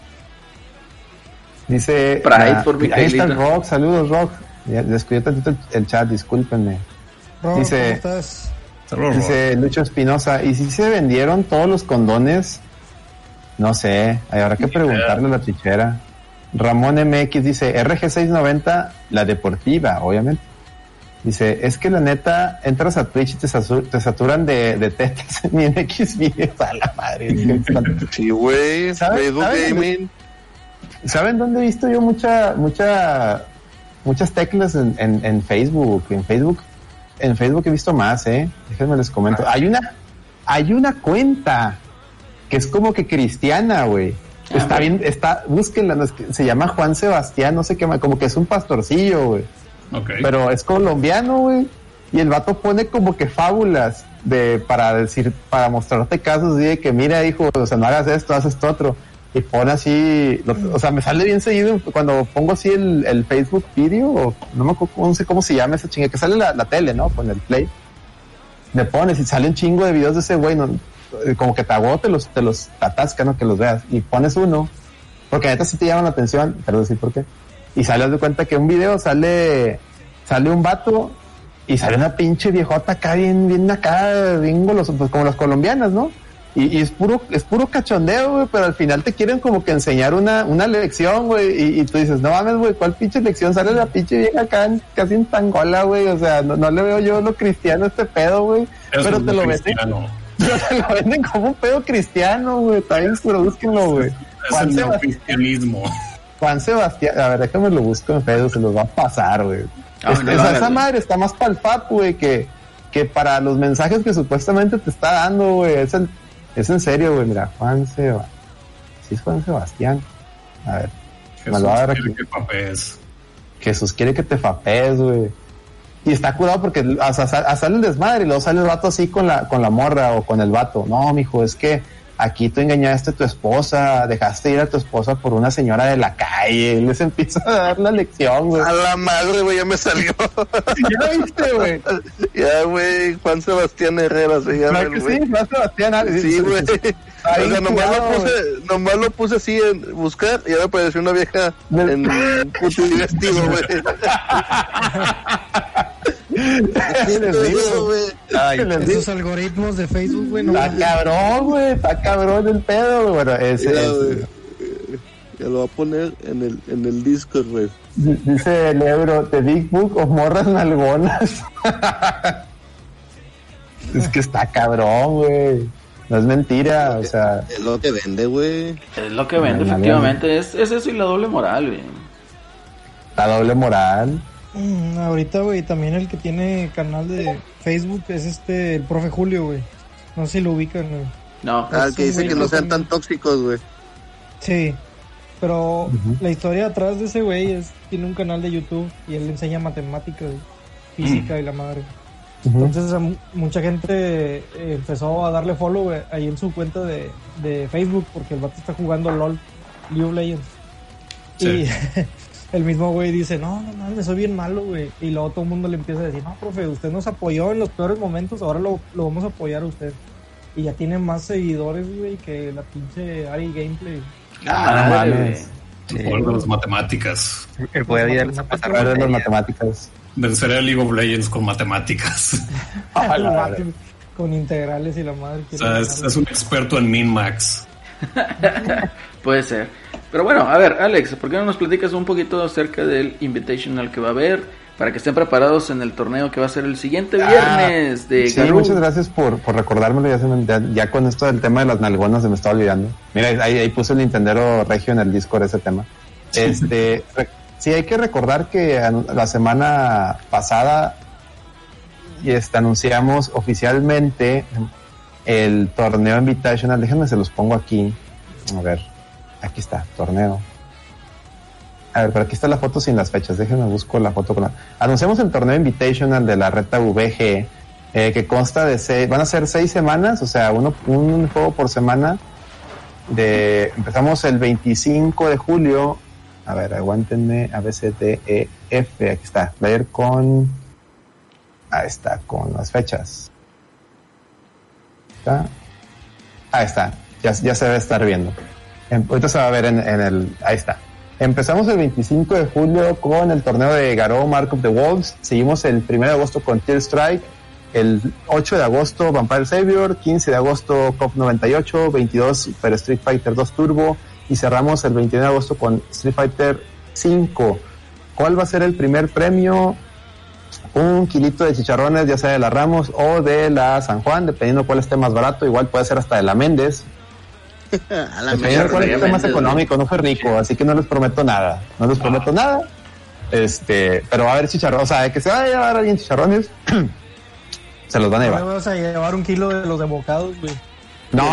S1: Dice...
S2: Pride por mi
S1: ahí está el Rock, saludos Rock. Ya descuidé tantito el chat, discúlpenme.
S7: Rock,
S1: dice,
S7: ¿cómo estás?
S6: Saludos,
S1: dice Lucho Espinosa, ¿y si se vendieron todos los condones? No sé, habrá que preguntarle a la trichera. Ramón MX dice, RG690, la deportiva, obviamente. Dice, es que la neta, entras a Twitch y te saturan de tetas ni en X videos. A la madre.
S5: Sí, güey. Facebook Gaming.
S1: ¿Saben dónde he visto yo muchas teclas en Facebook? En Facebook he visto más, Déjenme les comento. Hay una cuenta que es como que cristiana, güey. Está bien, búsquenla, se llama Juan Sebastián, no sé qué más, como que es un pastorcillo, güey.
S6: Okay.
S1: Pero es colombiano, güey. Y el vato pone como que fábulas para mostrarte casos así de que mira, hijo, o sea, no hagas esto, haz esto otro. Y pone así, o sea, me sale bien seguido cuando pongo así el Facebook video, o no sé cómo se llama esa chinga, que sale la tele, ¿no? Con el play. Me pones y sale un chingo de videos de ese güey, como que te agota, te los atasca, ¿no? Que los veas. Y pones uno, porque neta sí te llama la atención, pero decir por qué. Y sales de cuenta que un video sale un vato y sale una pinche viejota acá bien acá, bien goloso, pues como las colombianas, ¿no? Y es puro cachondeo, güey, pero al final te quieren como que enseñar una lección, güey, y tú dices, no mames, güey, ¿cuál pinche lección? Sale la pinche vieja acá casi en tangola, güey, o sea, no le veo yo lo cristiano a este pedo, güey, pero te lo venden como un pedo cristiano, güey, también pero búsquenlo, güey.
S6: Es el neocristianismo.
S1: Juan Sebastián, a ver, déjame lo busco en Facebook, se los va a pasar, güey. Esa madre está más para el FAP, güey, que para los mensajes que supuestamente te está dando, güey. Es en serio, güey. Mira, Juan Sebastián. Sí, es Juan Sebastián. A ver.
S6: Jesús quiere que fapes.
S1: Jesús quiere que te fapes, güey. Y está curado porque sale el desmadre y luego sale el vato así con la morra o con el vato. No, mijo, es que aquí tú engañaste a tu esposa, dejaste ir a tu esposa por una señora de la calle. Y les empieza a dar la lección, güey.
S5: A la madre, güey, ya me salió.
S1: ¿Ya lo viste, güey?
S5: Ya, güey, Juan Sebastián Herrera se llama,
S1: claro que sí, Juan Sebastián.
S5: Sí, güey. O sea, nomás lo puse así en buscar y ahora apareció una vieja en puto vestido, güey.
S7: Esos algoritmos de Facebook, güey, no.
S1: Está cabrón el pedo, güey. Bueno,
S5: ya lo va a poner en el Discord, güey.
S1: Dice el Ebro, The Big Book of Morras Nalgonas. Es que está cabrón, güey. No es mentira, o sea.
S5: Es lo que vende, güey.
S2: Es lo que vende, efectivamente. Es eso y la doble moral, güey.
S1: La doble moral.
S7: Ahorita, güey, también el que tiene canal de Facebook es el profe Julio, güey. No sé si lo ubican, güey.
S2: No.
S5: El que dice que no sean tan tóxicos, güey.
S7: Sí, pero la historia atrás de ese güey tiene un canal de YouTube y él le enseña matemáticas, física y la madre. Entonces mucha gente empezó a darle follow, güey, ahí en su cuenta de Facebook porque el vato está jugando LOL, League of Legends. Sí. Y el mismo güey dice, no mames, soy bien malo, güey. Y luego todo el mundo le empieza a decir, no, profe, usted nos apoyó en los peores momentos, ahora lo vamos a apoyar a usted. Y ya tiene más seguidores, güey, que la pinche Ari Gameplay.
S1: Mames.
S6: El poder de las matemáticas.
S3: El poder de pasar
S1: de las matemáticas.
S6: Vencer a League of Legends con matemáticas.
S7: Con integrales y la madre.
S6: O sea, es un experto en min-max.
S2: Puede ser. Pero bueno, a ver, Alex, ¿por qué no nos platicas un poquito acerca del Invitational que va a haber? Para que estén preparados en el torneo que va a ser el siguiente viernes de
S1: sí, Garou. Muchas gracias por recordármelo. Ya con esto del tema de las nalgonas se me estaba olvidando. Mira, ahí puse el Nintendero Regio en el Discord ese tema. Sí, hay que recordar que la semana pasada anunciamos oficialmente el torneo Invitational. Déjenme, se los pongo aquí. A ver, aquí está, torneo. A ver, pero aquí está la foto sin las fechas. Déjenme busco la foto con Anunciamos el torneo Invitational de la reta VG, que consta de van a ser 6 semanas, o sea, un juego por semana. Empezamos el 25 de julio. A ver, aguántenme. A, B, C, D, E, F. Aquí está. Player con... Ahí está, con las fechas. ¿Está? Ahí está. Ya se debe estar viendo. Ahorita se va a ver en el... Ahí está. Empezamos el 25 de julio con el torneo de Garou Mark of the Wolves. Seguimos el 1 de agosto con Tear Strike. El 8 de agosto Vampire Savior. 15 de agosto COP 98. 22 Super Street Fighter 2 Turbo. Y cerramos el 21 de agosto con Street Fighter 5. ¿Cuál va a ser el primer premio? Un kilito de chicharrones, ya sea de la Ramos o de la San Juan, dependiendo cuál esté más barato. Igual puede ser hasta de la Méndez. Dependiendo cuál esté más económico, no fue rico, así que no les prometo nada. Pero va a haber chicharrones, o sea, de que se va a llevar alguien chicharrones, se los van a llevar.
S7: Vamos a llevar un kilo de los de bocados, güey.
S1: No,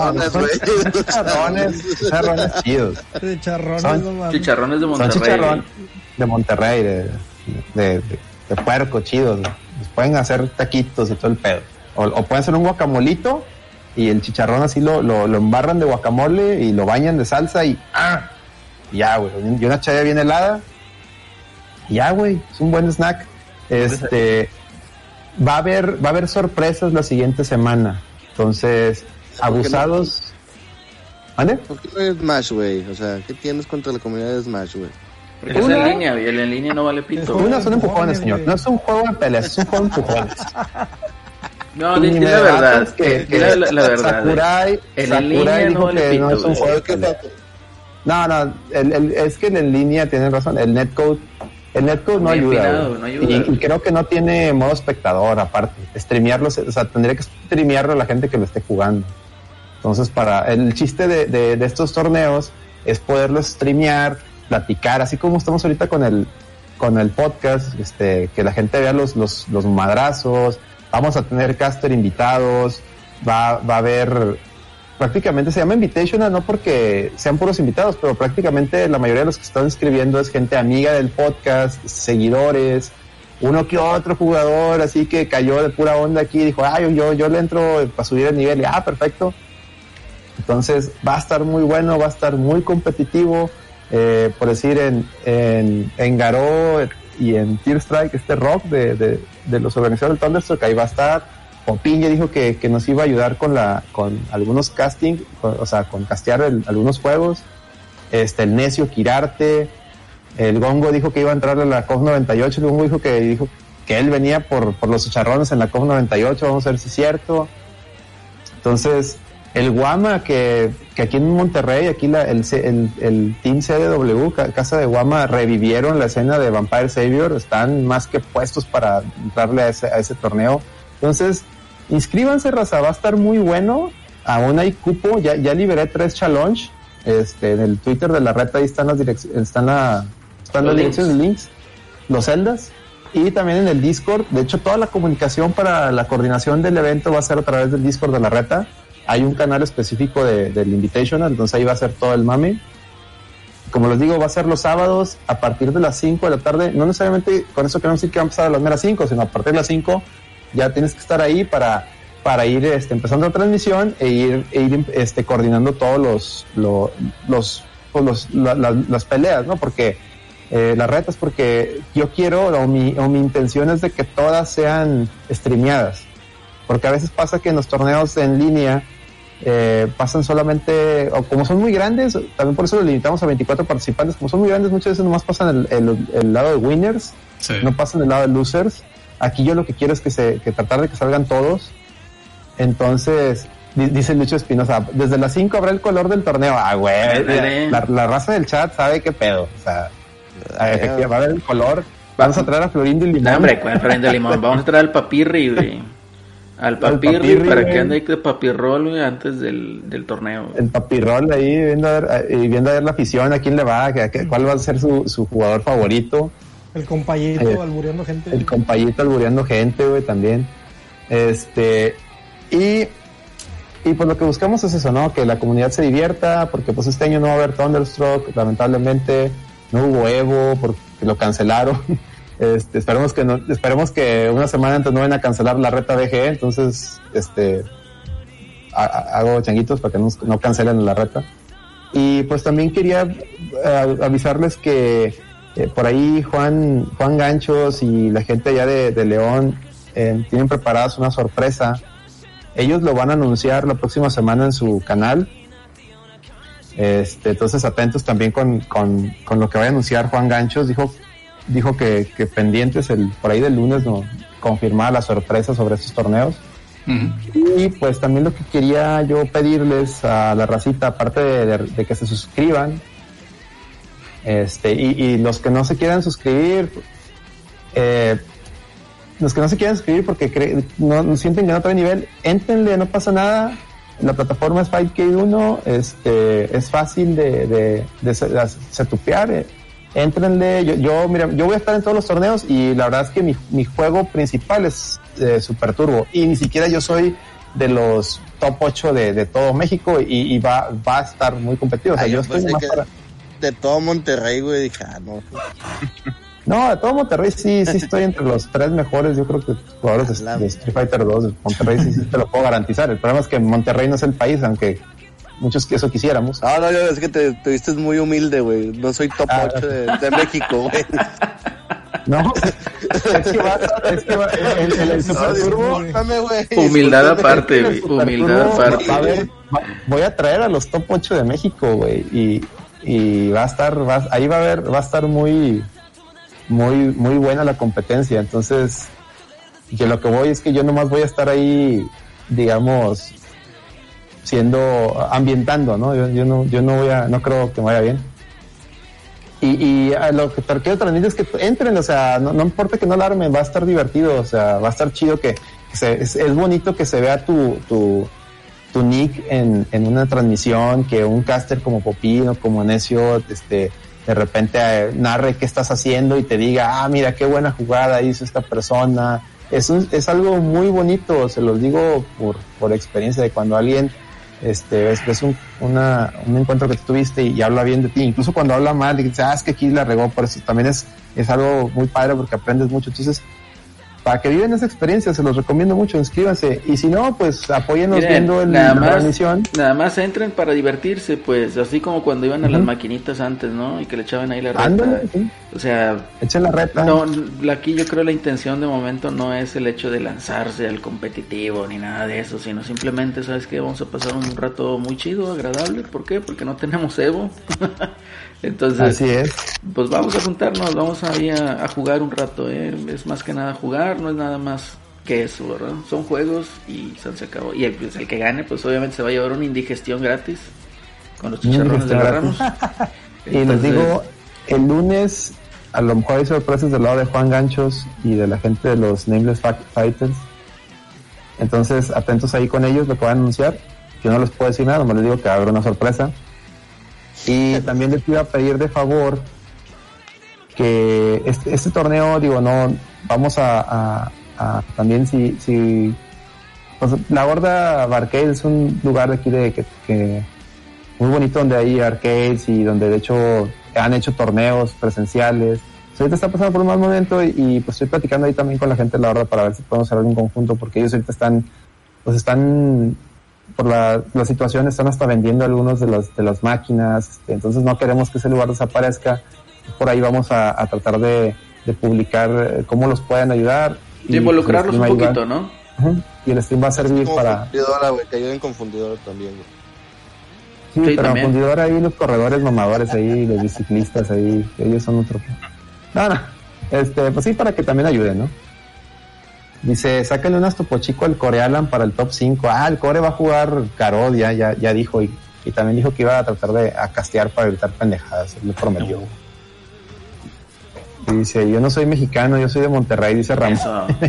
S1: chicharrones chidos.
S2: Chicharrones de Monterrey.
S1: Son chicharrón de Monterrey, de puerco, chidos. Les pueden hacer taquitos y todo el pedo. O pueden hacer un guacamolito y el chicharrón así lo embarran de guacamole y lo bañan de salsa y ya, güey. Y una chaya bien helada. Ya, güey. Es un buen snack. Va a haber sorpresas la siguiente semana. Entonces, abusados. ¿Vale?
S5: ¿Por qué no es Smash, güey? O sea, ¿qué tienes contra la comunidad de Smash, güey?
S2: Porque es en línea, y el en línea no vale pito.
S1: Una son empujones, señor. No es un juego de peleas, es un juego de empujones.
S2: No, di la verdad. La verdad.
S1: Sakurai dijo que no es un juego de peleas. No, es que en línea tienen razón. El netcode no ayuda. Y creo que no tiene modo espectador, aparte. Streamearlo, o sea, tendría que streamearlo a la gente que lo esté jugando. Entonces, el chiste de estos torneos es poderlo streamear, platicar, así como estamos ahorita con el podcast, que la gente vea los madrazos. Vamos a tener caster invitados, va a haber, prácticamente se llama Invitational, no porque sean puros invitados, pero prácticamente la mayoría de los que están escribiendo es gente amiga del podcast, seguidores, uno que otro jugador así que cayó de pura onda aquí y dijo, yo le entro para subir el nivel, y perfecto. Entonces va a estar muy bueno, va a estar muy competitivo, por decir en Garou y en Tear Strike, Rock de los organizadores del Thunderstruck, ahí va a estar. Popín ya dijo que nos iba a ayudar con algunos casting, con castear algunos juegos. El Necio Kirarte, el Gongo dijo que iba a entrar a la COF 98, el Gongo dijo que él venía por los chicharrones en la COF 98, vamos a ver si es cierto. Entonces, el Guama, que aquí en Monterrey, aquí el Team CDW, Casa de Guama, revivieron la escena de Vampire Savior, están más que puestos para entrarle a ese torneo. Entonces, inscríbanse, raza, va a estar muy bueno. Aún hay cupo, ya liberé 3 challenge. En el Twitter de la reta ahí están las direcciones, están las direcciones, links, los celdas, y también en el Discord. De hecho, toda la comunicación para la coordinación del evento va a ser a través del Discord de la reta. Hay un canal específico del Invitational, entonces ahí va a ser todo el mame. Como les digo, va a ser los sábados a partir de las 5 de la tarde. No necesariamente con eso queremos decir que va a empezar a las meras 5, sino a partir de las 5 ya tienes que estar ahí para ir empezando la transmisión e ir coordinando todos las peleas, ¿no? Porque las retas, porque yo quiero, o mi intención es de que todas sean streameadas, porque a veces pasa que en los torneos en línea pasan solamente, o como son muy grandes, también por eso lo limitamos a 24 participantes, como son muy grandes, muchas veces nomás pasan el lado de winners, sí. No pasan el lado de losers. Aquí yo lo que quiero es que tratar de que salgan todos. Entonces, dice Lucho Espinosa, desde las 5 habrá el color del torneo. Güey, la raza del chat sabe qué pedo. O sea, efectivamente va a haber el color. Vamos a traer a Florindo y Limón.
S2: No, hombre, ¿cuál Florindo y Limón? Vamos a traer al Papirri, güey. Al Papirri, para que ande de papirrol, güey, antes del torneo.
S1: El Papirrol ahí, viendo a ver la afición, a quién le va, cuál va a ser su jugador favorito.
S7: El compayito albureando gente.
S1: El compayito albureando gente, güey, también. Y pues lo que buscamos es eso, ¿no? Que la comunidad se divierta, porque pues este año no va a haber Thunderstruck, lamentablemente no hubo Evo porque lo cancelaron. Esperemos que una semana antes no vayan a cancelar la reta BGE, entonces hago changuitos para que no cancelen la reta. Y pues también quería avisarles que por ahí Juan Ganchos y la gente allá de León tienen preparadas una sorpresa. Ellos lo van a anunciar la próxima semana en su canal. Entonces atentos también con lo que vaya a anunciar Juan Ganchos. Dijo que pendientes por ahí del lunes confirmar la sorpresa sobre estos torneos. Uh-huh. Y pues también lo que quería yo pedirles a la racita, aparte de que se suscriban, y los que no se quieran suscribir, porque no sienten que no trae nivel, éntrenle, no pasa nada. La plataforma es 5K1, es fácil de setupear. Éntrenle, yo voy a estar en todos los torneos y la verdad es que mi juego principal es Super Turbo, y ni siquiera yo soy de los top 8 de todo México, y va a estar muy competitivo. O sea, yo estoy más
S5: de todo Monterrey, güey, dije, no.
S1: No, de todo Monterrey sí estoy entre los 3 mejores, yo creo que jugadores de Street Fighter 2 de Monterrey sí te lo puedo garantizar. El problema es que Monterrey no es el país, aunque muchos que eso quisiéramos.
S5: No, es que te viste muy humilde, güey. No soy top 8 de México, güey.
S1: No, es que va en el Super Turbo.
S2: Humildad aparte, güey. Humildad aparte.
S1: Voy a traer a los top 8 de México, güey. Y va a estar muy buena la competencia. Entonces, yo lo que voy es que yo nomás voy a estar ahí, digamos, ambientando, ¿no? Yo no creo que me vaya bien. Y a lo que te quiero transmitir es que entren, o sea, no importa que no la armen, va a estar divertido, o sea, va a estar chido es bonito que se vea tu nick en una transmisión, que un caster como Popino, como Necio, de repente narre qué estás haciendo y te diga, mira qué buena jugada hizo esta persona. Es algo muy bonito, se los digo por experiencia de cuando alguien ves un encuentro que tuviste y habla bien de ti, incluso cuando habla mal y dices, es que aquí la regó, por eso también es algo muy padre porque aprendes mucho. Entonces, para que viven esa experiencia, se los recomiendo mucho, inscríbanse, y si no, pues apóyennos viendo la transmisión.
S2: Nada más entren para divertirse, pues, así como cuando iban a las maquinitas antes, ¿no? Y que le echaban ahí la reta. Ándale, sí. O sea,
S1: echen la reta.
S2: No, aquí yo creo la intención de momento no es el hecho de lanzarse al competitivo ni nada de eso, sino simplemente, ¿sabes qué? Vamos a pasar un rato muy chido, agradable. ¿Por qué? Porque no tenemos Evo. Entonces,
S1: así es.
S2: Pues vamos a juntarnos, vamos a jugar un rato, es más que nada jugar, no es nada más que eso, ¿verdad? Son juegos y se acabó. Y el que gane, pues obviamente se va a llevar una indigestión gratis con los chicharrones de la Ramos.
S1: Y les digo, el lunes a lo mejor hay sorpresas del lado de Juan Ganchos y de la gente de los Nameless Fighters. Entonces, atentos ahí con ellos, lo que van a anunciar. Yo no les puedo decir nada, nomás les digo que habrá una sorpresa. Y también les iba a pedir de favor que este torneo, no vamos a también si pues, la Horda Arcade es un lugar de aquí que muy bonito, donde hay arcades y donde de hecho han hecho torneos presenciales. Ahorita está pasando por un mal momento y pues estoy platicando ahí también con la gente de la Horda para ver si podemos hacer algo en conjunto, porque ellos ahorita están por la situación, están hasta vendiendo algunos de las máquinas, entonces no queremos que ese lugar desaparezca. Por ahí vamos a tratar de publicar cómo los pueden ayudar
S2: y involucrarlos un poquito, ¿no?
S1: Y el stream va a servir para
S5: confundidora, güey, que ayuden confundidora también, güey.
S1: Sí, pero también. Confundidora ahí, los corredores mamadores ahí, los biciclistas ahí, ellos son otro. No, pues sí, para que también ayuden, ¿no? Dice, sáquenle unas Topo Chico al Core Alan para el top 5. El Core va a jugar Karod, ya dijo, y también dijo que iba a tratar de castear para evitar pendejadas, él me prometió. Y dice, yo no soy mexicano, yo soy de Monterrey, dice Ramos.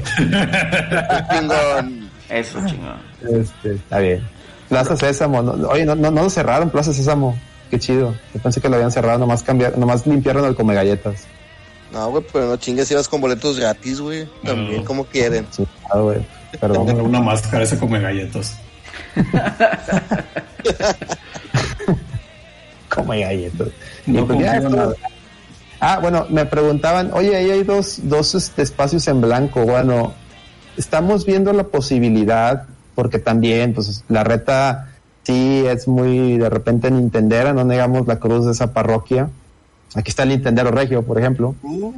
S2: Eso, chingón.
S1: Está bien. Plaza Sésamo, oye, no cerraron Plaza Sésamo, qué chido. Yo pensé que lo habían cerrado, nomás limpiaron el Come Galletas.
S5: No, güey, pero no chingues, ibas con boletos gratis, güey. También, como quieren.
S1: Sí, güey. Perdón.
S6: Una máscara ese Come Galletas.
S1: Come Galletas. No pues bueno, me preguntaban, oye, ahí hay dos espacios en blanco. Bueno, estamos viendo la posibilidad, porque también, pues, la reta sí es muy, de repente, nintendera, no negamos la cruz de esa parroquia. Aquí está el Nintendero Regio, por ejemplo.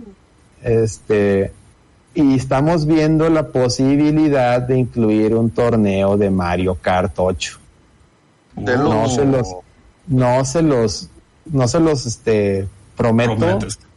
S1: Y estamos viendo la posibilidad de incluir un torneo de Mario Kart 8. No se los prometo,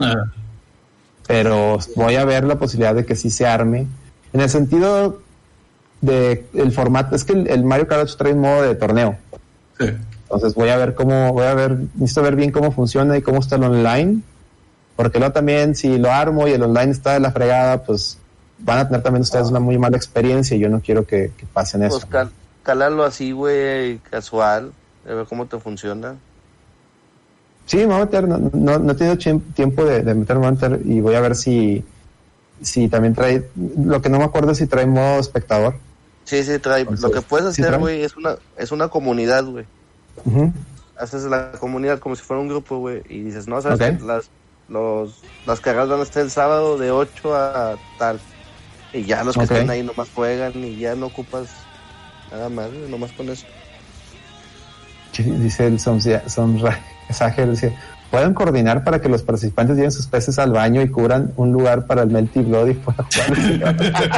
S1: pero voy a ver la posibilidad de que sí se arme. En el sentido de el formato, es que el Mario Kart 8 trae un modo de torneo.
S6: Sí.
S1: Entonces necesito ver bien cómo funciona y cómo está el online, porque luego también si lo armo y el online está de la fregada, pues van a tener también ustedes una muy mala experiencia y yo no quiero que pasen eso.
S5: Pues calarlo así, güey, casual, a ver cómo te funciona.
S1: Sí, me voy a meter, no he tenido tiempo de meterme a meter y voy a ver si también trae, lo que no me acuerdo es si trae modo espectador.
S5: Sí, trae. Entonces, lo que puedes hacer, güey, es una comunidad, güey. Haces la comunidad como si fuera un grupo, güey, y dices, no, sabes que las carreras van a estar el sábado de 8 a tal, y ya los que están ahí nomás juegan y ya no ocupas nada más, nomás con eso.
S1: Dice el Sonrager, dice, pueden coordinar para que los participantes lleven sus peces al baño y cubran un lugar para el Melty Blood y puedan jugar.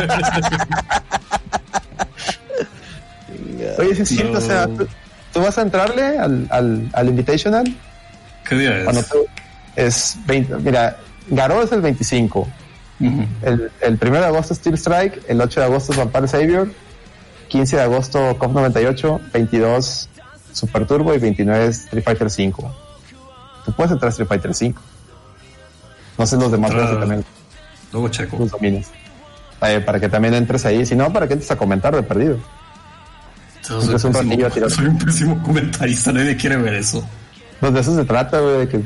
S1: Oye, sí es cierto, o sea, ¿tú vas a entrarle al Invitational?
S6: ¿Qué día es?
S1: Es 20, mira, Garou es el 25. Uh-huh. El 1 de agosto Steel Strike, el 8 de agosto es Vampire Savior, 15 de agosto COP 98, 22 Super Turbo y 29 Street Fighter 5. Tú puedes entrar a Street Fighter 5. No sé los demás también.
S6: Luego checo.
S1: Los dominios. Para que también entres ahí. Si no, para que entres a comentar de perdido.
S6: Soy un pésimo comentarista, nadie quiere ver eso.
S1: Pues de eso se trata, güey. De que,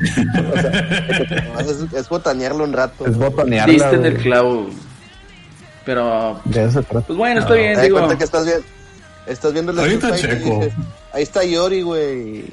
S5: es botanearlo un rato.
S1: Es botanearlo.
S2: Diste en el clavo. Pero.
S1: De eso se trata.
S2: Pues bueno, está bien.
S5: Te das cuenta que estás viendo la
S6: ahorita checo.
S5: Dices, ahí está Yori, güey.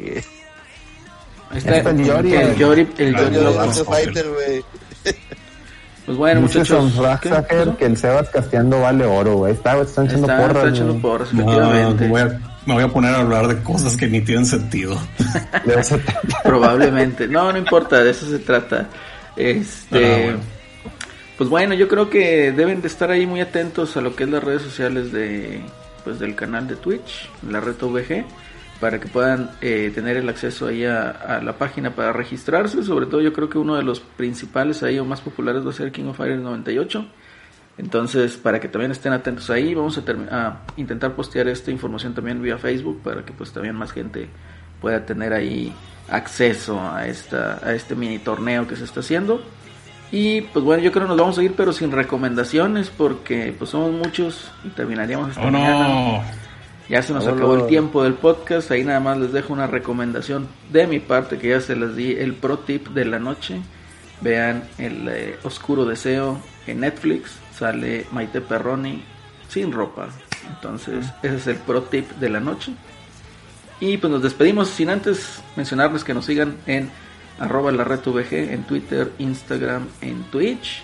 S2: Ahí está el Yori. El Yori
S5: Fighter, güey.
S2: Pues bueno, muchachos.
S1: Que el Sebas casteando vale oro, güey. Están echando porras.
S2: Está echando porras, efectivamente.
S6: Me voy a poner a hablar de cosas que ni tienen sentido.
S2: Probablemente. No importa, de eso se trata. Bueno. Pues bueno, yo creo que deben de estar ahí muy atentos a lo que es las redes sociales del canal de Twitch, la Reto VG, para que puedan tener el acceso ahí a la página para registrarse. Sobre todo yo creo que uno de los principales ahí o más populares va a ser King of Fighters 98. Entonces, para que también estén atentos ahí, vamos a intentar postear esta información también vía Facebook para que pues también más gente pueda tener ahí acceso a este mini torneo que se está haciendo. Y pues bueno, yo creo que nos vamos a ir pero sin recomendaciones porque pues somos muchos y terminaríamos esta mañana. Ya se nos acabó el tiempo del podcast. Ahí nada más les dejo una recomendación de mi parte que ya se las di, el pro tip de la noche. Vean el Oscuro Deseo en Netflix. Sale Maite Perroni sin ropa. Entonces ese es el pro tip de la noche. Y pues nos despedimos sin antes mencionarles que nos sigan en @laretovg en Twitter, Instagram, en Twitch,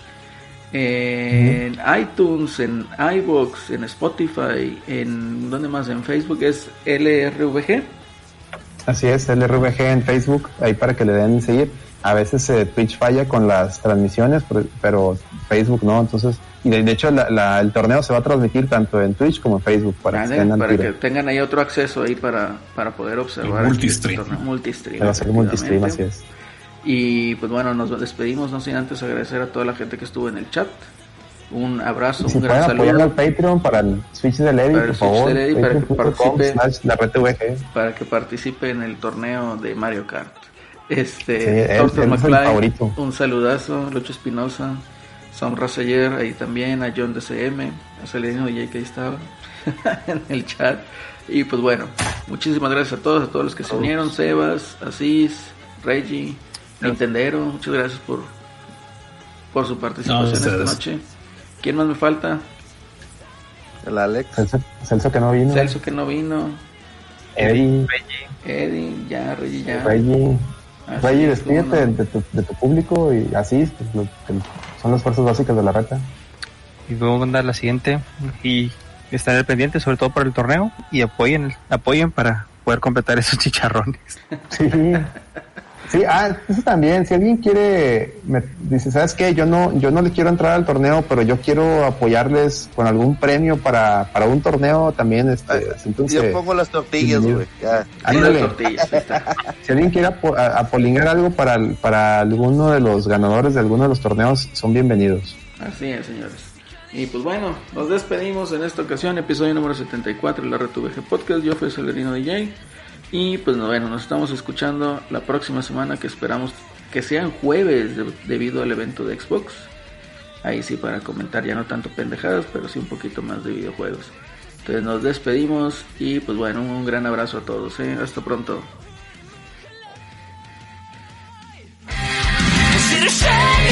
S2: en iTunes, en iVoox, en Spotify, en ¿dónde más? En Facebook es LRVG.
S1: Así es, LRVG en Facebook, ahí para que le den seguir. A veces Twitch falla con las transmisiones, pero Facebook no, entonces, y de hecho el torneo se va a transmitir tanto en Twitch como en Facebook para
S2: que tengan ahí otro acceso ahí para poder observar.
S6: Multistream.
S1: Va a ser multistream, así es.
S2: Y pues bueno, nos despedimos, no sin antes agradecer a toda la gente que estuvo en el chat. Un abrazo, un gran saludo.
S1: Apoyar al Patreon para el Switch de Lady, por favor.
S2: Para que participe en el torneo de Mario Kart. Tortos McFly, un saludazo, Lucho Espinosa, Sam Razayer, ahí también, a John DCM, a Celerino DJ que ahí estaba en el chat. Y pues bueno, muchísimas gracias a todos los que se unieron, Sebas, Asís, Reggie, Nintendero, muchas gracias por su participación esta noche. ¿Quién más me falta?
S5: El Alex.
S1: Celso que no vino.
S2: Eddie, ya, Reggie ya.
S1: Reggie, despídete de tu público y así, pues, son las fuerzas básicas de la reta.
S3: Y luego mandar la siguiente y estar al pendiente, sobre todo para el torneo, y apoyen para poder completar esos chicharrones. Sí, eso también, si alguien quiere, me dice, ¿sabes qué? Yo no le quiero entrar al torneo, pero yo quiero apoyarles con algún premio para un torneo también, entonces...
S5: Yo pongo las tortillas, güey, ya.
S1: Si alguien quiere apolingar algo para alguno de los ganadores de alguno de los torneos, son bienvenidos.
S2: Así es, señores. Y pues bueno, nos despedimos en esta ocasión, episodio número 74 de la Reto VG Podcast. Yo fui Celerino DJ. Y pues bueno, nos estamos escuchando la próxima semana, que esperamos que sean jueves debido al evento de Xbox. Ahí sí, para comentar ya no tanto pendejadas, pero sí un poquito más de videojuegos. Entonces nos despedimos y pues bueno, un gran abrazo a todos, hasta pronto.